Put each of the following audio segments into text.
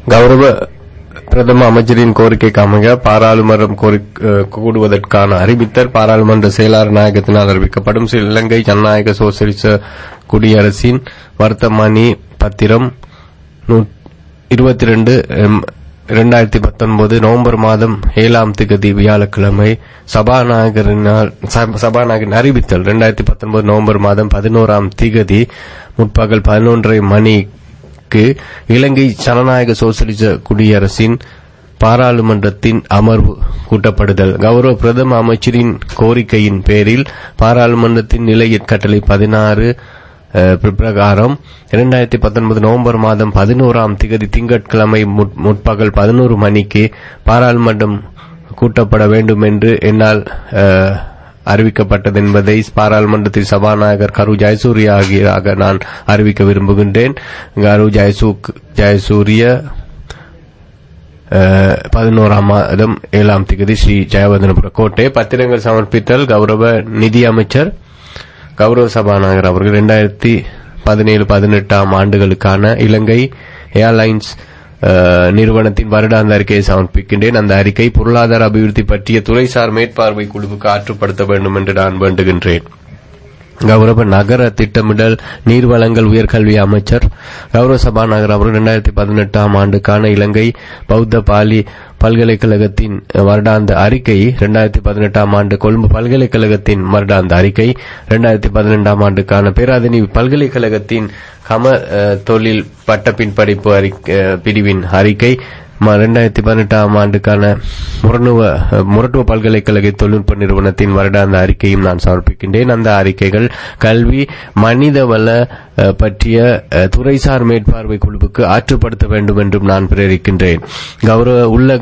கௌரவ பிரதம அமைச்சரின் கோரிக்கைக்கு அமைய பாராளுமன்றம் கூடுவதற்கான அறிவித்தல் பாராளுமன்ற செயலாளர் நாயகத்தினால் அறிவிக்கப்படும். இலங்கை ஜனநாயக சோசலிச குடியரசின் வர்த்தமானி பத்திரம் 22/2019 நவம்பர் மாதம் 7ஆம் தேதி வியாழக்கிழமை சபாநாயகரின் அறிவித்தல் 2019 நவம்பர் மாதம் 11ஆம் தேதி முற்பகல் 11:30 மணிக்கு இலங்கை ஜனநாயக சோசலிச குடியரசின் பாராளுமன்றத்தின் அமர்வு கூட்டப்படுதல். கௌரவ பிரதம அமைச்சரின் கோரிக்கையின் பேரில் பாராளுமன்றத்தின் நிலையற் கட்டளை 16 பிரகாரம் 2019 நவம்பர் மாதம் 11ஆம் தேதி திங்கட்கிழமை முற்பகல் 11 மணிக்கு பாராளுமன்றம் கூட்டப்பட வேண்டும் என்று என்னால் அறிவிக்கப்பட்டது என்பதை பாராளுமன்றத்தில் சபாநாயகர் கரு ஜெயசூரிய ஆகியோராக நான் அறிவிக்க விரும்புகின்றேன். கரு ஜெயசூரிய 11ஆம் மாதம் 7ஆம் தேதி ஸ்ரீ ஜெயவர்தனபுர கோட்டை. பத்திரங்கள் சமர்ப்பித்தல் கௌரவ நிதி அமைச்சர் கௌரவ சபாநாயகர் அவர்கள் 2017-18 ஆண்டுகளுக்கான இலங்கை ஏர்லைன்ஸ் நிறுவனத்தின் வருடாந்த அறிக்கையை சமர்ப்பிக்கின்றேன். அந்த அறிக்கை பொருளாதார அபிவிருத்தி பற்றிய துறைசார் மேற்பார்வை குழுவுக்கு ஆற்றுப்படுத்த வேண்டும் என்று நான் வேண்டுகின்றேன். கௌரவ நகர திட்டமிடல் நீர்வளங்கள் உயர்கல்வி அமைச்சர் கௌரவ சபாநாயகர் அவர்கள் 2018 ஆண்டுக்கான இலங்கை பௌத்த பாலி பல்கலைக்கழகத்தின் வருடாந்த அறிக்கை, 2018 ஆண்டு கொழும்பு பல்கலைக்கழகத்தின் வருடாந்த அறிக்கை, 2012 ஆண்டுக்கான பேராதனி பல்கலைக்கழகத்தின் தொழில் பட்டப்பின் படிப்பு பிரிவின் அறிக்கை, 2018 ஆண்டுக்கான முரட்டுவ பல்கலைக்கழக தொழில்நுட்ப நிறுவனத்தின் வருடாந்த அறிக்கையும் நான் சமர்ப்பிக்கின்றேன். அந்த அறிக்கைகள் கல்வி மனிதவள பற்றிய துறைசார் மேற்பார்வை குழுவுக்கு ஆற்றுப்படுத்த வேண்டும் என்றும் நான் பிரேரிக்கின்றேன். கௌரவ உள்ளக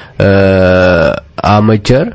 அமைச்சர்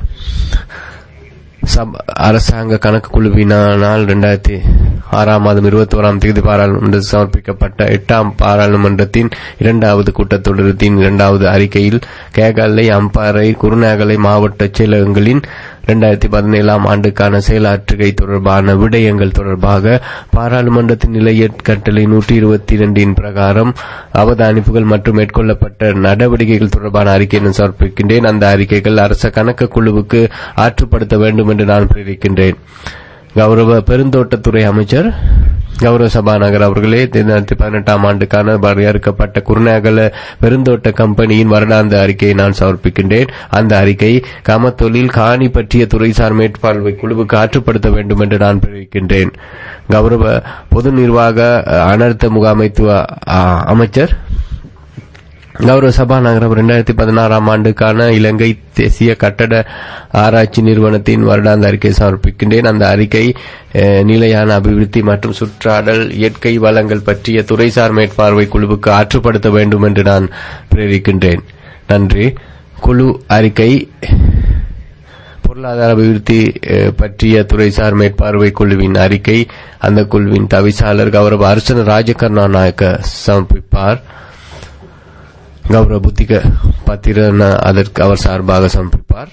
அரசாங்க கணக்கு குழுவினால் 2006 மாதம் 21ஆம் தேதி பாராளுமன்றத்தில் சமர்ப்பிக்கப்பட்ட 8ஆம் பாராளுமன்றத்தின் 2வது கூட்டத்தொடரின் 2வது அறிக்கையில் கேகாலை, அம்பாறை, குருநாகலை மாவட்ட செயலகங்களின் 2017 ஆண்டுக்கான செயலாற்றுகை தொடர்பான விடயங்கள் தொடர்பாக பாராளுமன்றத்தின் நிலையற் கட்டளை 122 பிரகாரம் அவதானிப்புகள் மற்றும் மேற்கொள்ளப்பட்ட நடவடிக்கைகள் தொடர்பான அறிக்கையை சமர்ப்பிக்கின்றேன். அந்த அறிக்கைகள் அரச கணக்கு குழுவுக்கு ஆற்றுப்படுத்த வேண்டும் என்று நான் பிரேரிக்கின்றேன். கௌரவ பெருந்தோட்டத்துறை அமைச்சர் கௌரவ சபாநாயகர் அவர்களே 2018 ஆண்டுக்கான வரையறுக்கப்பட்ட குருநாகல பெருந்தோட்ட கம்பெனியின் வருடாந்த அறிக்கையை நான் சமர்ப்பிக்கின்றேன். அந்த அறிக்கை கமத்தொழில் காணி பற்றிய துறைசார் மேற்பார்வை குழுவுக்கு ஆற்றுப்படுத்த வேண்டும் என்று நான் தெரிவிக்கின்றேன். கௌரவ பொது நிர்வாக அனர்த்த முகாமைத்துவ அமைச்சர் கௌரவ சபாநாயகர் 2016 ஆண்டுக்கான இலங்கை தேசிய கட்டட ஆராய்ச்சி நிறுவனத்தின் வருடாந்த அறிக்கையை சமர்ப்பிக்கின்றேன். அந்த அறிக்கை நிலையான அபிவிருத்தி மற்றும் சுற்றாடல் இயற்கை வளங்கள் பற்றிய துறைசார் மேற்பார்வை குழுவுக்கு ஆற்றுப்படுத்த வேண்டும் என்று நான் பிரேரிக்கின்றேன். நன்றி. குழு அறிக்கை பொருளாதார அபிவிருத்தி பற்றிய துறைசார் மேற்பார்வை குழுவின் அறிக்கை அந்த குழுவின் தவிசாளர் கௌரவ அர்ச்சன ராஜகர்ணா நாயக்க சமர்ப்பிப்பார். கௌரவ புத்திக பத்திரன அதற்கு அவர் சார்பாக சமர்ப்பிப்பார்.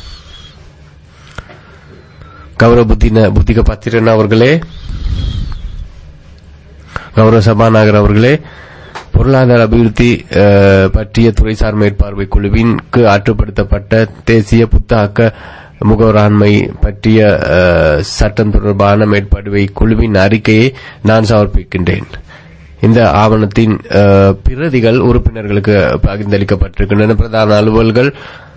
கௌரவ புத்திக பத்திரன அவர்களே, கௌரவ சபாநாயகர் அவர்களே, பொருளாதார அபிவிருத்தி பற்றிய துறைசார் மேற்பார்வை குழுவிற்கு ஆற்றுப்படுத்தப்பட்ட தேசிய புத்தாக்க முகவராண்மை பற்றிய சட்டம் தொடர்பான மேற்பார்வை குழுவின் அறிக்கையை நான் சமர்ப்பிக்கின்றேன். இந்த ஆவணத்தின் பிரதிகள் உறுப்பினர்களுக்கு பகிர்ந்தளிக்கப்பட்டிருக்கின்றன. பிரதான அலுவல்கள்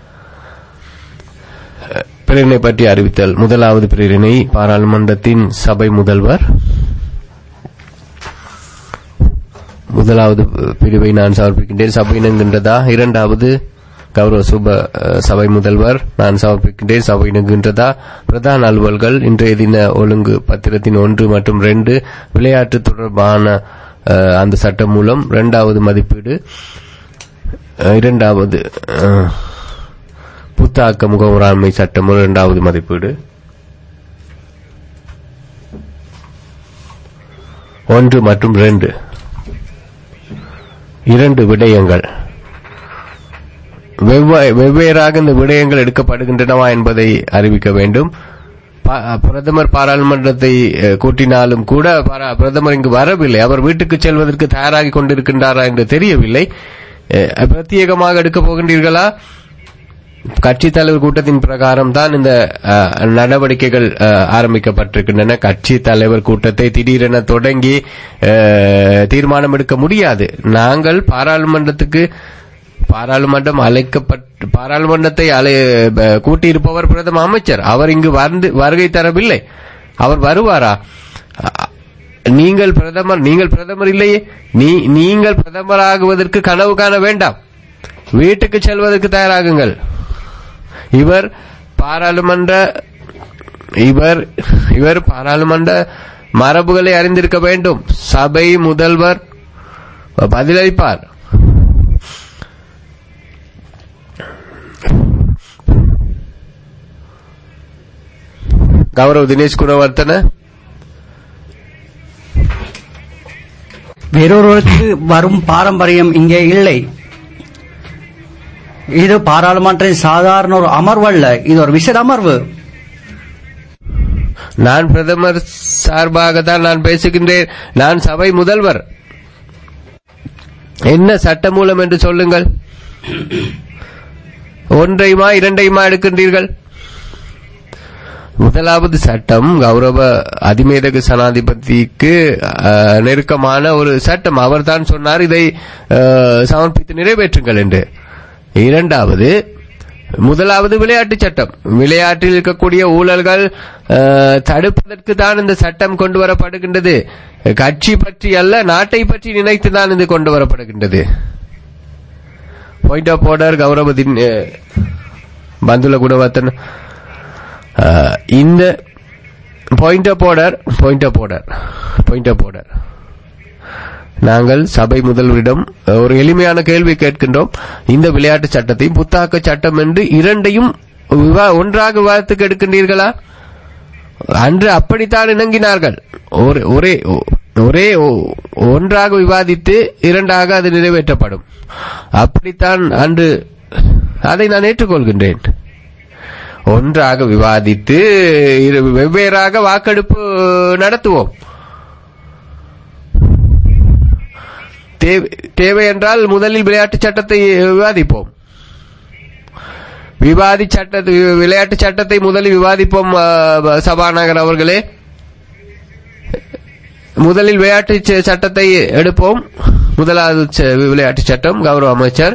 பிரேரணை பற்றி அறிவித்தல். முதலாவது பிரேரணை பாராளுமன்றத்தின் சபை முதல்வர். முதலாவது பிரிவை நான் சமர்ப்பிக்கின்றேன். சபை இணங்குகின்றதா? இரண்டாவது கௌரவ சபை முதல்வர் நான் சமர்ப்பிக்கின்றேன். சபை இணங்குகின்றதா? பிரதான அலுவல்கள் இன்றைய தின ஒழுங்கு பத்திரத்தின் 1 மற்றும் 2 விளையாட்டு தொடர்பான அந்த சட்டம் மூலம், இரண்டாவது மதிப்பீடு, இரண்டாவது புத்தாக்க முகவராண்மை சட்டம் மூலம் இரண்டாவது மதிப்பீடு, 1 மற்றும் 2 2 விடயங்கள் வெவ்வேறாக இந்த விடயங்கள் எடுக்கப்படுகின்றனவா என்பதை அறிவிக்க வேண்டும். பிரதமர் பாராளுமன்றத்தை கூட்டினாலும் கூட பிரதமர் இங்கு வரவில்லை. அவர் வீட்டுக்கு செல்வதற்கு தயாராகி கொண்டிருக்கின்றாரா என்று தெரியவில்லை. பிரத்யேகமாக எடுக்கப் போகின்றீர்களா? கட்சித் தலைவர் கூட்டத்தின் பிரகாரம் தான் இந்த நடவடிக்கைகள் ஆரம்பிக்கப்பட்டிருக்கின்றன. கட்சி தலைவர் கூட்டத்தை திடீரென தொடங்கி தீர்மானம் எடுக்க முடியாது. நாங்கள் பாராளுமன்றத்தை கூட்டியிருப்பவர் பிரதம அமைச்சர். அவர் இங்கு வருகை தரவில்லை. அவர் வருவாரா? நீங்கள் பிரதமர் இல்லையே. நீங்கள் பிரதமராகுவதற்கு கனவு காண வேண்டாம். வீட்டுக்கு செல்வதற்கு தயாராகுங்கள். இவர் பாராளுமன்ற மரபுகளை அறிந்திருக்க வேண்டும். சபை முதல்வர் பதிலளிப்பார். கௌரவ தினேஷ் குணவர்த்தன. வேறொருவருக்கு வரும் பாரம்பரியம் இங்கே இல்லை. இது பாராளுமன்றின் சாதாரண ஒரு அமர்வு அல்ல, இது ஒரு விசேட அமர்வு. நான் பிரதமர் சார்பாக தான் நான் பேசுகின்றேன். நான் சபை முதல்வர். என்ன சட்டமூலம் என்று சொல்லுங்கள். ஒன்றையுமா இரண்டையுமா எடுக்கின்றீர்கள்? முதலாவது சட்டம் கௌரவ அதிமேதக சனாதிபதிக்கு நெருக்கமான ஒரு சட்டம். அவர் தான் சொன்னார் இதை சமர்ப்பித்து நிறைவேற்றுங்கள் என்று. முதலாவது விளையாட்டு சட்டம். விளையாட்டில் இருக்கக்கூடிய ஊழல்கள் தடுப்பதற்கு தான் இந்த சட்டம் கொண்டு வரப்படுகின்றது. கட்சி பற்றி அல்ல, நாட்டை பற்றி நினைத்துதான் இது கொண்டு வரப்படுகின்றது. பாயிண்ட் ஆஃப் ஆர்டர் கௌரவ பந்துல குணவர்த்தன். இந்த பாயிண்ட் ஆஃப் ஆர்டர் நாங்கள் சபை முதல்வரிடம் ஒரு எளிமையான கேள்வி கேட்கின்றோம். இந்த விளையாட்டு சட்டத்தையும் புத்தாக்க சட்டம் என்று இரண்டையும் ஒன்றாக விவாதத்துக்கு எடுக்கின்றீர்களா? அன்று அப்படித்தான் இணங்கினார்கள். ஒரே ஒன்றாக விவாதித்து இரண்டாக அது நிறைவேற்றப்படும். அப்படித்தான் அன்று. அதை நான் ஏற்றுக்கொள்கின்றேன். ஒன்றாக விவாதித்து வெவ்வேறாக வாக்கெடுப்பு நடத்துவோம். தேவை என்றால் முதலில் விளையாட்டு சட்டத்தை விவாதிப்போம். விளையாட்டு சட்டத்தை முதலில் விவாதிப்போம். சபாநாயகர் அவர்களே, முதலில் விளையாட்டு சட்டத்தை எடுப்போம். முதலாவது விளையாட்டு சட்டம். கௌரவ அமைச்சர்,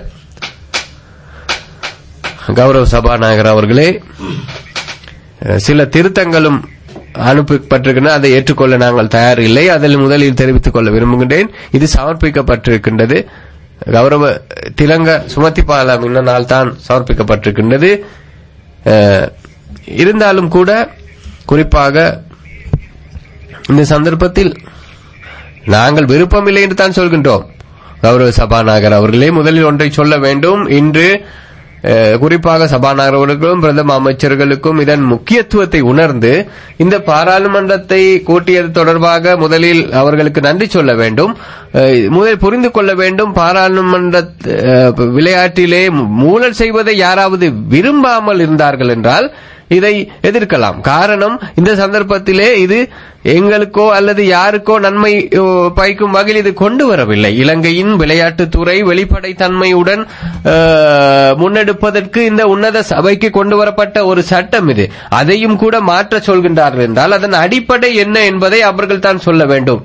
கௌரவ சபாநாயகர் அவர்களே, சில திருத்தங்களும் அனுப்பப்பட்டிருக்கின்றன. அதை ஏற்றுக்கொள்ள நாங்கள் தயார் இல்லை. அதில் முதலில் தெரிவித்துக் கொள்ள விரும்புகின்றேன். இது சமர்ப்பிக்கப்பட்டிருக்கின்றது. கௌரவ திலங்க சுமதிபால முன்னால் தான் சமர்ப்பிக்கப்பட்டிருக்கின்றது. இருந்தாலும் கூட குறிப்பாக இந்த சந்தர்ப்பத்தில் நாங்கள் விருப்பமில்லை என்று தான் சொல்கின்றோம். கௌரவ சபாநாயகர் அவர்களே, முதலில் ஒன்றை சொல்ல வேண்டும். இன்று குறிப்பாக சபாநாயகர் அவர்களுக்கும் பிரதம அமைச்சர்களுக்கும் இதன் முக்கியத்துவத்தை உணர்ந்து இந்த பாராளுமன்றத்தை கூட்டியது தொடர்பாக முதலில் அவர்களுக்கு நன்றி சொல்ல வேண்டும். முதலில் புரிந்து கொள்ள வேண்டும், பாராளுமன்ற விளையாட்டிலே ஊழல் செய்வதை யாராவது விரும்பாமல் இருந்தார்கள் என்றால் இதை எதிர்க்கலாம். காரணம், இந்த சந்தர்ப்பத்திலே இது எங்களுக்கோ அல்லது யாருக்கோ நன்மை பயக்கும் வகையில் இது கொண்டு வரவில்லை. இலங்கையின் விளையாட்டுத்துறை வெளிப்படைத்தன்மையுடன் முன்னெடுப்பதற்கு இந்த உன்னத சபைக்கு கொண்டு வரப்பட்ட ஒரு சட்டம் இது. அதையும் கூட மாற்ற சொல்கின்றார்கள் என்றால் அதன் அடிப்படை என்ன என்பதை அவர்கள் தான் சொல்ல வேண்டும்.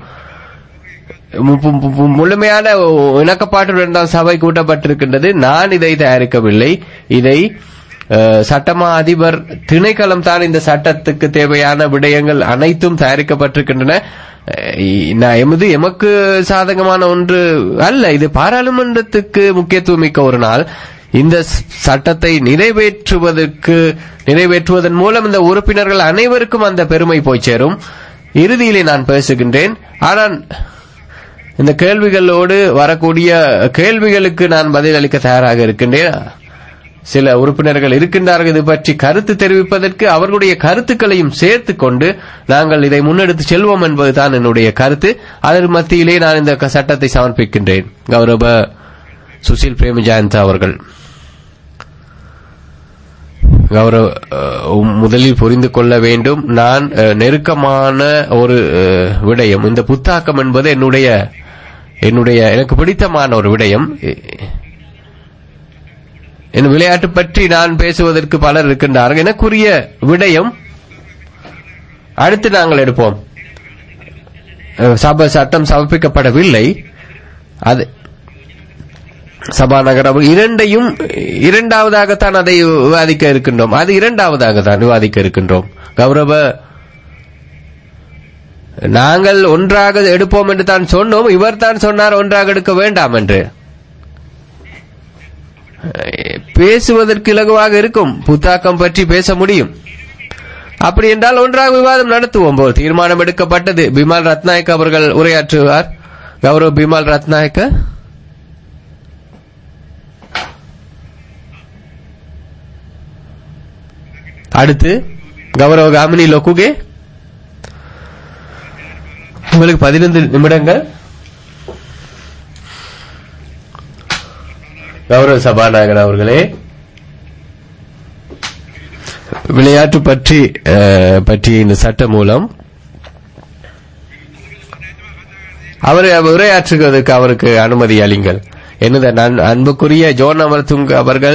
முழுமையான இணக்கப்பாட்டுடன் தான் சபை கூட்டப்பட்டிருக்கின்றது. நான் இதை தயாரிக்கவில்லை. இதை சட்டமா அதிபர் திணைக்களம் தான் இந்த சட்டத்துக்கு தேவையான விடயங்கள் அனைத்தும் தயாரிக்கப்பட்டிருக்கின்றன. எமக்கு சாதகமான ஒன்று அல்ல. இது பாராளுமன்றத்துக்கு முக்கியத்துவம் மிக்க ஒரு நாள். இந்த சட்டத்தை நிறைவேற்றுவதன் மூலம் இந்த உறுப்பினர்கள் அனைவருக்கும் அந்த பெருமை போய் சேரும். இறுதியிலே நான் பேசுகின்றேன். ஆனால் இந்த கேள்விகளோடு வரக்கூடிய கேள்விகளுக்கு நான் பதிலளிக்க தயாராக இருக்கின்றேன். சில உறுப்பினர்கள் இருக்கின்றார்கள் இது பற்றி கருத்து தெரிவிப்பதற்கு. அவர்களுடைய கருத்துக்களையும் சேர்த்துக் கொண்டு நாங்கள் இதை முன்னெடுத்து செல்வோம் என்பதுதான் என்னுடைய கருத்து. அதன் மத்தியிலே நான் இந்த சட்டத்தை சமர்ப்பிக்கின்றேன். கௌரவ சுசில் பிரேமஜயந்த அவர்கள், முதலில் புரிந்து கொள்ள வேண்டும், நான் நெருக்கமான ஒரு விடயம். இந்த புத்தாக்கம் என்பது எனக்கு பிடித்தமான ஒரு விடயம். என் விளையாட்டு பற்றி நான் பேசுவதற்கு பலர் இருக்கின்றார்கள். எனக்குரிய விடயம் அடுத்து நாங்கள் எடுப்போம். சட்டம் சமர்ப்பிக்கப்படவில்லை, அது சபாநகரம் இரண்டாவதாகத்தான் அதை விவாதிக்க இருக்கின்றோம். அது இரண்டாவதாகத்தான் விவாதிக்க இருக்கின்றோம். கௌரவ நாங்கள் ஒன்றாக எடுப்போம் என்று தான் சொன்னோம். இவர் தான் சொன்னார் ஒன்றாக எடுக்க வேண்டாம் என்று. பேசுவதற்கு இலகுவாக இருக்கும், புத்தாக்கம் பற்றி பேச முடியும். அப்படி என்றால் ஒன்றாக விவாதம் நடத்துவோம். தீர்மானம் எடுக்கப்பட்டது. பிமல் ரத்நாயக்க அவர்கள் உரையாற்றுவார். கௌரவ் பிமல் ரத்நாயக்க. அடுத்து கௌரவ காமினி லோகுகே. உங்களுக்கு 15 நிமிடங்கள். கௌரவ சபாநாயகர் அவர்களே, விளையாட்டு பற்றி இந்த சட்ட மூலம் அவர் உரையாற்றுவதற்கு அவருக்கு அனுமதி அளிங்கள். என்னது அன்புக்குரிய ஜோன் அமர்துங்க அவர்கள்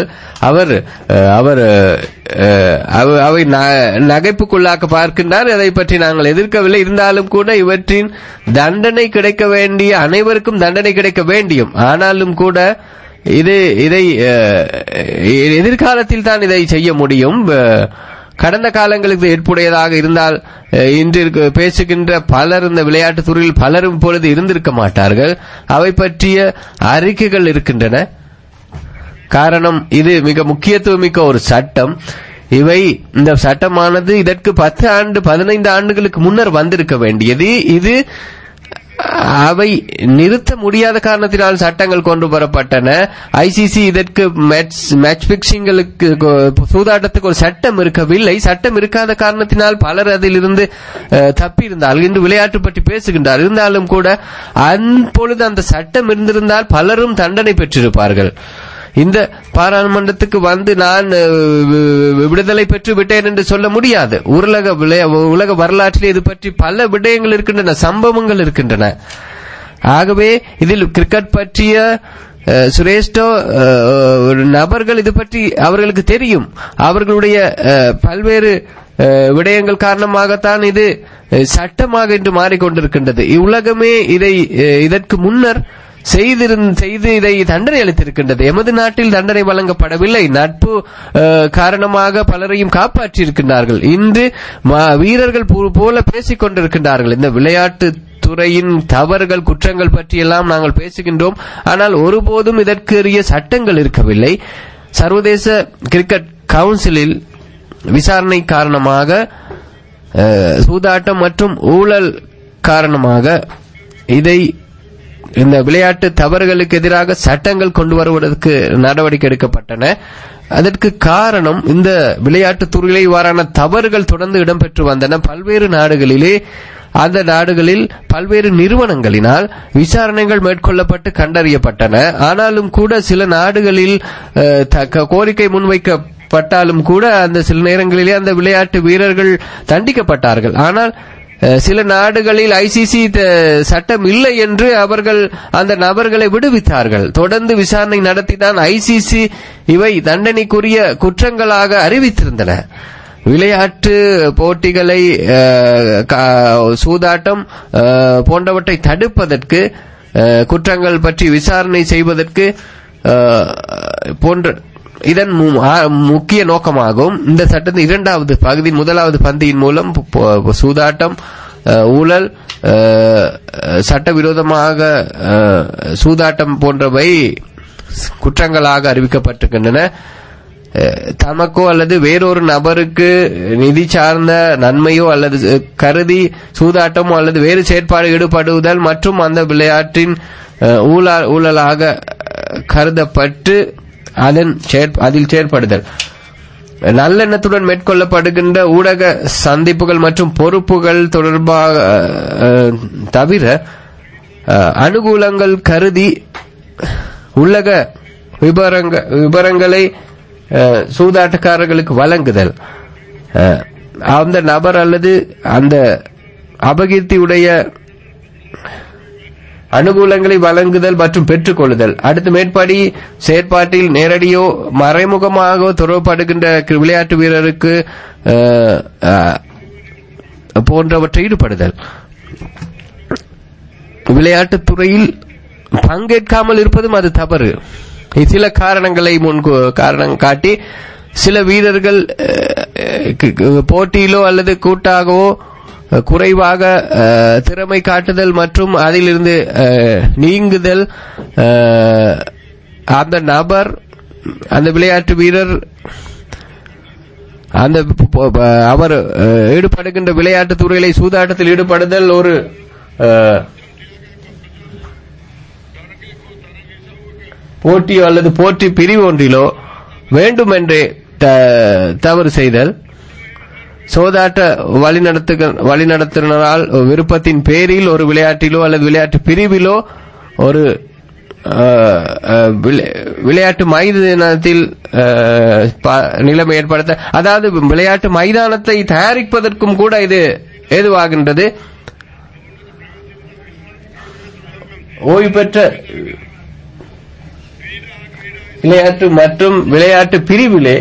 அவை நகைப்புக்குள்ளாக்க பார்க்கின்றார். அதை பற்றி நாங்கள் எதிர்க்கவில்லை. இருந்தாலும் கூட இவற்றின் தண்டனை கிடைக்க வேண்டிய அனைவருக்கும் தண்டனை கிடைக்க வேண்டியும். ஆனாலும் கூட இதை எதிர்காலத்தில் தான் இதை செய்ய முடியும். கடந்த காலங்களுக்கு ஏற்புடையதாக இருந்தால் இன்று பேசுகின்ற பலர், இந்த விளையாட்டு துறையில் பலரும் இப்பொழுது இருந்திருக்க மாட்டார்கள். அவை பற்றிய அறிக்கைகள் இருக்கின்றன. காரணம், இது மிக முக்கியத்துவம் மிக்க ஒரு சட்டம். இந்த சட்டமானது இதற்கு 10 ஆண்டு 15 ஆண்டுகளுக்கு முன்னர் வந்திருக்க வேண்டியது. இது அவை நிறுத்த முடியாத காரணத்தினால் சட்டங்கள் கொண்டு வரப்பட்டன. ஐசிசி இதற்கு மேட்ச் பிக்சிங்களுக்கு, சூதாட்டத்துக்கு ஒரு சட்டம் இருக்கவில்லை. சட்டம் இருக்காத காரணத்தினால் பலர் அதிலிருந்து தப்பி இருந்தார்கள். இன்று விளையாட்டு பற்றி பேசுகின்றார். இருந்தாலும் கூட அப்பொழுது அந்த சட்டம் இருந்திருந்தால் பலரும் தண்டனை பெற்றிருப்பார்கள். இந்த பாராளுமன்றத்துக்கு வந்து நான் விடுதலை பெற்று விட்டேன் என்று சொல்ல முடியாது. உலக வரலாற்றில் இது பற்றி பல விடயங்கள் இருக்கின்றன, சம்பவங்கள் இருக்கின்றன. ஆகவே இதில் கிரிக்கெட் பற்றிய சிரேஷ்ட நபர்கள் இது பற்றி அவர்களுக்கு தெரியும். அவர்களுடைய பல்வேறு விடயங்கள் காரணமாகத்தான் இது சட்டமாக இன்று மாறிக்கொண்டிருக்கின்றது. இவ்வுலகமே இதற்கு முன்னர் செய்து இதை தண்டனை அளித்திருக்கின்றது. எமது நாட்டில் தண்டனை வழங்கப்படவில்லை. நட்பு காரணமாக பலரையும் காப்பாற்றியிருக்கின்றார்கள். இன்று வீரர்கள் போல பேசிக் கொண்டிருக்கின்றார்கள். இந்த விளையாட்டு துறையின் தவறுகள், குற்றங்கள் பற்றியெல்லாம் நாங்கள் பேசுகின்றோம். ஆனால் ஒருபோதும் இதற்குரிய சட்டங்கள் இருக்கவில்லை. சர்வதேச கிரிக்கெட் கவுன்சிலில் விசாரணை காரணமாக, சூதாட்டம் மற்றும் ஊழல் காரணமாக இந்த விளையாட்டு தவறுகளுக்கு எதிராக சட்டங்கள் கொண்டு வருவதற்கு நடவடிக்கை எடுக்கப்பட்டன. அதற்கு காரணம், இந்த விளையாட்டு துறையிலே இவ்வாறான தவறுகள் தொடர்ந்து இடம்பெற்று வந்தன. பல்வேறு நாடுகளிலே, அந்த நாடுகளில் பல்வேறு நிறுவனங்களினால் விசாரணைகள் மேற்கொள்ளப்பட்டு கண்டறியப்பட்டன. ஆனாலும் கூட சில நாடுகளில் கோரிக்கை முன்வைக்கப்பட்டாலும் கூட அந்த சில நேரங்களிலே அந்த விளையாட்டு வீரர்கள் தண்டிக்கப்பட்டார்கள். ஆனால் சில நாடுகளில் ஐசிசி சட்டம் இல்லை என்று அவர்கள் அந்த நபர்களை விடுவித்தார்கள். தொடர்ந்து விசாரணை நடத்திதான் ஐசிசி இவை தண்டனைக்குரிய குற்றங்களாக அறிவித்திருந்தன. விளையாட்டு போட்டிகளை, சூதாட்டம் போன்றவற்றை தடுப்பதற்கு, குற்றங்கள் பற்றி விசாரணை செய்வதற்கு போன்ற இதன் முக்கிய நோக்கமாகும். இந்த சட்டத்தின் 2வது பகுதி 1வது பந்தியின் மூலம் சூதாட்டம், ஊழல், சட்டவிரோதமாக சூதாட்டம் போன்றவை குற்றங்களாக அறிவிக்கப்பட்டிருக்கின்றன. தமக்கோ அல்லது வேறொரு நபருக்கு நிதி சார்ந்த நன்மையோ அல்லது கருதி சூதாட்டமோ அல்லது வேறு செயற்பாடு ஈடுபடுதல் மற்றும் அந்த விளையாட்டின் ஊழலாக கருதப்பட்டு அதில் செயற்படுதல், நல்லெண்ணத்துடன் மேற்கொள்ளப்படுகின்ற ஊடக சந்திப்புகள் மற்றும் பொறுப்புகள் தொடர்பாக தவிர அனுகூலங்கள் கருதி உள்ளக விபரங்களை சூதாட்டக்காரர்களுக்கு வழங்குதல், அந்த நபர் அல்லது அந்த அனுகூலங்களை வழங்குதல் மற்றும் பெற்றுக் கொள்ளுதல். அடுத்து மேற்படி செயற்பாட்டில் நேரடியோ மறைமுகமாக தொடர்படுகின்ற விளையாட்டு வீரருக்கு போன்றவற்றை ஈடுபடுதல். விளையாட்டுத் துறையில் பங்கேற்காமல் இருப்பதும் அது தவறு. சில காரணங்களை காரணம் காட்டி சில வீரர்கள் போட்டியிலோ அல்லது கூட்டாகவோ குறைவாக திறமை காட்டுதல் மற்றும் அதிலிருந்து நீங்குதல், அந்த நபர் அந்த விளையாட்டு வீரர் அவர் ஈடுபடுகின்ற விளையாட்டு துறையிலே சூதாட்டத்தில் ஈடுபடுதல் ஒரு போட்டியோ அல்லது போட்டி பிரிவு ஒன்றிலோ வேண்டுமென்றே தவறு செய்தல், சோதாட்ட வழிநடத்தினால் விருப்பத்தின் பேரில் ஒரு விளையாட்டிலோ அல்லது விளையாட்டு பிரிவிலோ ஒரு விளையாட்டு மைதானத்தில் நிலைமை ஏற்படுத்த, அதாவது விளையாட்டு மைதானத்தை தயாரிப்பதற்கும் கூட இது ஏதுவாகின்றது. ஓய்வு பெற்ற விளையாட்டு மற்றும் விளையாட்டு பிரிவிலே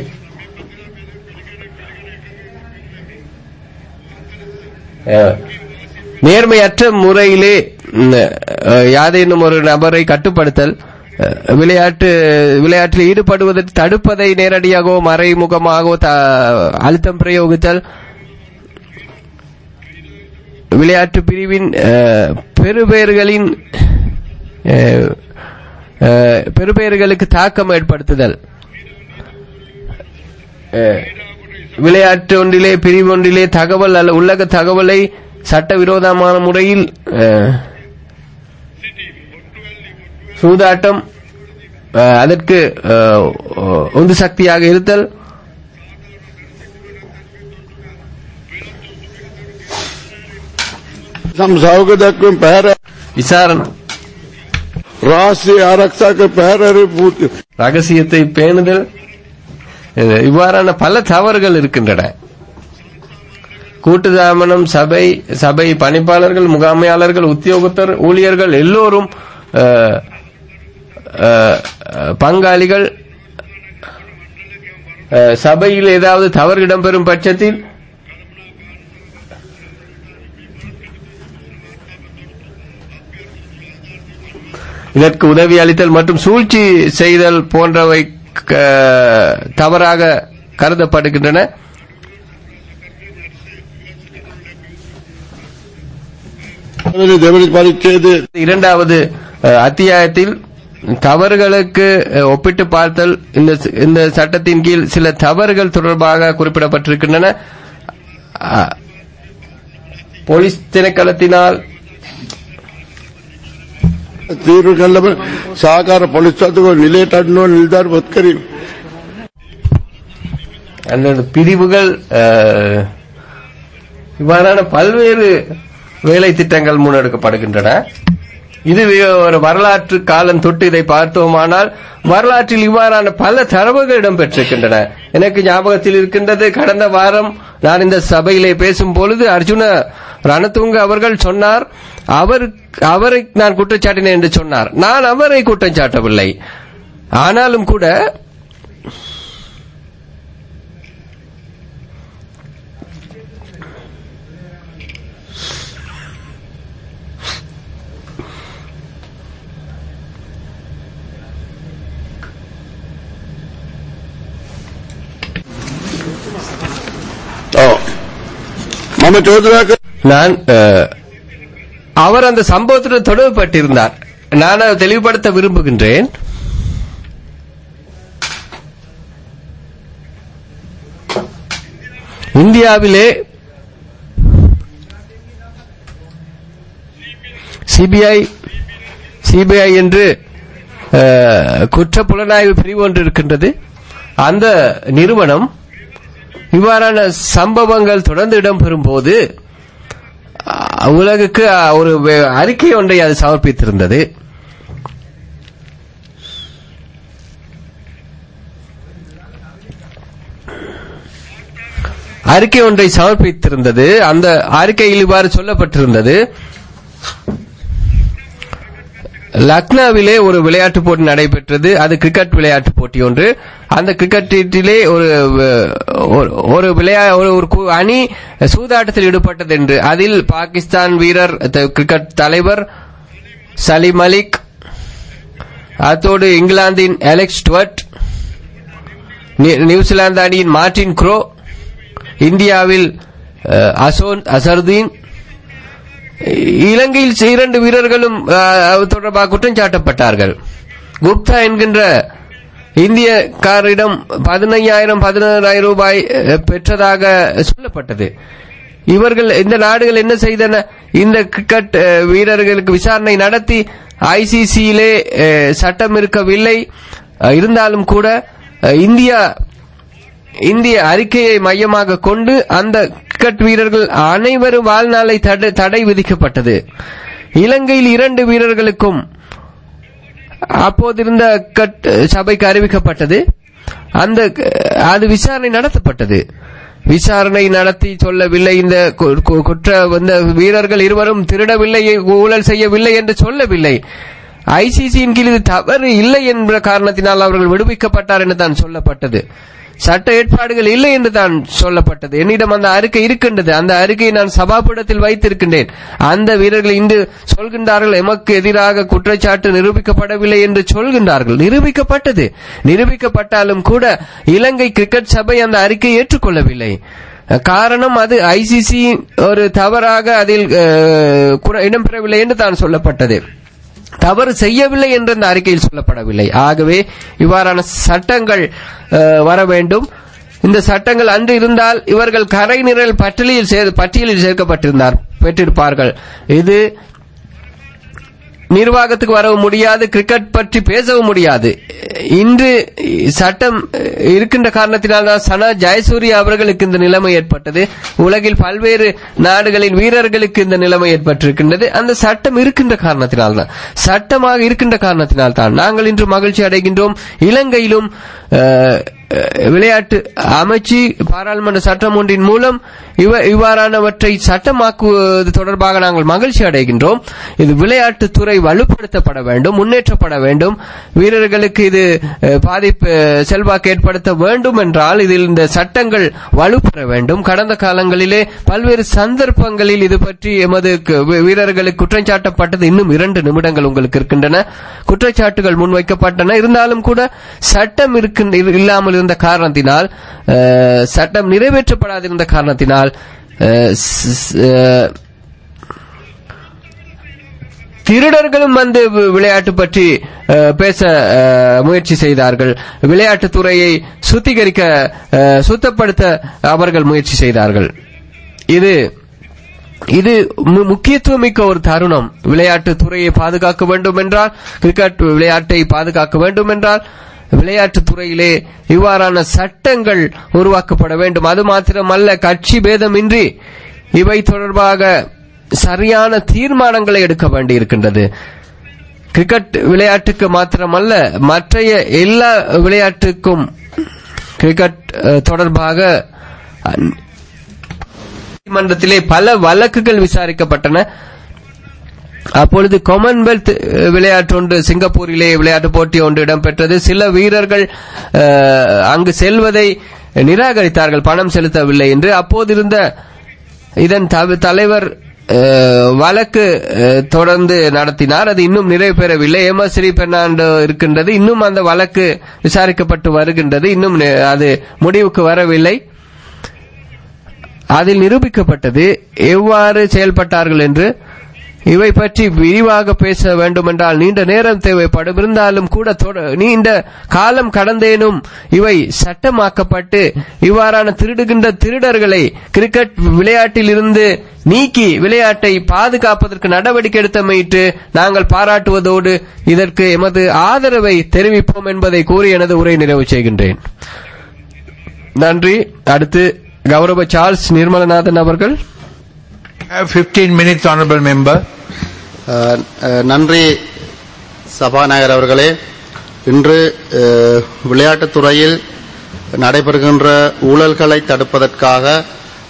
நேர்மையற்ற முறையிலே யாதேனும் ஒரு நபரை கட்டுப்படுத்தல், விளையாட்டில் ஈடுபடுவதற்கு தடுப்பதை நேரடியாகவோ மறைமுகமாகவோ அழுத்தம் பிரயோகித்தல், விளையாட்டு பிரிவின் பெறுபேறுகளுக்கு தாக்கம் ஏற்படுத்துதல், விளையாட்டு ஒன்றிலே பிரிவு ஒன்றிலே தகவல் அல்ல உள்ளக தகவலை சட்டவிரோதமான முறையில் சூதாட்டம் அதற்கு உந்து சக்தியாக இருத்தல், விசாரணை ரகசியத்தை பேணுதல், இவ்வாறான பல தவறுகள் இருக்கின்றன. கூட்டுத்தாபனம், சபை பணிப்பாளர்கள், முகாமையாளர்கள், உத்தியோகத்தர், ஊழியர்கள் எல்லோரும் பங்காளிகள். சபையில் ஏதாவது தவறு இடம்பெறும் பட்சத்தில் இதற்கு உதவி அளித்தல் மற்றும் சூழ்ச்சி செய்தல் போன்றவை தவறாக கருதப்படுகின்றன. இரண்டாவது அத்தியாயத்தில் தவறுகளுக்கு ஒப்பிட்டு பார்த்தல், இந்த சட்டத்தின் கீழ் சில தவறுகள் தொடர்பாக குறிப்பிடப்பட்டிருக்கின்றன. போலீஸ் திணைக்களத்தினால் තීරු කළම සහකාර පොලිස් සතුව නිලයට අඩනෝ නිලධාරිපත් කිරීම. அந்த பிரிவுகள் இவ்வாறான பல்வேறு வேலை திட்டங்கள் முன்னெடுக்கப்படுகின்றன. இது ஒரு வரலாற்று காலம் தொட்டு இதை பார்த்தோமானால் வரலாற்றில் இவ்வாறான பல தரவுகள் இடம்பெற்றிருக்கின்றன. எனக்கு ஞாபகத்தில் இருக்கின்றது, கடந்த வாரம் நான் இந்த சபையிலே பேசும் பொழுது அர்ஜுன ரணதுங்க அவர்கள் சொன்னார், அவரை நான் குற்றச்சாட்டினேன் என்று சொன்னார். நான் அவரை குற்றம் சாட்டவில்லை. ஆனாலும் கூட நான் அவர் அந்த சம்பவத்துடன் தொடர்புபட்டிருந்தார். நான் அதை தெளிவுபடுத்த விரும்புகின்றேன். இந்தியாவிலே சிபிஐ என்று குற்ற புலனாய்வு பிரிவு ஒன்று இருக்கின்றது. அந்த நிறுவனம் இவ்வாறான சம்பவங்கள் தொடர்ந்து இடம்பெறும் போது உலகுக்கு ஒரு அறிக்கை ஒன்றை அது சமர்ப்பித்திருந்தது. அறிக்கை ஒன்றை சமர்ப்பித்திருந்தது. அந்த அறிக்கையில் இவ்வாறு சொல்லப்பட்டிருந்தது, லக்னோவிலே ஒரு விளையாட்டு போட்டி நடைபெற்றது. அது கிரிக்கெட் விளையாட்டு போட்டி ஒன்று. அந்த கிரிக்கெட்டிலே ஒரு அணி சூதாட்டத்தில் ஈடுபட்டது என்று அதில் பாகிஸ்தான் வீரர் கிரிக்கெட் தலைவர் சலீம் மலிக், அத்தோடு இங்கிலாந்தின் அலெக்ஸ் ஸ்டுவர்ட், நியூசிலாந்து அணியின் மார்டின் க்ரோ, இந்தியாவில் அசருதீன், இலங்கையில் 2 வீரர்களும் தொடர்பாக குற்றம் சாட்டப்பட்டார்கள். குப்தா என்கின்ற இந்தியக்காரரிடம் 15,000-16,000 ரூபாய் பெற்றதாக சொல்லப்பட்டது. இவர்கள் இந்த நாடுகள் என்ன செய்தன? இந்த கிரிக்கெட் வீரர்களுக்கு விசாரணை நடத்தி ஐசிசியிலே சட்டம் இருக்கவில்லை. இருந்தாலும் கூட இந்திய அறிக்கையை மையமாக கொண்டு அந்த கிரிக்கெட் வீரர்கள் அனைவரும் வாழ்நாளை தடை விதிக்கப்பட்டது. இலங்கையில் 2 வீரர்களுக்கும் அப்போதிருந்த சபைக்கு அறிவிக்கப்பட்டது. அது விசாரணை நடத்தப்பட்டது. விசாரணை நடத்தி சொல்லவில்லை, இந்த வீரர்கள் இருவரும் திருடவில்லை, ஊழல் செய்யவில்லை என்று சொல்லவில்லை. ஐசிசியின் கீழ் இது தவறு இல்லை என்ற காரணத்தினால் அவர்கள் விடுவிக்கப்பட்டார் என்று தான் சொல்லப்பட்டது. சட்ட ஏற்பாடுகள் இல்லை என்று தான் சொல்லப்பட்டது. என்னிடம் அந்த அறிக்கை இருக்கின்றது. அந்த அறிக்கையை நான் சபாபீடத்தில் வைத்திருக்கின்றேன். அந்த வீரர்கள் இன்று சொல்கின்றார்கள் எமக்கு எதிராக குற்றச்சாட்டு நிரூபிக்கப்படவில்லை என்று சொல்கின்றார்கள். நிரூபிக்கப்பட்டாலும் கூட இலங்கை கிரிக்கெட் சபை அந்த அறிக்கையை ஏற்றுக்கொள்ளவில்லை. காரணம் அது ஐசிசி ஒரு தவறாக அதில் இடம்பெறவில்லை என்று தான் சொல்லப்பட்டது. தவறு செய்யவில்லை என்று அந்த அறிக்கையில் சொல்லப்படவில்லை. ஆகவே இவ்வாறான சட்டங்கள் வர வேண்டும். இந்த சட்டங்கள் அன்று இருந்தால் இவர்கள் கரை நிரல் பட்டியலில் பெற்றிருப்பார்கள். இது நிர்வாகத்துக்கு வரவும் முடியாது, கிரிக்கெட் பற்றி பேசவும் முடியாது. இன்று சட்டம் இருக்கின்ற காரணத்தினால்தான் சனா ஜெயசூர்யா அவர்களுக்கு இந்த நிலைமை ஏற்பட்டது. உலகில் பல்வேறு நாடுகளின் வீரர்களுக்கு இந்த நிலைமை ஏற்பட்டிருக்கின்றது. அந்த சட்டம் இருக்கின்ற காரணத்தினால்தான், சட்டமாக இருக்கின்ற காரணத்தினால்தான் நாங்கள் இன்று மகிழ்ச்சி அடைகின்றோம். இலங்கையிலும் விளையாட்டு அமைச்சு பாராளுமன்ற சட்டம் ஒன்றின் மூலம் இவ்வாறானவற்றை சட்டமாக்குவது தொடர்பாக நாங்கள் மகிழ்ச்சி அடைகின்றோம். இது விளையாட்டுத்துறை வலுப்படுத்தப்பட வேண்டும், முன்னேற்றப்பட வேண்டும். வீரர்களுக்கு இது பாதிப்பு செல்வாக்கு ஏற்படுத்த வேண்டும் என்றால் இதில் இந்த சட்டங்கள் வலுப்பெற வேண்டும். கடந்த காலங்களிலே பல்வேறு சந்தர்ப்பங்களில் இது பற்றி எமது வீரர்களுக்கு குற்றம் சாட்டப்பட்டது. இன்னும் 2 நிமிடங்கள் உங்களுக்கு இருக்கின்றன. குற்றச்சாட்டுகள் முன்வைக்கப்பட்டன. இருந்தாலும் கூட சட்டம் இல்லாமல் இருந்த காரணத்தினால், சட்டம் நிறைவேற்றப்படாதிருந்த காரணத்தினால் திருடர்களும் வந்து விளையாட்டு பற்றி பேச முயற்சி செய்தார்கள். விளையாட்டுத்துறையை சுத்தப்படுத்த அவர்கள் முயற்சி செய்தார்கள். இது முக்கியத்துவமிக்க ஒரு தருணம். விளையாட்டு துறையை பாதுகாக்க வேண்டும் என்றால், கிரிக்கெட் விளையாட்டை பாதுகாக்க வேண்டும் என்றால் விளையாட்டுத்துறையிலே இவ்வாறான சட்டங்கள் உருவாக்கப்பட வேண்டும். அது மாத்திரமல்ல, கட்சி பேதமின்றி இவை தொடர்பாக சரியான தீர்மானங்களை எடுக்க வேண்டியிருக்கின்றது. கிரிக்கெட் விளையாட்டுக்கு மாத்திரமல்ல, மற்றைய எல்லா விளையாட்டுக்கும் கிரிக்கெட் தொடர்பாக நீதிமன்றத்திலே பல வழக்குகள் விசாரிக்கப்பட்டன. அப்பொழுது காமன்வெல்த் விளையாட்டு ஒன்று சிங்கப்பூரிலே விளையாட்டு போட்டி ஒன்று இடம்பெற்றது. சில வீரர்கள் அங்கு செல்வதை நிராகரித்தார்கள், பணம் செலுத்தவில்லை என்று. அப்போதிருந்த இதன் தலைவர் வழக்கு தொடர்ந்து நடத்தினார். அது இன்னும் நிறைவு பெறவில்லை. எம்எஸ்ரீ பெர்னாண்டோ இருக்கின்றது. இன்னும் அந்த வழக்கு விசாரிக்கப்பட்டு வருகின்றது. இன்னும் அது முடிவுக்கு வரவில்லை. அதில் நிரூபிக்கப்பட்டது எவ்வாறு செயல்பட்டார்கள் என்று. இவை பற்றி விரிவாக பேச வேண்டுமென்றால் நீண்ட நேரம் தேவைப்படும். இருந்தாலும் கூட நீண்ட காலம் கடந்தேனும் இவை சட்டமாக்கப்பட்டு இவ்வாறான திருடுகின்ற திருடர்களை கிரிக்கெட் விளையாட்டில் இருந்து நீக்கி விளையாட்டை பாதுகாப்பதற்கு நடவடிக்கை எடுத்தமையிட்டு நாங்கள் பாராட்டுவதோடு இதற்கு எமது ஆதரவை தெரிவிப்போம் என்பதை கூறி எனது உரை நிறைவு செய்கின்றேன். நன்றி. அடுத்து கௌரவ சார்ல்ஸ் நிர்மலநாதன் அவர்கள். 15 minutes, honorable member. நன்றி சபாநாயகர் அவர்களே. இன்று விளையாட்டுத்துறையில் நடைபெறுகின்ற ஊழல்களை தடுப்பதற்காக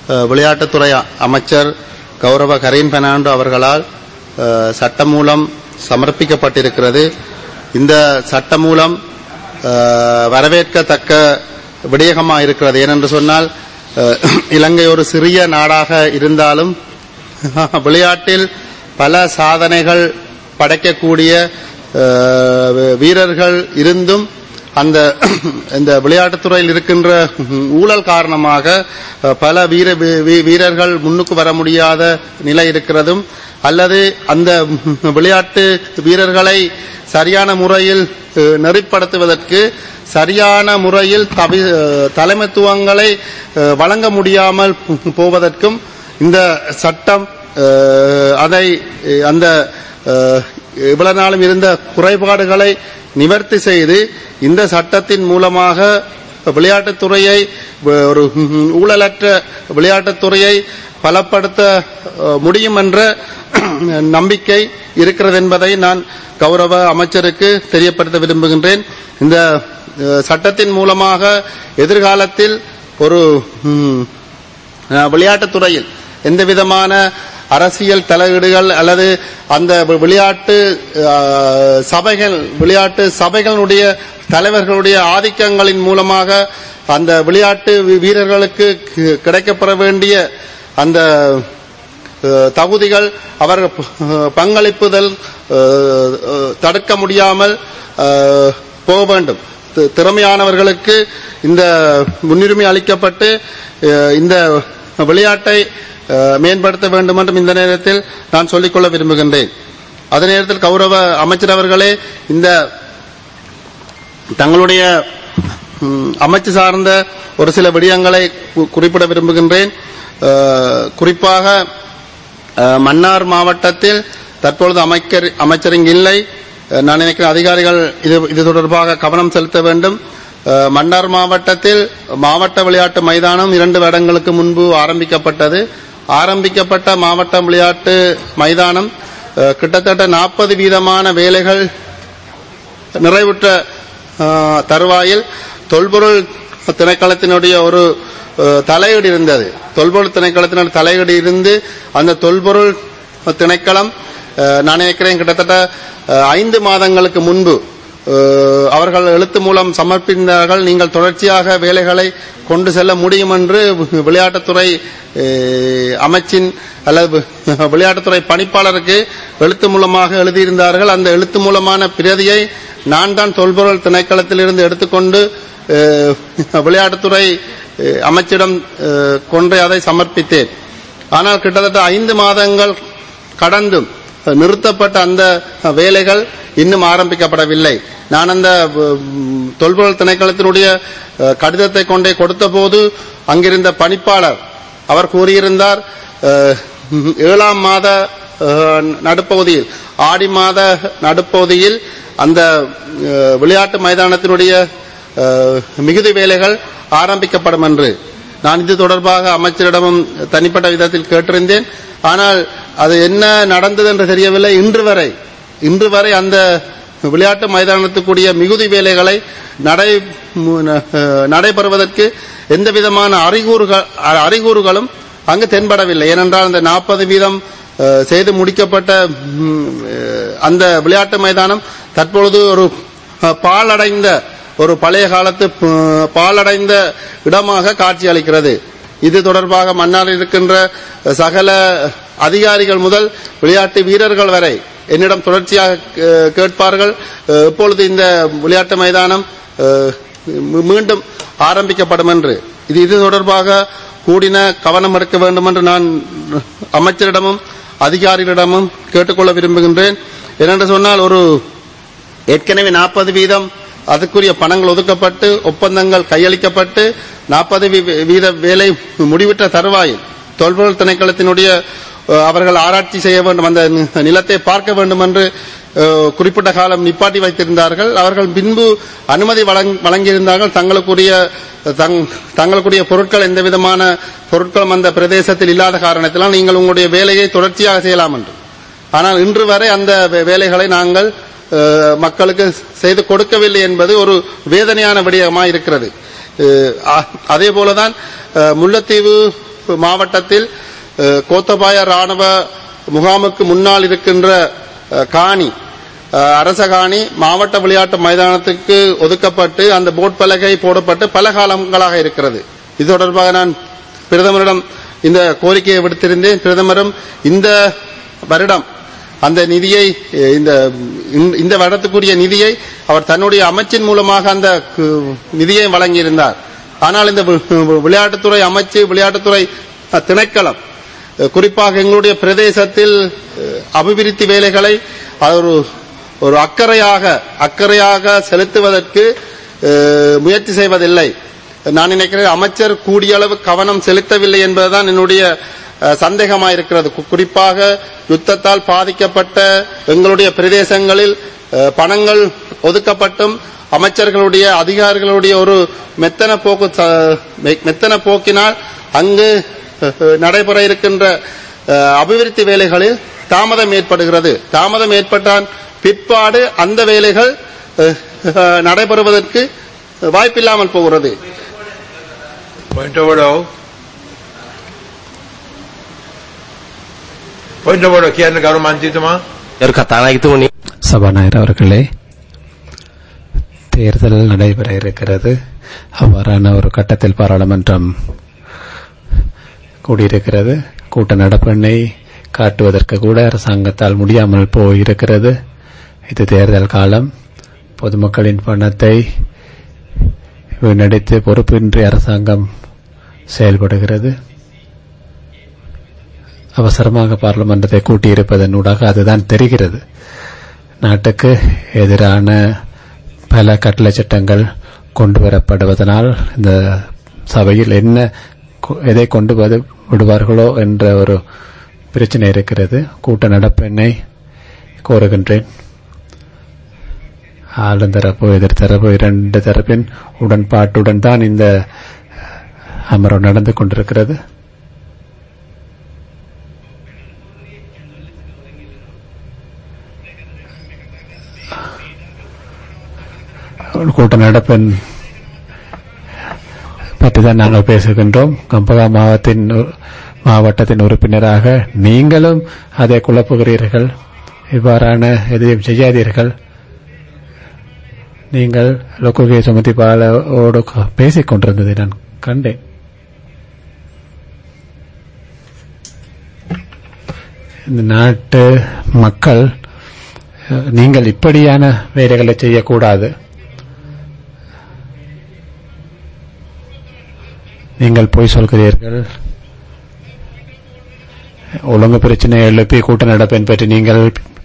விளையாட்டுத்துறை அமைச்சர் கௌரவ கரீன் பெர்னாண்டோ அவர்களால் சட்டமூலம் சமர்ப்பிக்கப்பட்டிருக்கிறது. இந்த சட்ட மூலம் வரவேற்கத்தக்க விடயமாக இருக்கிறது. ஏனென்று சொன்னால் இலங்கை ஒரு சிறிய நாடாக இருந்தாலும் விளையாட்டில் பல சாதனைகள் படைக்கக்கூடிய வீரர்கள் இருந்தும் இந்த விளையாட்டுத்துறையில் இருக்கின்ற ஊழல் காரணமாக பல வீரர்கள் முன்னுக்கு வர முடியாத நிலை இருக்கிறதும், அல்லது அந்த விளையாட்டு வீரர்களை சரியான முறையில் நெறிப்படுத்துவதற்கு சரியான முறையில் தலைமைத்துவங்களை வழங்க முடியாமல் போவதற்கும் இந்த சட்டம் அதை அந்த இவ்வளவு நாளும் இருந்த குறைபாடுகளை நிவர்த்தி செய்து இந்த சட்டத்தின் மூலமாக விளையாட்டுத்துறையை ஒரு ஊழலற்ற விளையாட்டுத்துறையை பலப்படுத்த முடியும் என்ற நம்பிக்கை இருக்கிறது என்பதை நான் கௌரவ அமைச்சருக்கு தெரியப்படுத்த விரும்புகின்றேன். இந்த சட்டத்தின் மூலமாக எதிர்காலத்தில் ஒரு விளையாட்டுத்துறையில் எந்தவிதமான அரசியல் தலையீடுகள் அல்லது அந்த விளையாட்டு சபைகளுடைய தலைவர்களுடைய ஆதிக்கங்களின் மூலமாக அந்த விளையாட்டு வீரர்களுக்கு கிடைக்கப்பெற வேண்டிய அந்த தகுதிகள் அவர் பங்களிப்புதல் தடுக்க முடியாமல் போக வேண்டும். திறமையானவர்களுக்கு இந்த முன்னுரிமை அளிக்கப்பட்டு இந்த விளையாட்டை மேம்படுத்த வேண்டும் என்றும் இந்த நேரத்தில் நான் சொல்லிக்கொள்ள விரும்புகின்றேன். அதே நேரத்தில் கௌரவ அமைச்சர் அவர்களே, இந்த தங்களுடைய அமைச்சு சார்ந்த ஒரு சில விடயங்களை குறிப்பிட விரும்புகின்றேன். குறிப்பாக மன்னார் மாவட்டத்தில் தற்பொழுது அமைச்சர் இங்கு இல்லை. நான் நினைக்கிறேன் அதிகாரிகள் இது தொடர்பாக கவனம் செலுத்த வேண்டும். மன்னார் மாவட்டத்தில் மாவட்ட விளையாட்டு மைதானம் 2 வருடங்களுக்கு முன்பு ஆரம்பிக்கப்பட்ட மாவட்ட விளையாட்டு மைதானம் கிட்டத்தட்ட 40% வேலைகள் நிறைவுற்ற தருவாயில் தொல்பொருள் திணைக்களத்தினுடைய ஒரு தலையீடு இருந்தது. தொல்பொருள் திணைக்களத்தினுடைய தலையீடு இருந்து அந்த தொல்பொருள் திணைக்களம் நான் நினைக்கிறேன் கிட்டத்தட்ட 5 மாதங்களுக்கு முன்பு அவர்கள் எழுத்து மூலம் சமர்ப்பித்தார்கள். நீங்கள் தொடர்ச்சியாக வேலைகளை கொண்டு செல்ல முடியும் என்று விளையாட்டுத்துறை அமைச்சின் அல்லது விளையாட்டுத்துறை பணிப்பாளருக்கு எழுத்து மூலமாக எழுதியிருந்தார்கள். அந்த எழுத்து மூலமான பிரதியை நான் தான் தொல்பொருள் திணைக்களத்திலிருந்து எடுத்துக்கொண்டு விளையாட்டுத்துறை அமைச்சிடம் கொண்டு அதை சமர்ப்பித்தேன். ஆனால் கிட்டத்தட்ட 5 மாதங்கள் கடந்தும் நிறுத்தப்பட்ட அந்த வேலைகள் இன்னும் ஆரம்பிக்கப்படவில்லை. நான் அந்த தொல்பொருள் திணைக்களத்தினுடைய கடிதத்தை கொண்டே கொடுத்த போது அங்கிருந்த பணிப்பாளர் அவர் கூறியிருந்தார், 7ஆம் மாத நடுப்பகுதியில் ஆடி மாத நடுப்பகுதியில் அந்த விளையாட்டு மைதானத்தினுடைய மிகுதி வேலைகள் ஆரம்பிக்கப்படும் என்று. நான் இது தொடர்பாக அமைச்சரிடமும் தனிப்பட்ட விதத்தில் கேட்டிருந்தேன். ஆனால் அது என்ன நடந்தது என்று தெரியவில்லை. இன்று வரை அந்த விளையாட்டு மைதானத்துக்குரிய மிகுதி வேலைகளை நடைபெறுவதற்கு எந்தவிதமான அறிகுறிகளும் அங்கு தென்படவில்லை. ஏனென்றால் அந்த 40% செய்து முடிக்கப்பட்ட அந்த விளையாட்டு மைதானம் தற்பொழுது ஒரு பாழடைந்த ஒரு பழைய காலத்து பாழடைந்த இடமாக காட்சி அளிக்கிறது. இது தொடர்பாக மன்னாரில் இருக்கின்ற சகல அதிகாரிகள் முதல் விளையாட்டு வீரர்கள் வரை என்னிடம் தொடர்ச்சியாக கேட்பார்கள், எப்பொழுது இந்த விளையாட்டு மைதானம் மீண்டும் ஆரம்பிக்கப்படும் என்று. இது தொடர்பாக கூடின கவனம் எடுக்க வேண்டும் என்று நான் அமைச்சரிடமும் அதிகாரிகளிடமும் கேட்டுக்கொள்ள விரும்புகின்றேன். ஏனென்று சொன்னால் ஒரு ஏற்கனவே 40% அதுக்குரிய பணங்கள் ஒதுக்கப்பட்டு ஒப்பந்தங்கள் கையளிக்கப்பட்டு 40% வேலை முடிவிட்ட தருவாயில் தொல்பொருள் திணைக்களத்தினுடைய அவர்கள் ஆராய்ச்சி செய்ய வேண்டும், அந்த நிலத்தை பார்க்க வேண்டும் என்று குறிப்பிட்ட காலம் நிப்பாட்டி வைத்திருந்தார்கள். அவர்கள் பின்பு அனுமதி வழங்கியிருந்தார்கள். தங்களுக்குரிய பொருட்கள் எந்த விதமான பொருட்களும் அந்த பிரதேசத்தில் இல்லாத காரணத்தினால் நீங்கள் உங்களுடைய வேலையை தொடர்ச்சியாக செய்யலாம் என்று. ஆனால் இன்று வரை அந்த வேலைகளை நாங்கள் மக்களுக்கு செய்து கொடுக்கவில்லை என்பது ஒரு வேதனையான விடயமாக இருக்கிறது. அதே போலதான் முல்லைத்தீவு மாவட்டத்தில் கோத்தபாய ராணுவ முகாமுக்கு முன்னால் இருக்கின்ற காணி அரசகாணி மாவட்ட விளையாட்டு மைதானத்துக்கு ஒதுக்கப்பட்டு அந்த போட் பலகை போடப்பட்டு பல காலங்களாக இருக்கிறது. இது தொடர்பாக நான் பிரதமரிடம் இந்த கோரிக்கையை விடுத்திருந்தேன். பிரதமரும் இந்த வருடம் அந்த நிதியை இந்த வருடத்துக்குரிய நிதியை அவர் தன்னுடைய அமைச்சின் மூலமாக அந்த நிதியை வழங்கியிருந்தார். ஆனால் இந்த விளையாட்டுத்துறை அமைச்சு விளையாட்டுத்துறை திணைக்களம் குறிப்பாக எங்களுடைய பிரதேசத்தில் அபிவிருத்தி வேலைகளை ஒரு அக்கறையாக செலுத்துவதற்கு முயற்சி செய்வதில்லை. நான் நினைக்கிறேன் அமைச்சர் கூடிய அளவு கவனம் செலுத்தவில்லை என்பதுதான் என்னுடைய சந்தேகமாயிருக்கிறது. குறிப்பாக யுத்தத்தால் பாதிக்கப்பட்ட எங்களுடைய பிரதேசங்களில் பணங்கள் ஒதுக்கப்பட்டும் அமைச்சர்களுடைய அதிகாரிகளுடைய ஒரு மெத்தன போக்கினால் அங்கு நடைபெற இருக்கின்ற அபிவிருத்தி வேலைகளில் தாமதம் ஏற்படுகிறது. தாமதம் ஏற்பட்டால் பிற்பாடு அந்த வேலைகள் நடைபெறுவதற்கு வாய்ப்பில்லாமல் போகிறது. சபாநாயகர் அவர்களே, தேர்தல் நடைபெற இருக்கிறது. அவ்வாறான ஒரு கட்டத்தில் பாராளுமன்றம் கூடியிருக்கிறது. கூட்ட நடப்பெண்ணை காட்டுவதற்கு கூட அரசாங்கத்தால் முடியாமல் போயிருக்கிறது. இது தேர்தல் காலம். பொதுமக்களின் பணத்தை வீணடித்து பொறுப்பின்றி அரசாங்கம் செயல்படுகிறது. அவசரமாக பார்லிமெண்டத்தை கூட்டியிருப்பதன் ஊடாக அதுதான் தெரிகிறது. நாட்டுக்கு எதிரான பல கட்டளை சட்டங்கள் கொண்டு வரப்படுவதனால் இந்த சபையில் எதை கொண்டு விடுவார்களோ என்ற ஒரு பிரச்சனை இருக்கிறது. கூட்ட நடப்பெண்ணை கோருகின்றேன். ஆளுந்தரப்பு எதிர்த்தரப்பு இரண்டு தரப்பின் உடன்பாட்டுடன் தான் இந்த அமர்வு நடந்து கொண்டிருக்கிறது. கூட்ட நடப்பெண் பற்றிதான் நாங்கள் பேசுகின்றோம். கம்பகா மாவட்டத்தின் உறுப்பினராக நீங்களும் அதை குழப்புகிறீர்கள். இவ்வாறான எதையும் செய்யாதீர்கள். நீங்கள் லோகே சுமதி பாலோடு பேசிக் கொண்டிருந்ததை நான் கண்டேன். இந்த நாட்டு மக்கள் நீங்கள் இப்படியான வேலைகளை செய்யக்கூடாது. நீங்கள் போய் சொல்கிறீர்கள். ஒழுங்கு பிரச்சனை எழுப்பி கூட்ட நடப்பேன் பற்றி நீங்கள்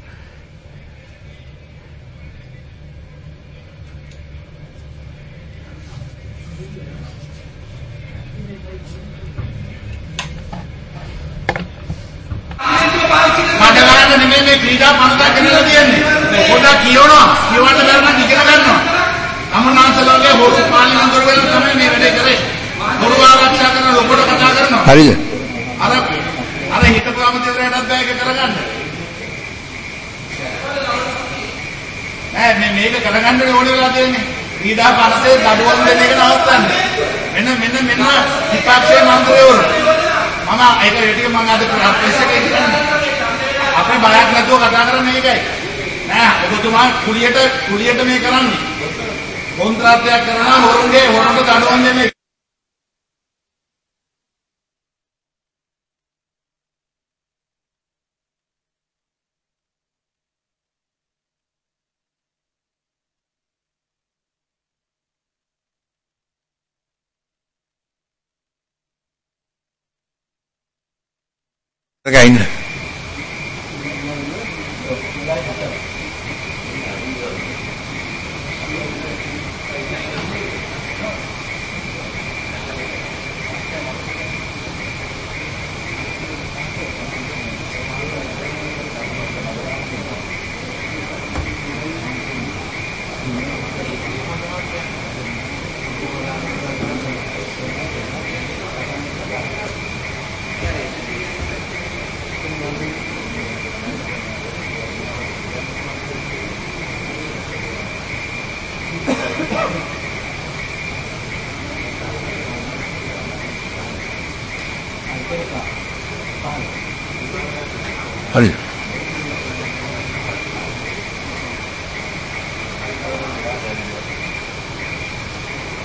හරිද? අර හිතපු අමතිවරයටත් බෑ ඒක කරගන්න. නෑ මේක කරගන්න ඕනේ වෙලා තියෙන්නේ. ඊදා පස්සේ දඩුවම් දෙන එක නවත්තන්න. මෙන්න විපක්ෂයේ මන්ත්‍රීවරු. මම ඒක ටික මම අද ප්‍රෙස් එකේ කියන්නේ. අපි බයක් නැතුව කතා කරන්නේ මේකයි. නෑ ඔබතුමා කුලියට මේ කරන්නේ. කොන්ත්‍රාත්යක් කරනවා හොරුන්ට දඩුවම් දෙන්නේ. Again. හරි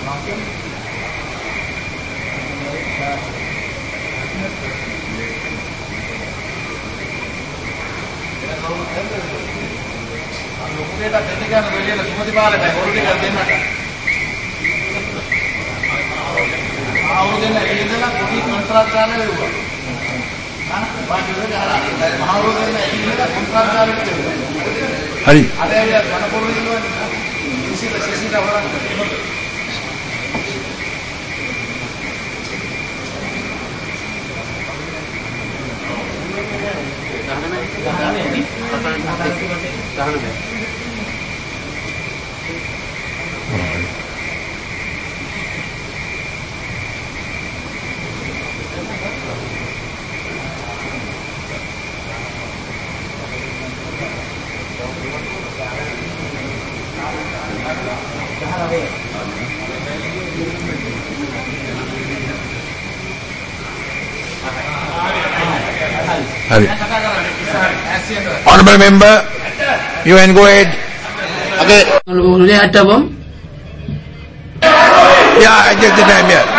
හරි හරි honorable member you can go ahead okay விளையாட்டவும் yeah adjust the time here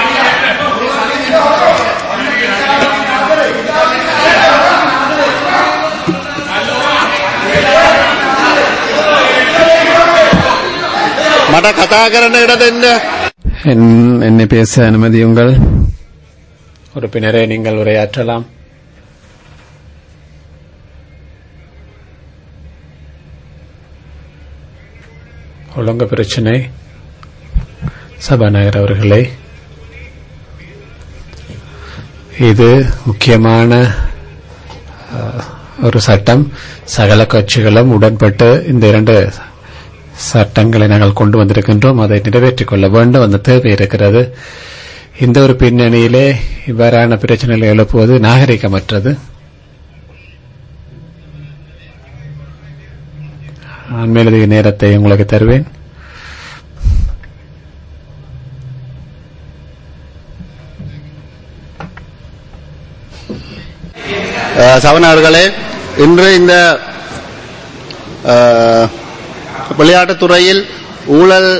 මට කතා කරන්න ඉඩ දෙන්න. என்னை பேச அனுமதியுங்கள். உறுப்பினரே, நீங்கள் உரையாற்றலாம். ஒழுங்கு பிரச்சனை. சபாநாயகர் அவர்களே, இது முக்கியமான ஒரு சட்டம். சகல கட்சிகளும் உடன்பட்டு இந்த 2 சட்டங்களை நாங்கள் கொண்டு வந்திருக்கின்றோம். அதை நிறைவேற்றிக் கொள்ள வேண்டும், அந்த தேவை இருக்கிறது. இந்த ஒரு பின்னணியிலே இவ்வாறான பிரச்சனைகளை எழுப்புவது நாகரிகமற்றது. மேலதிக நேரத்தை உங்களுக்கு தருவேன். சவணர்களே, இன்று இந்த விளையாட்டுத் துறையில் ஊழல்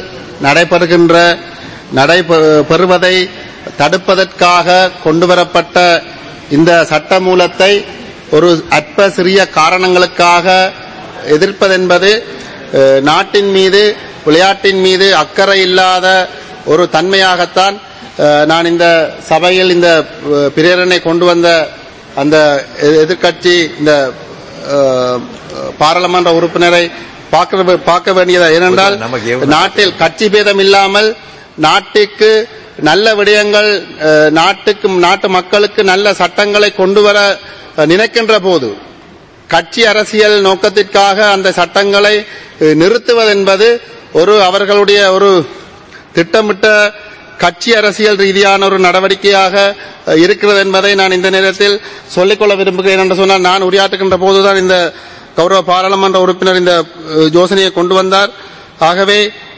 நடைபெறுவதை தடுப்பதற்காக கொண்டுவரப்பட்ட இந்த சட்ட மூலத்தை ஒரு அற்ப சிறிய காரணங்களுக்காக எதிர்ப்பதென்பது நாட்டின் மீது, விளையாட்டின் மீது அக்கறை இல்லாத ஒரு தன்மையாகத்தான் நான் இந்த சபையில் இந்த பிரேரணை கொண்டு வந்த அந்த எதிர்க்கட்சி இந்த பாராளுமன்ற உறுப்பினரை பார்க்க வேண்டியதா. ஏனென்றால் நாட்டில் கட்சி பேதம் இல்லாமல் நாட்டுக்கு நல்ல விடயங்கள், நாட்டு மக்களுக்கு நல்ல சட்டங்களை கொண்டு வர நினைக்கின்ற போது கட்சி அரசியல் நோக்கத்திற்காக அந்த சட்டங்களை நிறுத்துவதென்பது அவர்களுடைய ஒரு திட்டமிட்ட கட்சி அரசியல் ரீதியான ஒரு நடவடிக்கையாக இருக்கிறது என்பதை நான் இந்த நேரத்தில் சொல்லிக்கொள்ள விரும்புகிறேன். என்று சொன்னால், நான் உரையாற்றுகின்ற போதுதான் இந்த கௌரவ பாராளுமன்ற உறுப்பினர் இந்த யோசனையை கொண்டு வந்தார். ஆகவே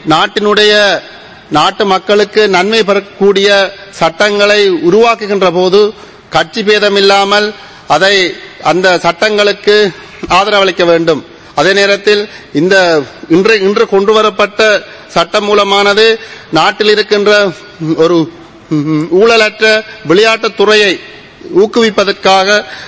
நாட்டு மக்களுக்கு நன்மை பெறக்கூடிய சட்டங்களை உருவாக்குகின்ற போது கட்சி பேதம் இல்லாமல் அந்த சட்டங்களுக்கு ஆதரவளிக்க வேண்டும். அதே நேரத்தில் இன்று கொண்டுவரப்பட்ட சட்டம் மூலமானது நாட்டில் இருக்கின்ற ஒரு ஊழலற்ற விளையாட்டுத் துறையை ஊக்குவிப்பதற்காக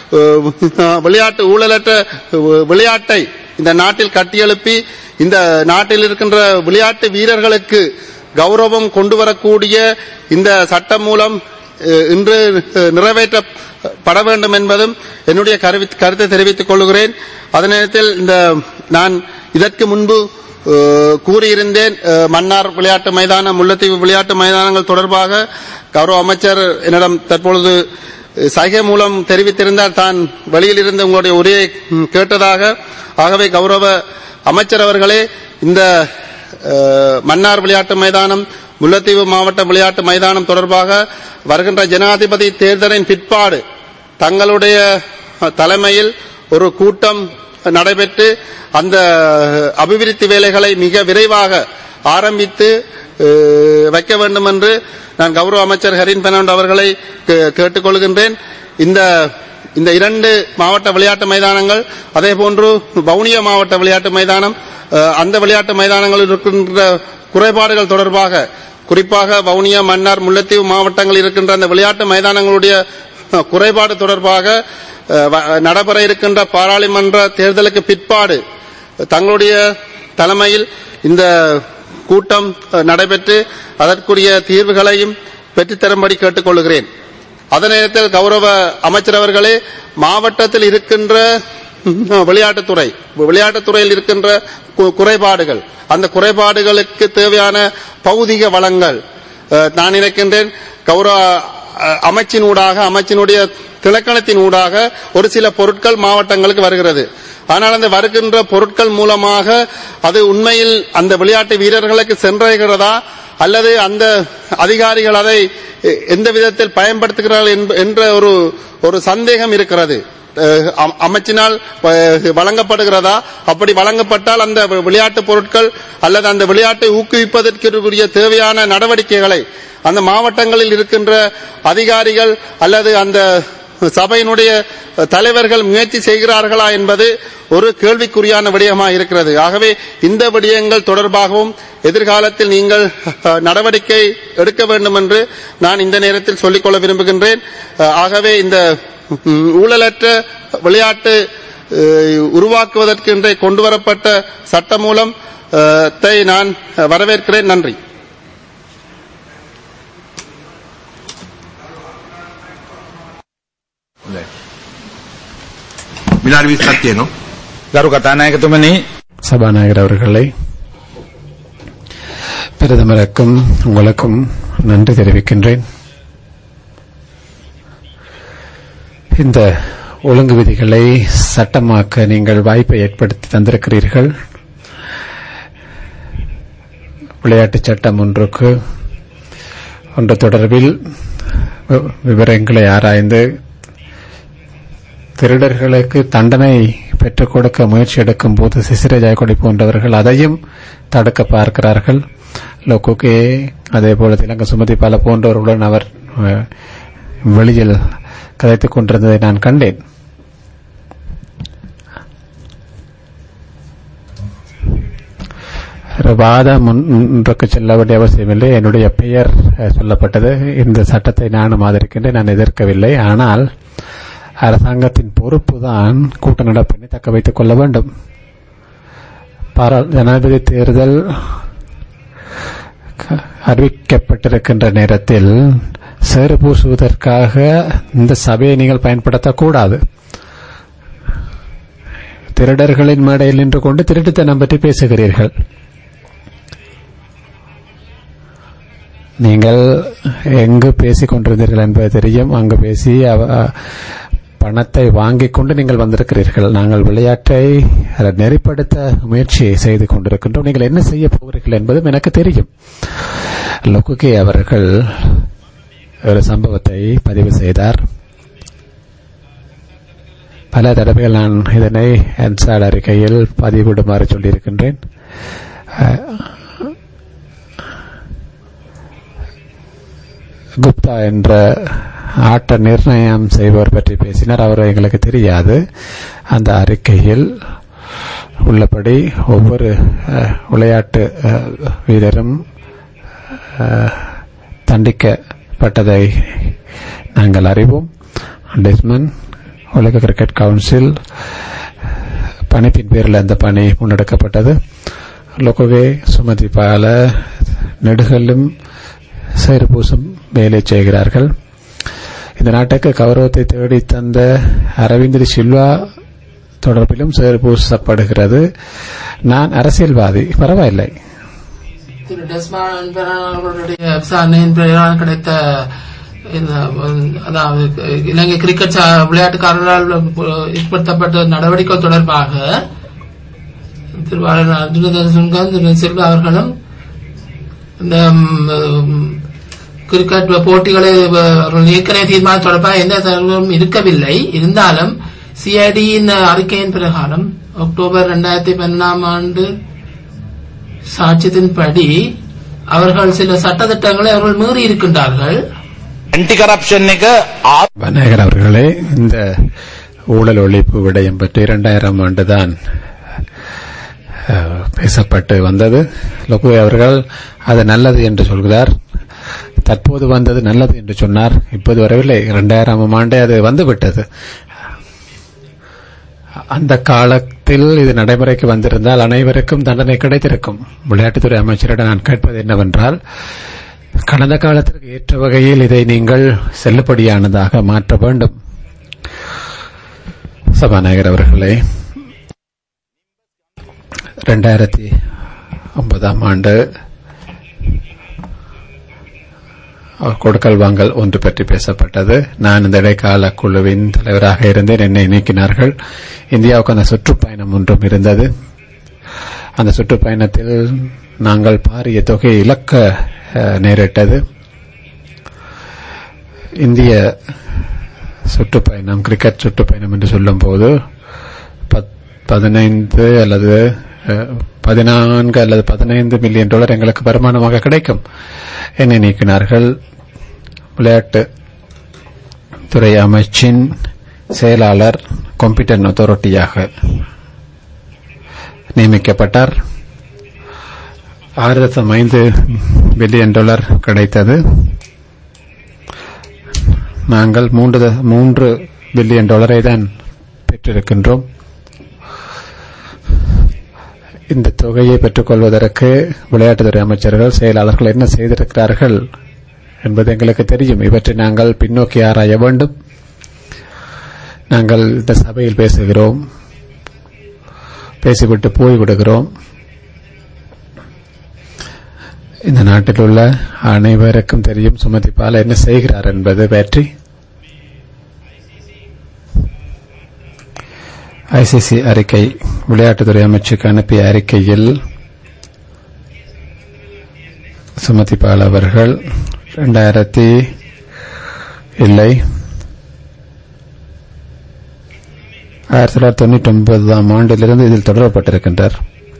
ஊழலற்ற விளையாட்டை இந்த நாட்டில் கட்டியெழுப்பி இந்த நாட்டில் இருக்கின்ற விளையாட்டு வீரர்களுக்கு கௌரவம் கொண்டு வரக்கூடிய இந்த சட்டம் மூலம் இன்று நிறைவேற்றப்பட வேண்டும் என்பதும் என்னுடைய கருத்தை தெரிவித்துக் கொள்கிறேன். அதே நேரத்தில் நான் இதற்கு முன்பு கூறியிருந்தேன், மன்னார் விளையாட்டு மைதானம், முல்லைத்தீவு விளையாட்டு மைதானங்கள் தொடர்பாக கௌரவ அமைச்சர் என்னிடம் தற்பொழுது சைகை மூலம் தெரிவித்திருந்தார், தான் வெளியில் இருந்து உங்களுடைய உரையை கேட்டதாக. ஆகவே கௌரவ அமைச்சர் அவர்களே, இந்த மன்னார் விளையாட்டு மைதானம், முல்லைத்தீவு மாவட்ட விளையாட்டு மைதானம் தொடர்பாக வருகின்ற ஜனாதிபதி தேர்தலின் பிற்பாடு தங்களுடைய தலைமையில் ஒரு கூட்டம் நடைபெற்று அந்த அபிவிருத்தி வேலைகளை மிக விரைவாக ஆரம்பித்து வைக்க வேண்டும் என்று நான் கௌரவ அமைச்சர் ஹரின் பெர்னாண்டோ அவர்களை கேட்டுக்கொள்கின்றேன். இந்த 2 மாவட்ட விளையாட்டு மைதானங்கள், அதே போன்று வவுனியா மாவட்ட விளையாட்டு மைதானம், அந்த விளையாட்டு மைதானங்களில் இருக்கின்ற குறைபாடுகள் தொடர்பாக குறிப்பாக வவுனியா, மன்னார், முல்லைத்தீவு மாவட்டங்களில் இருக்கின்ற அந்த விளையாட்டு மைதானங்களுடைய குறைபாடு தொடர்பாக நடைபெற இருக்கின்ற பாராளுமன்ற தேர்தலுக்கு பிற்பாடு தங்களுடைய தலைமையில் இந்த கூட்டம் நடைபெற்று அதற்குரிய தீர்வுகளையும் பெற்றுத்தரும்படி கேட்டுக் கொள்கிறேன். அதே நேரத்தில் கௌரவ அமைச்சர் அவர்களே, மாவட்டத்தில் இருக்கின்ற விளையாட்டுத்துறையில் இருக்கின்ற குறைபாடுகள், அந்த குறைபாடுகளுக்கு தேவையான பௌதிக வளங்கள் நான் நினைக்கின்றேன் கௌரவ அமைச்சினுடைய திணைக்களத்தின் ஊடாக ஒரு சில பொருட்கள் மாவட்டங்களுக்கு வருகிறது. ஆனால் அந்த வருகின்ற பொருட்கள் மூலமாக அது உண்மையில் அந்த விளையாட்டு வீரர்களுக்கு சென்றடைகிறதா அல்லது அந்த அதிகாரிகள் அதை எந்த விதத்தில் பயன்படுத்துகிறார்கள் என்ற ஒரு சந்தேகம் இருக்கிறது. அமைச்சினால் வழங்கப்படுகிறதா? அப்படி வழங்கப்பட்டால் அந்த விளையாட்டு பொருட்கள் அல்லது அந்த விளையாட்டை ஊக்குவிப்பதற்குரிய தேவையான நடவடிக்கைகளை அந்த மாவட்டங்களில் இருக்கின்ற அதிகாரிகள் அல்லது அந்த சபையினுடைய தலைவர்கள் முயற்சி செய்கிறார்களா என்பது ஒரு கேள்விக்குறியான விடயமாக இருக்கிறது. ஆகவே இந்த விடயங்கள் தொடர்பாகவும் எதிர்காலத்தில் நீங்கள் நடவடிக்கை எடுக்க வேண்டும் என்று நான் இந்த நேரத்தில் சொல்லிக்கொள்ள விரும்புகின்றேன். ஆகவே இந்த ஊழலற்ற விளையாட்டு உருவாக்குவதற்கு இன்றை கொண்டுவரப்பட்ட சட்டமூலத்தை நான் வரவேற்கிறேன். நன்றி. சபாநாயகர் அவர்களை, பிரதமருக்கும் உங்களுக்கும் நன்றி தெரிவிக்கின்றேன். இந்த ஒழுங்கு விதிகளை சட்டமாக்க நீங்கள் வாய்ப்பை ஏற்படுத்தி தந்திருக்கிறீர்கள். விளையாட்டுச் சட்டம் ஒன்று தொடர்பில் விவரங்களை ஆராய்ந்து திருடர்களுக்கு தண்டனை பெற்றுக் கொடுக்க முயற்சி எடுக்கும் போது சிசிர ஜெயக்கொடி போன்றவர்கள் அதையும் தடுக்க பார்க்கிறார்கள். லோகோகே அதேபோல திலங்க சுமதி பல போன்றவர்களுடன் அவர் வெளியில் கதைத்துக் கொண்டிருந்ததை நான் கண்டேன். வாதம் ஒன்றுக்கு செல்ல வேண்டிய அவசியமில்லை. என்னுடைய பெயர் சொல்லப்பட்டது. இந்த சட்டத்தை நானும் ஆதரிக்கின்றேன், நான் எதிர்க்கவில்லை. ஆனால் அரசாங்கத்தின் பொறுப்புதான் கூட்ட நடப்பினை தக்க வைத்துக் கொள்ள வேண்டும். ஜனாதிபதி தேர்தல் அறிவிக்கப்பட்டிருக்கின்ற நேரத்தில் சேறு பூசுவதற்காக இந்த சபையை நீங்கள் பயன்படுத்தக்கூடாது. திருடர்களின் மேடையில் நின்று கொண்டு திருட்டுத்தனம் பற்றி பேசுகிறீர்கள். நீங்கள் எங்கு பேசிக் கொண்டிருந்தீர்கள் என்பது தெரியும். அங்கு பேசி பணத்தை வாங்கிக் கொண்டு நீங்கள் வந்திருக்கிறீர்கள். நாங்கள் விளையாட்டை நெறிப்படுத்த முயற்சியை செய்து கொண்டிருக்கின்றோம். நீங்கள் என்ன செய்ய போகிறீர்கள் என்பதும் எனக்கு தெரியும். லோகுகே அவர்கள் ஒரு சம்பவத்தை பதிவு செய்தார். பல தடவைகள் நான் இதனை அன்சால் அறிக்கையில் பதிவிடுமாறு சொல்லியிருக்கின்றேன். குப்தா என்ற ஆட்ட நிர்ணயம் செய்பவர் பற்றி பேசினார். அவர் எங்களுக்கு தெரியாது. அந்த அறிக்கையில் உள்ளபடி ஒவ்வொரு விளையாட்டு வீரரும் தண்டிக்கப்பட்டதை நாங்கள் அறிவோம். டெஸ்மன் உலக கிரிக்கெட் கவுன்சில் பணிப்பின் பேரில் அந்த பணி முன்னெடுக்கப்பட்டது. லோகோகே சுமதி பால நெடுகலும் சேறு பூசும் வேலை செய்கிறார்கள். இந்த நாட்டுக்கு கௌரவத்தை தேடி தந்த அரவிந்த் சில்வா தொடர்பிலும் சேறு பூசப்படுகிறது. நான் அரசியல்வாதி, பரவாயில்லை. திரு டெஸ்மான் அவர்களுடைய விசாரணையின் பெயரால் கிடைத்த அதாவது இலங்கை கிரிக்கெட் விளையாட்டுக்காரர்களால் ஏற்படுத்தப்பட்ட நடவடிக்கை தொடர்பாக திருவாளர் அர்ஜுன சில்வா அவர்களும் இந்த கிரிக்கெட் போட்டிகளை ஏற்கனவே தீர்மானம் தொடர்பாக எந்த தகவலும் இருக்கவில்லை. இருந்தாலும் சிஐடியின் அறிக்கையின் பிரகாரம் அக்டோபர் 2012 சாட்சியத்தின்படி அவர்கள் சில சட்டத்திட்டங்களை அவர்கள் மீறி இருக்கின்றார்கள். விநாயகர் அவர்களே, இந்த ஊழல் ஒழிப்பு விடயம் பற்றி 2000 ஆண்டுதான் பேசப்பட்டு வந்தது. லொகுவே அவர்கள் அது நல்லது என்று சொல்கிறார். தற்போது வந்தது நல்லது என்று சொன்னார். இப்போது வரவில்லை. 2000ஆம் ஆண்டே அது வந்துவிட்டது. அந்த காலத்தில் இது நடைமுறைக்கு வந்திருந்தால் அனைவருக்கும் தண்டனை கிடைத்திருக்கும். விளையாட்டுத்துறை அமைச்சரிடம் நான் கேட்பது என்னவென்றால், கடந்த காலத்திற்கு ஏற்ற வகையில் இதை நீங்கள் செல்லுபடியானதாக மாற்ற வேண்டும். சபாநாயகர் அவர்களே, 2009ஆம் ஆண்டு கொடுக்கல் வாங்கல் ஒன்று பற்றி பேசப்பட்டது. நான் இந்த இடைக்கால குழுவின் தலைவராக இருந்தேன். என்னை நீக்கினார்கள். இந்தியாவுக்கு அந்த சுற்றுப்பயணம் ஒன்றும் இருந்தது. அந்த சுற்றுப்பயணத்தில் நாங்கள் பாரிய தொகையை இழக்க நேரிட்டது. இந்திய சுற்றுப்பயணம், கிரிக்கெட் சுற்றுப்பயணம் என்று சொல்லும் போது 15 அல்லது 14 அல்லது 15 மில்லியன் டாலர் எங்களுக்கு வருமானமாக கிடைக்கும். என்னை நீக்கினார்கள். விளையாட்டு துறை அமைச்சின் செயலாளர் காம்பிடன்ட் அத்தாரிட்டியாக நியமிக்கப்பட்டார். 6.5 பில்லியன் டாலர் கிடைத்தது. நாங்கள் 3 பில்லியன் டாலரை தான் பெற்றிருக்கின்றோம். இந்த தொகையை பெற்றுக் கொள்வதற்கு விளையாட்டுத்துறை அமைச்சர்கள், செயலாளர்கள் என்ன செய்திருக்கிறார்கள் என்பது எங்களுக்கு தெரியும். இவற்றை நாங்கள் பின்னோக்கி ஆராய வேண்டும். நாங்கள் இந்த சபையில் பேசுகிறோம், பேசிவிட்டு போய்விடுகிறோம். இந்த நாட்டில் உள்ள அனைவருக்கும் தெரியும் சுமதி பாலா என்ன செய்கிறார் என்பது பற்றி. ஐசிசி அறிக்கை, விளையாட்டுத்துறை அமைச்சுக்கு அனுப்பிய அறிக்கையில் சுமதி பாலா அவர்கள் 1999ஆம் ஆண்டிலிருந்து இதில் தொடரப்பட்டிருக்கின்றார்.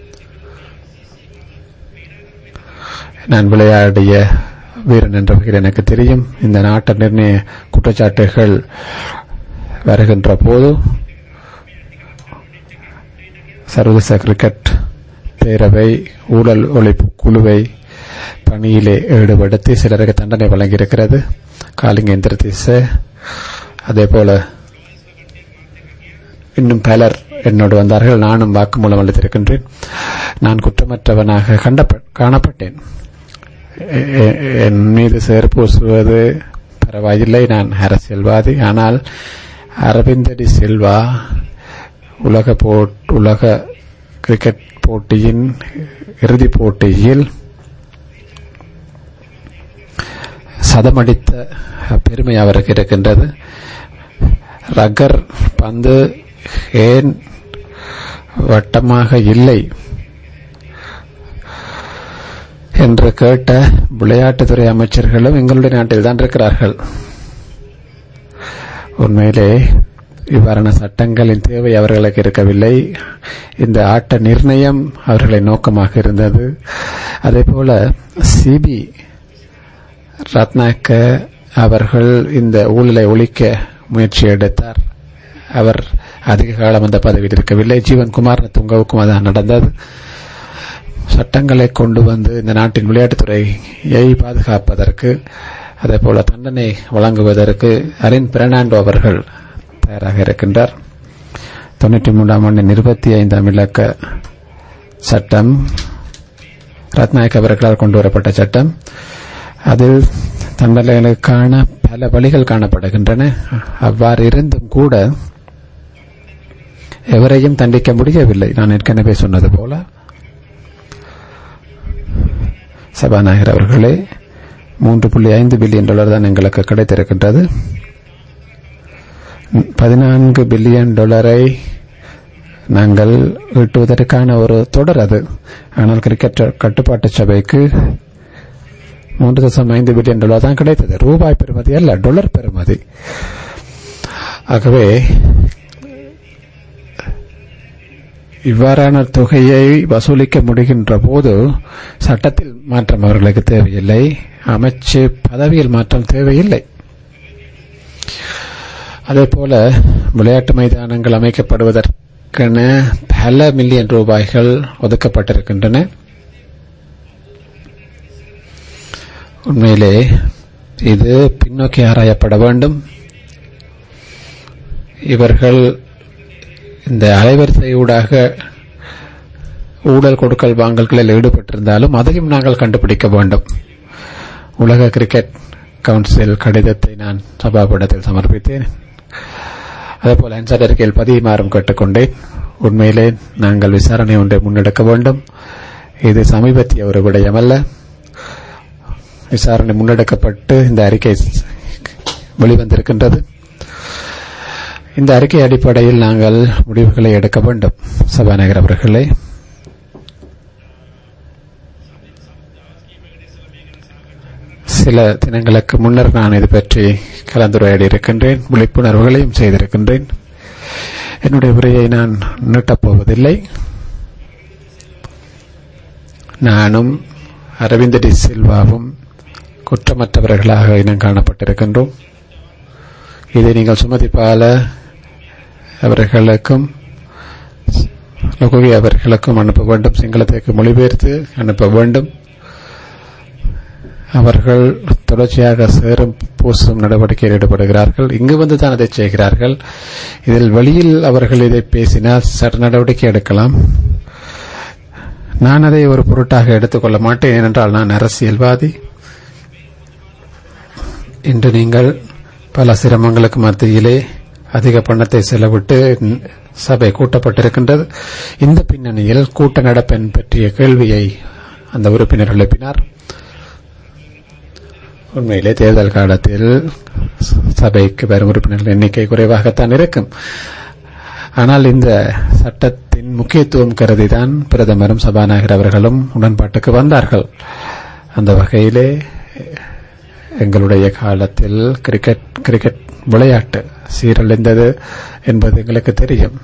நான் விளையாடிய வீரன் என்ற வகையில் எனக்கு தெரியும். இந்த நாட்டு நிர்ணய குற்றச்சாட்டுகள் வருகின்ற போது சர்வதேச கிரிக்கெட் பேரவை ஊழல் ஒழிப்பு குழுவை பணியிலே ஈடுபடுத்தி சிலருக்கு தண்டனை வழங்கியிருக்கிறது. காலிங்க எந்திரதீச, அதே போல இன்னும் பலர் என்னோடு வந்தார்கள். நானும் வாக்குமூலம் அளித்திருக்கின்றேன். நான் குற்றமற்றவனாக காணப்பட்டேன். என் மீது சேர்ப்பு பூசுவது பரவாயில்லை, நான் அரசியல்வாதி. ஆனால் அரவிந்த் டி சில்வா உலக கிரிக்கெட் போட்டியின் இறுதிப் போட்டியில் சதமடித்த பெருமை அவருக்கு இருக்கின்றது. ரக்கர் பந்து ஏன் வட்டமாக இல்லை என்று கேட்ட விளையாட்டுத்துறை அமைச்சர்களும் எங்களுடைய நாட்டில் தான் இருக்கிறார்கள். உண்மையிலே இவ்வாறான சட்டங்களின் தேவை அவர்களுக்கு இருக்கவில்லை. இந்த ஆட்ட நிர்ணயம் அவர்களின் நோக்கமாக இருந்தது. அதேபோல சிபி ரத்னாக்க அவர்கள் இந்த ஊழலை ஒழிக்க முயற்சி எடுத்தார். அவர் அதிக காலம் அந்த பதவியில் இருக்கவில்லை. ஜீவன்குமார் துங்கவுக்கும் அதான் நடந்தது. சட்டங்களை கொண்டு வந்து இந்த நாட்டின் விளையாட்டுத்துறையை பாதுகாப்பதற்கு, அதே போல தண்டனை வழங்குவதற்கு அரின் பெர்னாண்டோ அவர்கள் தயாராக இருக்கின்றார். 93ஆம் ஆண்டின் 25ஆம் இலக்க சட்டம் ரத்நாயக் அவர்களால் கொண்டு வரப்பட்ட சட்டம். அதில் தண்டனைகளுக்கான பல வழிகள் காணப்படுகின்றன. அவ்வாறு இருந்தும் கூட எவரையும் தண்டிக்க முடியவில்லை. நான் ஏற்கனவே சொன்னது போல சபாநாயகர் அவர்களே, 3.5 பில்லியன் டாலர் தான் எங்களுக்கு கிடைத்திருக்கின்றது. 14 பில்லியன் டாலரை நாங்கள் ஈட்டுவதற்கான ஒரு தொடர் அது. ஆனால் கிரிக்கெட் கட்டுப்பாட்டு சபைக்கு 3.5 பில்லியன் டாலர் தான் கிடைத்தது. ரூபாய் பெறுமதி அல்ல, டாலர் பெறுமதி. ஆகவே இவ்வாறான தொகையை வசூலிக்க முடிகின்ற போது சட்டத்தில் மாற்றம் அவர்களுக்கு தேவையில்லை, அமைச்சு பதவியில் மாற்றம் தேவையில்லை. அதே போல விளையாட்டு மைதானங்கள் அமைக்கப்படுவதற்கு இதற்கென பல மில்லியன் ரூபாய்கள் ஒதுக்கப்பட்டிருக்கின்றன. உண்மையிலே இது பின்னோக்கி ஆராயப்பட வேண்டும். இவர்கள் இந்த அலைவரிசையூடாக ஊழல் கொடுக்கல் வாங்கல்களில் ஈடுபட்டிருந்தாலும் அதையும் நாங்கள் கண்டுபிடிக்க வேண்டும். உலக கிரிக்கெட் கவுன்சில் கடிதத்தை நான் சபாபீடத்தில் சமர்ப்பித்தேன். அதேபோல அன்சார் அறிக்கையில் பதியுமாறும் கேட்டுக்கொண்டேன். உண்மையிலே நாங்கள் விசாரணை ஒன்றை முன்னெடுக்க வேண்டும். இது சமீபத்திய ஒரு விடயமல்ல. விசாரணை முன்னெடுக்கப்பட்டு இந்த அறிக்கை வெளிவந்திருக்கின்றது. இந்த அறிக்கை அடிப்படையில் நாங்கள் முடிவுகளை எடுக்க வேண்டும். சபாநாயகர் அவர்களே, சில தினங்களுக்கு முன்னர் நான் இது பற்றி கலந்துரையாடி இருக்கின்றேன். விழிப்புணர்வுகளையும் செய்திருக்கின்றேன். என்னுடைய உரையை நான் நீட்டப்போவதில்லை. நானும் அரவிந்த் டி சில்வாவும் குற்றமற்றவர்களாக இனம் காணப்பட்டிருக்கின்றோம். இதை நீங்கள் சுமதிபால அவர்களுக்கும் லகுவி அவர்களுக்கும் அனுப்ப வேண்டும். சிங்களத்துக்கு மொழிபெயர்த்து அனுப்ப வேண்டும். அவர்கள் தொடர்ச்சியாக சேரும் பூசும் நடவடிக்கையில் ஈடுபடுகிறார்கள். இங்கு வந்து தான் அதை செய்கிறார்கள். இதில் வெளியில் அவர்கள் இதை பேசினால் சட்ட நடவடிக்கை எடுக்கலாம். நான் அதை ஒரு பொருட்டாக எடுத்துக்கொள்ள மாட்டேன். ஏனென்றால் நான் அரசியல்வாதி. இன்று நீங்கள் பல சிரமங்களுக்கு மத்தியிலே அதிக பணத்தை செலவிட்டு சபை கூட்டப்பட்டிருக்கின்றது. இந்த பின்னணியில் கூட்ட நடப்பெண் பற்றிய கேள்வியை அந்த உறுப்பினர் எழுப்பினார். உண்மையிலே தேர்தல் காலத்தில் சபைக்கு வரும் உறுப்பினர்கள் எண்ணிக்கை குறைவாகத்தான் இருக்கும். ஆனால் இந்த சட்டத்தின் முக்கியத்துவம் கருதிதான் பிரதமரும் சபாநாயகர் அவர்களும் உடன்பாட்டுக்கு வந்தார்கள். அந்த வகையிலே எங்களுடைய காலத்தில் கிரிக்கெட் விளையாட்டு சீரழிந்தது என்பது எங்களுக்கு தெரியும்.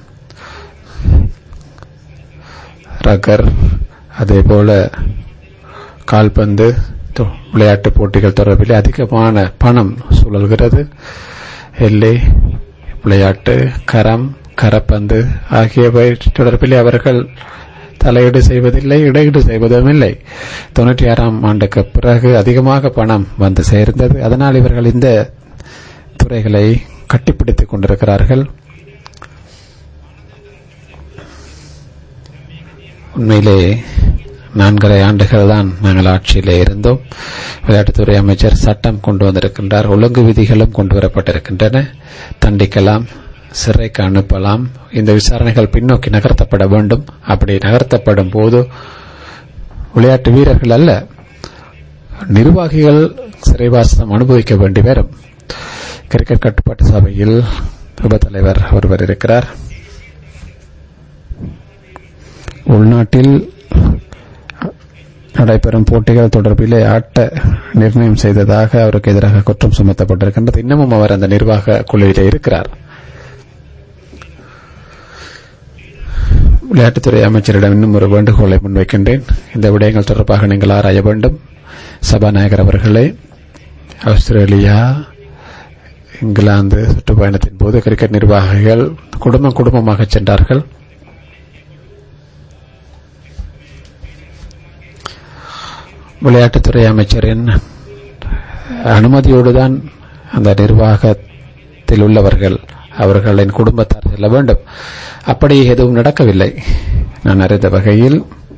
ரக்கர் அதேபோல கால்பந்து விளையாட்டு போட்டிகள் தொடர்பில் அதிகமான பணம் சுழல்கிறது. எல்லை விளையாட்டு, கரப்பந்து ஆகியவை தொடர்பில் அவர்கள் தலையீடு செய்வதில்லை, இடையீடு செய்வதும் இல்லை. 96ஆம் ஆண்டுக்கு பிறகு அதிகமாக பணம் வந்து சேர்ந்தது. அதனால் இவர்கள் இந்த துறைகளை கட்டிப்பிடித்துக் கொண்டிருக்கிறார்கள். உண்மையிலே 4 ஆண்டுகள் தான் நாங்கள் ஆட்சியிலே இருந்தோம். விளையாட்டுத்துறை அமைச்சர் சட்டம் கொண்டு வந்திருக்கின்றார். ஒழுங்கு விதிகளும் கொண்டு வரப்பட்டிருக்கின்றன. தண்டிக்கலாம், சிறைக்கு அனுப்பலாம். இந்த விசாரணைகள் பின்னோக்கி நகர்த்தப்பட வேண்டும். அப்படி நகர்த்தப்படும் போது விளையாட்டு வீரர்கள் அல்ல, நிர்வாகிகள் சிறைவாசம் அனுபவிக்க வேண்டி வரும். கிரிக்கெட் கட்டுப்பாட்டு சபையில் உபத்தலைவர் ஒருவர் இருக்கிறார். உள்நாட்டில் நடைபெறும் போட்டிகள் தொடர்பிலே ஆட்ட நிர்ணயம் செய்ததாக அவருக்கு எதிராக குற்றம் சுமத்தப்பட்டிருக்கின்றது. இன்னமும் அவர் அந்த நிர்வாக குழுவிலே இருக்கிறார். விளையாட்டுத்துறை அமைச்சரிடம் இன்னும் ஒரு வேண்டுகோளை முன்வைக்கின்றேன். இந்த விடயங்கள் தொடர்பாக நீங்கள் ஆராய வேண்டும். சபாநாயகர் அவர்களே, ஆஸ்திரேலியா, இங்கிலாந்து சுற்றுப்பயணத்தின் போது கிரிக்கெட் நிர்வாகிகள் குடும்பமாக சென்றார்கள். விளையாட்டுத்துறை அமைச்சரின் அனுமதியோடுதான் அந்த நிர்வாகத்தில் உள்ளவர்கள் அவர்களின் குடும்பத்தார் செல்ல வேண்டும். அப்படி எதுவும் நடக்கவில்லை. நான் அறிந்த வகையில்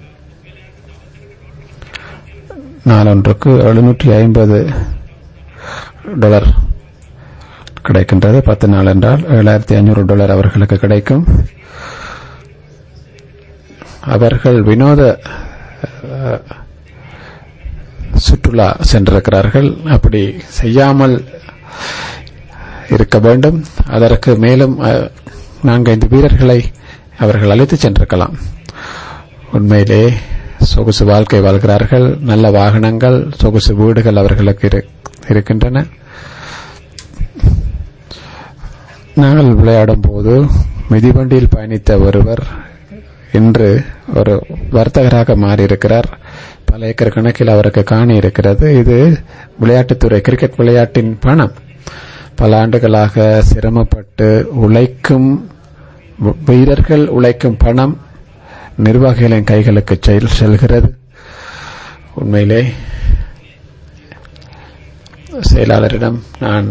நாளொன்றுக்கு $750 கிடைக்கின்றது. 10 நாள் என்றால் $7,500 அவர்களுக்கு கிடைக்கும். அவர்கள் வினோத சுற்றுலா சென்றிருக்கிறார்கள். அப்படி செய்யாமல் இருக்க வேண்டும். அதற்கு மேலும் 4-5 வீரர்களை அவர்கள் அழைத்து சென்றிருக்கலாம். உண்மையிலே சொகுசு வாழ்க்கை வாழ்கிறார்கள். நல்ல வாகனங்கள், சொகுசு வீடுகள் அவர்களுக்கு இருக்கின்றன. நாங்கள் விளையாடும் போது மிதிவண்டியில் பயணித்த ஒருவர் இன்று ஒரு வர்த்தகராக மாறியிருக்கிறார். பல ஏக்கர் கணக்கில் அவருக்கு காணி இருக்கிறது. இது விளையாட்டுத்துறை, கிரிக்கெட் விளையாட்டின் பணம். பல ஆண்டுகளாக சிரமப்பட்டு உழைக்கும் வீரர்கள் உழைக்கும் பணம் நிர்வாகிகளின் கைகளுக்கு செல்கிறது. உண்மையிலே செயலாளரிடம் நான்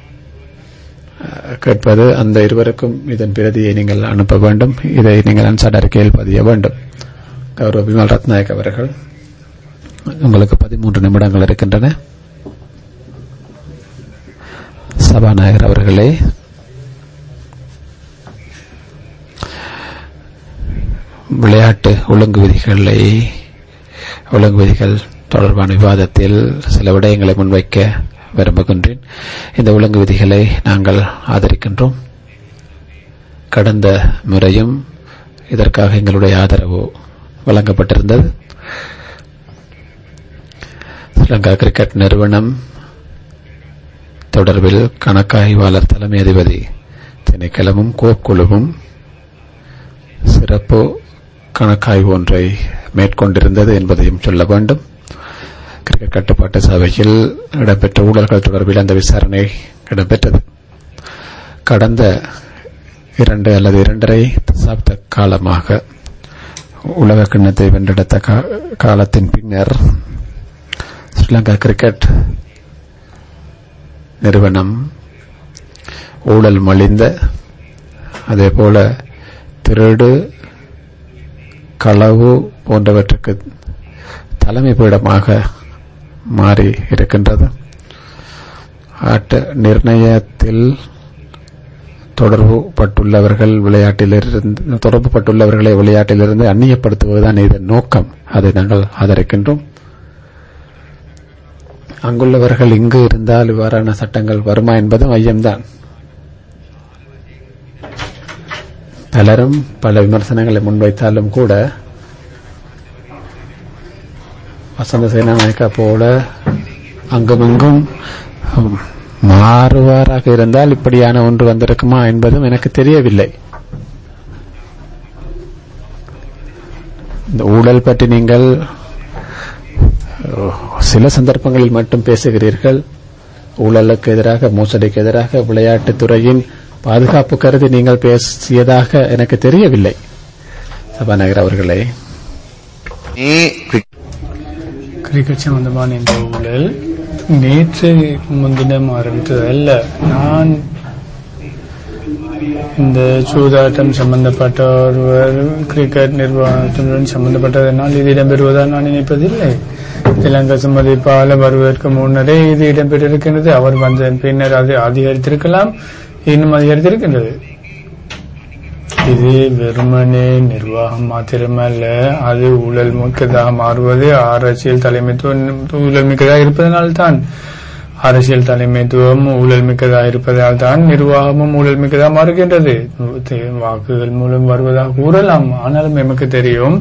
கேட்பது, அந்த இருவருக்கும் இதன் பிரதியை நீங்கள் அனுப்ப வேண்டும். இதை நீங்கள் அன்சாட் அறிக்கையில் பதிய வேண்டும். கௌரவ பிமல் ரத்நாயக் அவர்கள், உங்களுக்கு 13 நிமிடங்கள் இருக்கின்றன. சபாநாயகர் அவர்களே, விளையாட்டு ஒழுங்கு விதிகள் தொடர்பான விவாதத்தில் சில விடயங்களை முன்வைக்க விரும்புகின்றேன். இந்த ஒழுங்கு விதிகளை நாங்கள் ஆதரிக்கின்றோம். கடந்த முறையும் இதற்காக எங்களுடைய ஆதரவு வழங்கப்பட்டிருந்தது. ஸ்ரீலங்கா கிரிக்கெட் நிறுவனம் தொடர்பில் கணக்காய்வாளர் தலைமை அதிபதி திணைக்களமும் கோக்குழுவும் சிறப்பு கணக்காய்வு ஒன்றை மேற்கொண்டிருந்தது என்பதையும் சொல்ல வேண்டும். கிரிக்கெட் கட்டுப்பாட்டு சபையில் இடம்பெற்ற ஊழல்கள் தொடர்பில் அந்த விசாரணை இடம்பெற்றது. கடந்த 2 அல்லது 2.5 தசாப்த காலமாக உலக கிண்ணத்தை வென்றெடுத்த காலத்தின் பின்னர் ஸ்ரீலங்கா கிரிக்கெட் நிறுவனம் ஊழல் மலிந்த, அதேபோல திருடு, களவு போன்றவற்றுக்கு தலைமை பீடமாக மாறி இருக்கின்றது. ஆட்ட நிர்ணயத்தில் தொடர்பு பட்டுள்ளவர்களை விளையாட்டிலிருந்து அந்நியப்படுத்துவதுதான் இதன் நோக்கம். அதை நாங்கள் ஆதரிக்கின்றோம். அங்குள்ளவர்கள் இங்கு இருந்தால் இவ்வாறான சட்டங்கள் வருமா என்பதும் ஐயம்தான். பலரும் பல விமர்சனங்களை முன்வைத்தாலும் கூட வசந்த சேனாநாயக்கா போல அங்குமிங்கும் மாறுவாராக இருந்தால் இப்படியான ஒன்று வந்திருக்குமா என்பதும் எனக்கு தெரியவில்லை. இந்த ஊழல் பற்றி நீங்கள் சில சந்தர்ப்பங்களில் மட்டும் பேசுகிறீர்கள். ஊழலுக்கு எதிராக, மோசடிக்கு எதிராக விளையாட்டுத்துறையின் பாதுகாப்பு கருதி நீங்கள் பேசியதாக எனக்கு தெரியவில்லை. சபாநாயகர் அவர்களே, கிரிக்கெட் சம்பந்தமான இந்த ஊழல் நேற்று முன்தினம் ஆரம்பித்தது அல்ல. நான் இந்த சூதாட்டம் சம்பந்தப்பட்ட ஒருவர் கிரிக்கெட் நிர்வாகத்துடன் சம்பந்தப்பட்டதனால் இது இடம்பெறுவதால் நான் நினைப்பதில்லை. இலங்கை சம்மதிப்பால் வருவதற்கு முன்னரே இது இடம்பெற்றிருக்கின்றது. அவர் வந்த பின்னர் அது அதிகரித்திருக்கலாம், இன்னும் அதிகரித்திருக்கின்றது. இது வெறுமனே நிர்வாகம் மாத்திரமல்ல, அது ஊழல் மிக்கதாக மாறுவது அரசியல் தலைமைத்துவம் ஊழல் மிக்கதாக இருப்பதனால்தான். அரசியல் தலைமைத்துவம் ஊழல் மிக்கதாக இருப்பதால் தான் நிர்வாகமும் ஊழல் மிக்கதாக மாறுகின்றது. வாக்குகள் மூலம் வருவதாக கூறலாம், ஆனாலும் எமக்கு தெரியும்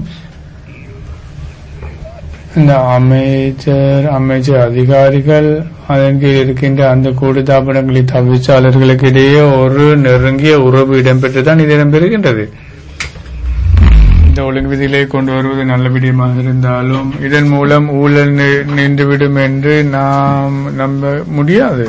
இந்த அமைச்சர் அதிகாரிகள் அதன் கீழ் இருக்கின்ற அந்த கூடுதாபனங்களின் தவிசாளர்களுக்கு இடையே ஒரு நெருங்கிய உறவு இடம்பெற்றுதான் இது இடம்பெறுகின்றது. இந்த ஒழுங்கு விதிகளை கொண்டு வருவது நல்ல விடயமாக இருந்தாலும் இதன் மூலம் ஊழல் நின்றுவிடும் என்று நாம் நம்ப முடியாது.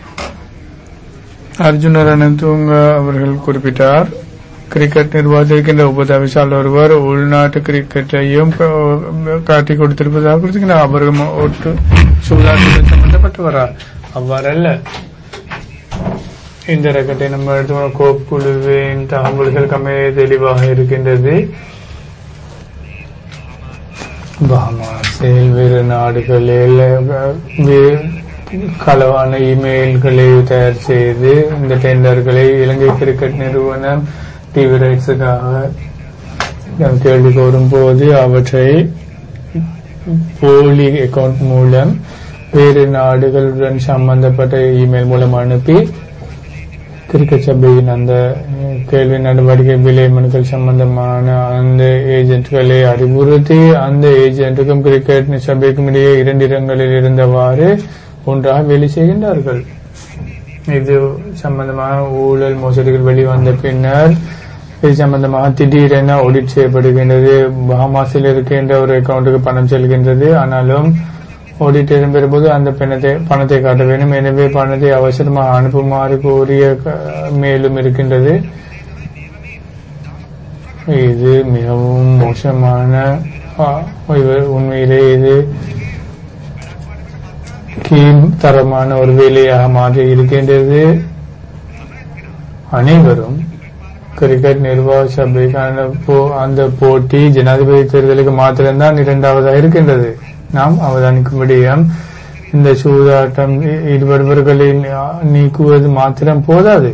அர்ஜுன ரணதுங்க அவர்கள் குறிப்பிட்டார், கிரிக்கெட் நிர்வாகத்தில் இருக்கின்ற உபதவிசாளர் ஒருவர் உள்நாட்டு கிரிக்கெட்டையும் காட்டிக் கொடுத்திருப்பதாக குறித்துக்கிறார். அவர்கள் ஒட்டு சூதாட்டத்தில் சம்பந்தப்பட்டவரா? அவ்வாறல்ல. இந்த ரகத்தை நம்ம எடுத்து கோப் குழுவின் தகவல்கள் கம்மியாக தெளிவாக இருக்கின்றது. பஹமாஸில் வேறு நாடுகளில் களவான இமெயில்களை தயார் செய்து இந்த டெண்டர்களை இலங்கை கிரிக்கெட் நிறுவனம் டிவி ரைட்ஸுக்காக கேள்வி கோரும் போது அவற்றை போலி அக்கவுண்ட் மூலம் வேறு நாடுகளுடன் சம்பந்தப்பட்ட இமெயில் மூலம் அனுப்பி கிரிக்கெட் சபையின் அந்த கேள்வி நடவடிக்கை விலை மனுக்கள் சம்பந்தமான அந்த ஏஜென்ட்களை அறிவுறுத்தி அந்த ஏஜென்ட்டுக்கும் கிரிக்கெட் சபைக்கும் இடையே 2 இடங்களில் இருந்தவாறு ஒன்றாக வேலை செய்கின்றார்கள். இது சம்பந்தமாக ஊழல் மோசடிகள் வெளிவந்த பின்னர் இது சம்பந்தமாக திடீரென ஆடிட் செய்யப்படுகின்றது. பஹமாஸில் இருக்கின்ற ஒரு அக்கவுண்ட்டுக்கு பணம் செல்கின்றது. ஆனாலும் ஆடிட் இடம்பெறும்போது அந்த பணத்தை காட்ட வேண்டும். எனவே பணத்தை அவசரமாக அனுப்புமாறு கூறிய மேலும் இருக்கின்றது. இது மிகவும் மோசமான உண்மையிலே இது கீழ்த்தரமான ஒரு வேலையாக மாறி இருக்கின்றது. அனைவரும் கிரிக்கெட் நிர்வாக சபைக்கான அந்த போட்டி ஜனாதிபதி தேர்தலுக்கு மாத்திரம்தான் இரண்டாவதாக இருக்கின்றது. நாம் அவதானிக்கும்படியும் இந்த சூதாட்டம் ஈடுபடுபவர்களை நீக்குவது மாத்திரம் போதாது.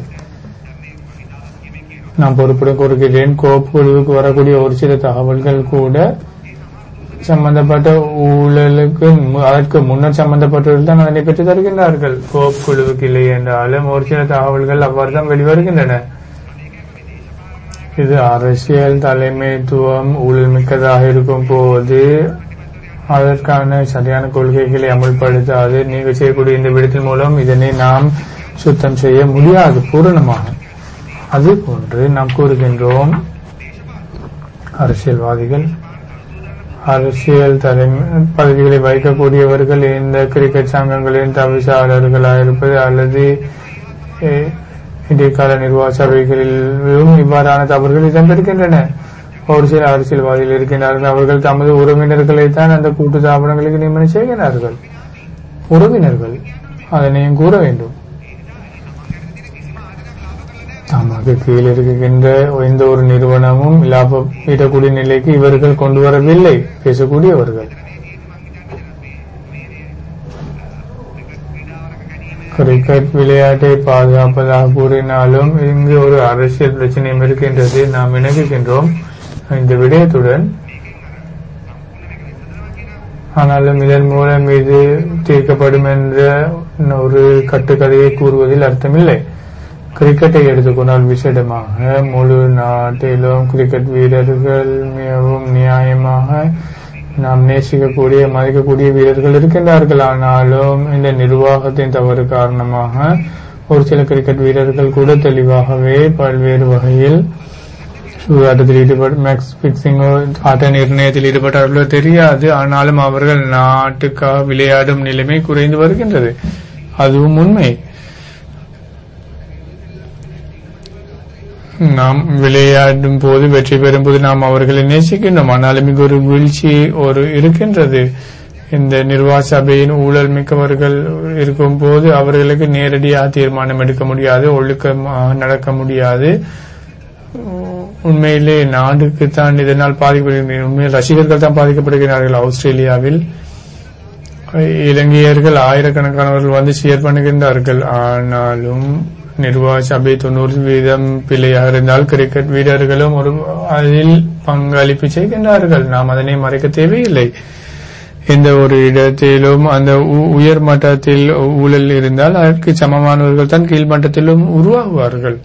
நான் பொறுப்புடன் கொடுக்கிறேன். கோப் குழுவுக்கு வரக்கூடிய ஒரு சில தகவல்கள் கூட சம்பந்தப்பட்ட ஊழலுக்கு அதற்கு முன்னர் சம்பந்தப்பட்டவர்கள் தான் அதனை பெற்று தருகின்றார்கள். கோப் குழுவுக்கு இல்லை என்றாலும் ஒரு சில தகவல்கள் அவ்வாறு தான் வெளிவருகின்றன. இது அரசியல் தலைமைத்துவம் ஊழல் மிக்கதாக இருக்கும் போது அதற்கான சரியான கொள்கைகளை அமல்படுத்தாது நீங்கள் செய்யக்கூடிய இந்த விடத்தின் மூலம் இதனை நாம் சுத்தம் செய்ய முடியாது பூரணமாக. அதுபோன்று நாம் கூறுகின்றோம், அரசியல்வாதிகள் அரசியல் பதவிகளை வகிக்கக்கூடியவர்கள் இந்த கிரிக்கெட் சங்கங்களின் தவிசாளர்களாக இருப்பது அல்லது இடைக்கால நிர்வாக சபைகளிலும் இவ்வாறான தவறுகள் இடம்பெறுகின்றன. ஒரு சில அரசியல்வாதிகள் இருக்கின்றார்கள், அவர்கள் தமது உறவினர்களை தான் அந்த கூட்டு தாபனங்களுக்கு நியமனம் செய்கிறார்கள். உறவினர்கள் அதனையும் கூற வேண்டும். தமக்கு கீழ் இருக்கின்ற எந்த ஒரு நிறுவனமும் லாபம் ஈட்டக்கூடிய நிலைக்கு இவர்கள் கொண்டு வரவில்லை. பேசக்கூடியவர்கள் கிரிக்கெட் விளையாட்டை பாதுகாப்பதாக கூறினாலும் இங்கு ஒரு அரசியல் பிரச்சனையும் இருக்கின்றது. நாம் இணங்குகின்றோம் இந்த விடயத்துடன். ஆனாலும் இதன் மூலம் இது தீர்க்கப்படும் என்ற ஒரு கட்டுக்கதையை கூறுவதில் அர்த்தமில்லை. கிரிக்கெட்டை எடுத்துக்கொண்டால் விசேடமாக முழு நாட்டிலும் கிரிக்கெட் வீரர்கள் மிகவும் நியாயமாக நாம் நேசிக்கக்கூடிய மதிக்கக்கூடிய வீரர்கள் இருக்கின்றார்கள். ஆனாலும் இந்த நிர்வாகத்தின் தவறு காரணமாக ஒரு சில கிரிக்கெட் வீரர்கள் கூட தெளிவாகவே பல்வேறு வகையில் சூதாட்டத்தில் ஈடுபட்டு மேக்ஸ் பிக்சிங்கோ ஆட்ட நிர்ணயத்தில் ஈடுபட்டார்களோ தெரியாது. ஆனாலும் அவர்கள் நாட்டுக்காக விளையாடும் நிலைமை குறைந்து வருகின்றது. அதுவும் உண்மை. நாம் விளையாடும் போது வெற்றி பெறும் போது நாம் அவர்களை நேசிக்கின்றோம். ஆனாலும் இங்கு ஒரு வீழ்ச்சி இருக்கின்றது. இந்த நிர்வாக சபையின் ஊழல் மிக்கவர்கள் இருக்கும் போது அவர்களுக்கு நேரடியாக தீர்மானம் எடுக்க முடியாது, ஒழுக்கமாக நடக்க முடியாது. உண்மையிலே நாடுக்கு தான் இதனால் பாதிக்கப்படுகின்றனர். உண்மையில் ரசிகர்கள் தான் பாதிக்கப்படுகிறார்கள். ஆஸ்திரேலியாவில் இலங்கையர்கள் ஆயிரக்கணக்கானவர்கள் வந்து ஷேர் பண்ணுகின்றார்கள். ஆனாலும் நிர்வாக சபை 90% பிள்ளையாக இருந்தால் கிரிக்கெட் வீரர்களும் அதில் பங்களிப்பு செய்கின்றார்கள். நாம் அதனை மறைக்க தேவையில்லை. எந்த ஒரு இடத்திலும் அந்த உயர் மட்டத்தில் ஊழல் இருந்தால் அதற்கு சமமானவர்கள் தான் கீழ்மட்டத்திலும் உருவாகுவார்கள்.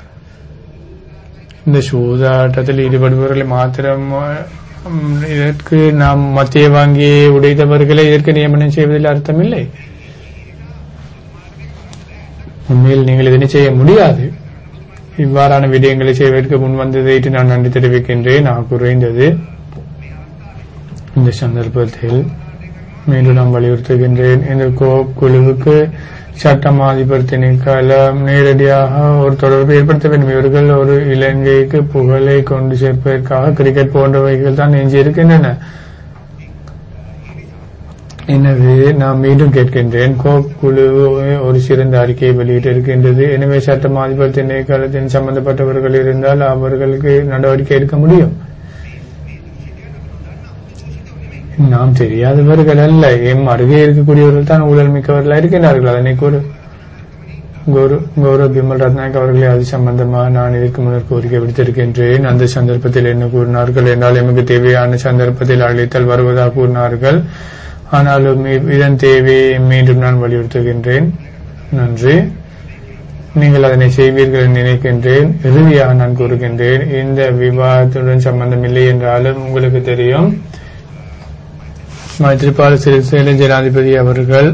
இந்த சூதாட்டத்தில் ஈடுபடுபவர்களை மாத்திரம் இதற்கு நாம் மத்திய வங்கியை உடைத்தவர்களை இதற்கு நியமனம் செய்வதில் அர்த்தமில்லை. உண்மையில் நீங்கள் இதனை செய்ய முடியாது. இவ்வாறான விடயங்களை செய்வதற்கு முன் வந்ததை நான் நன்றி தெரிவிக்கின்றேன். நான் குறைந்தது இந்த சந்தர்ப்பத்தில் மீண்டும் நான் வலியுறுத்துகின்றேன். இந்த குழுவுக்கு சட்டம் அதிபர் திணைக்களம் நேரடியாக ஒரு தொடர்பு ஏற்படுத்த வேண்டும். இவர்கள் ஒரு இலங்கைக்கு புகழை கொண்டு சேர்ப்பதற்காக கிரிக்கெட் போன்றவைகள் தான் எஞ்சியிருக்கின்றன. எனவே நான் மீண்டும் கேட்கின்றேன், கோப் குழு ஒரு சிறந்த அறிக்கையை வெளியிட்டிருக்கின்றது. எனவே சட்டம் அதிபர் திணைக்களத்தின் சம்பந்தப்பட்டவர்கள் இருந்தால் அவர்களுக்கு நடவடிக்கை எடுக்க முடியும். நாம் தெரியாதவர்கள் அல்ல, எம் அருகே இருக்கக்கூடியவர்கள் தான் ஊழல் மிக்கவர்களாக இருக்கிறார்கள். அதனை கௌரவ பிமல் ரத்நாயக் அவர்களே அது சம்பந்தமாக நான் இதற்கு முன்னர் கோரிக்கை விடுத்திருக்கின்றேன். அந்த சந்தர்ப்பத்தில் என்ன கூறினார்கள் என்றால், எமக்கு தேவையான சந்தர்ப்பத்தில் அழைத்தல் வருவதாக கூறினார்கள். ஆனாலும் இதன் தேவையை மீண்டும் நான் வலியுறுத்துகின்றேன். நன்றி. நீங்கள் அதனை செய்வீர்கள் என நினைக்கின்றேன். இறுதியாக நான் கூறுகின்றேன், இந்த விவாதத்துடன் சம்பந்தமில்லை என்றாலும் உங்களுக்கு தெரியும், மைத்ரிபால சிறிசேன ஜனாதிபதி அவர்கள்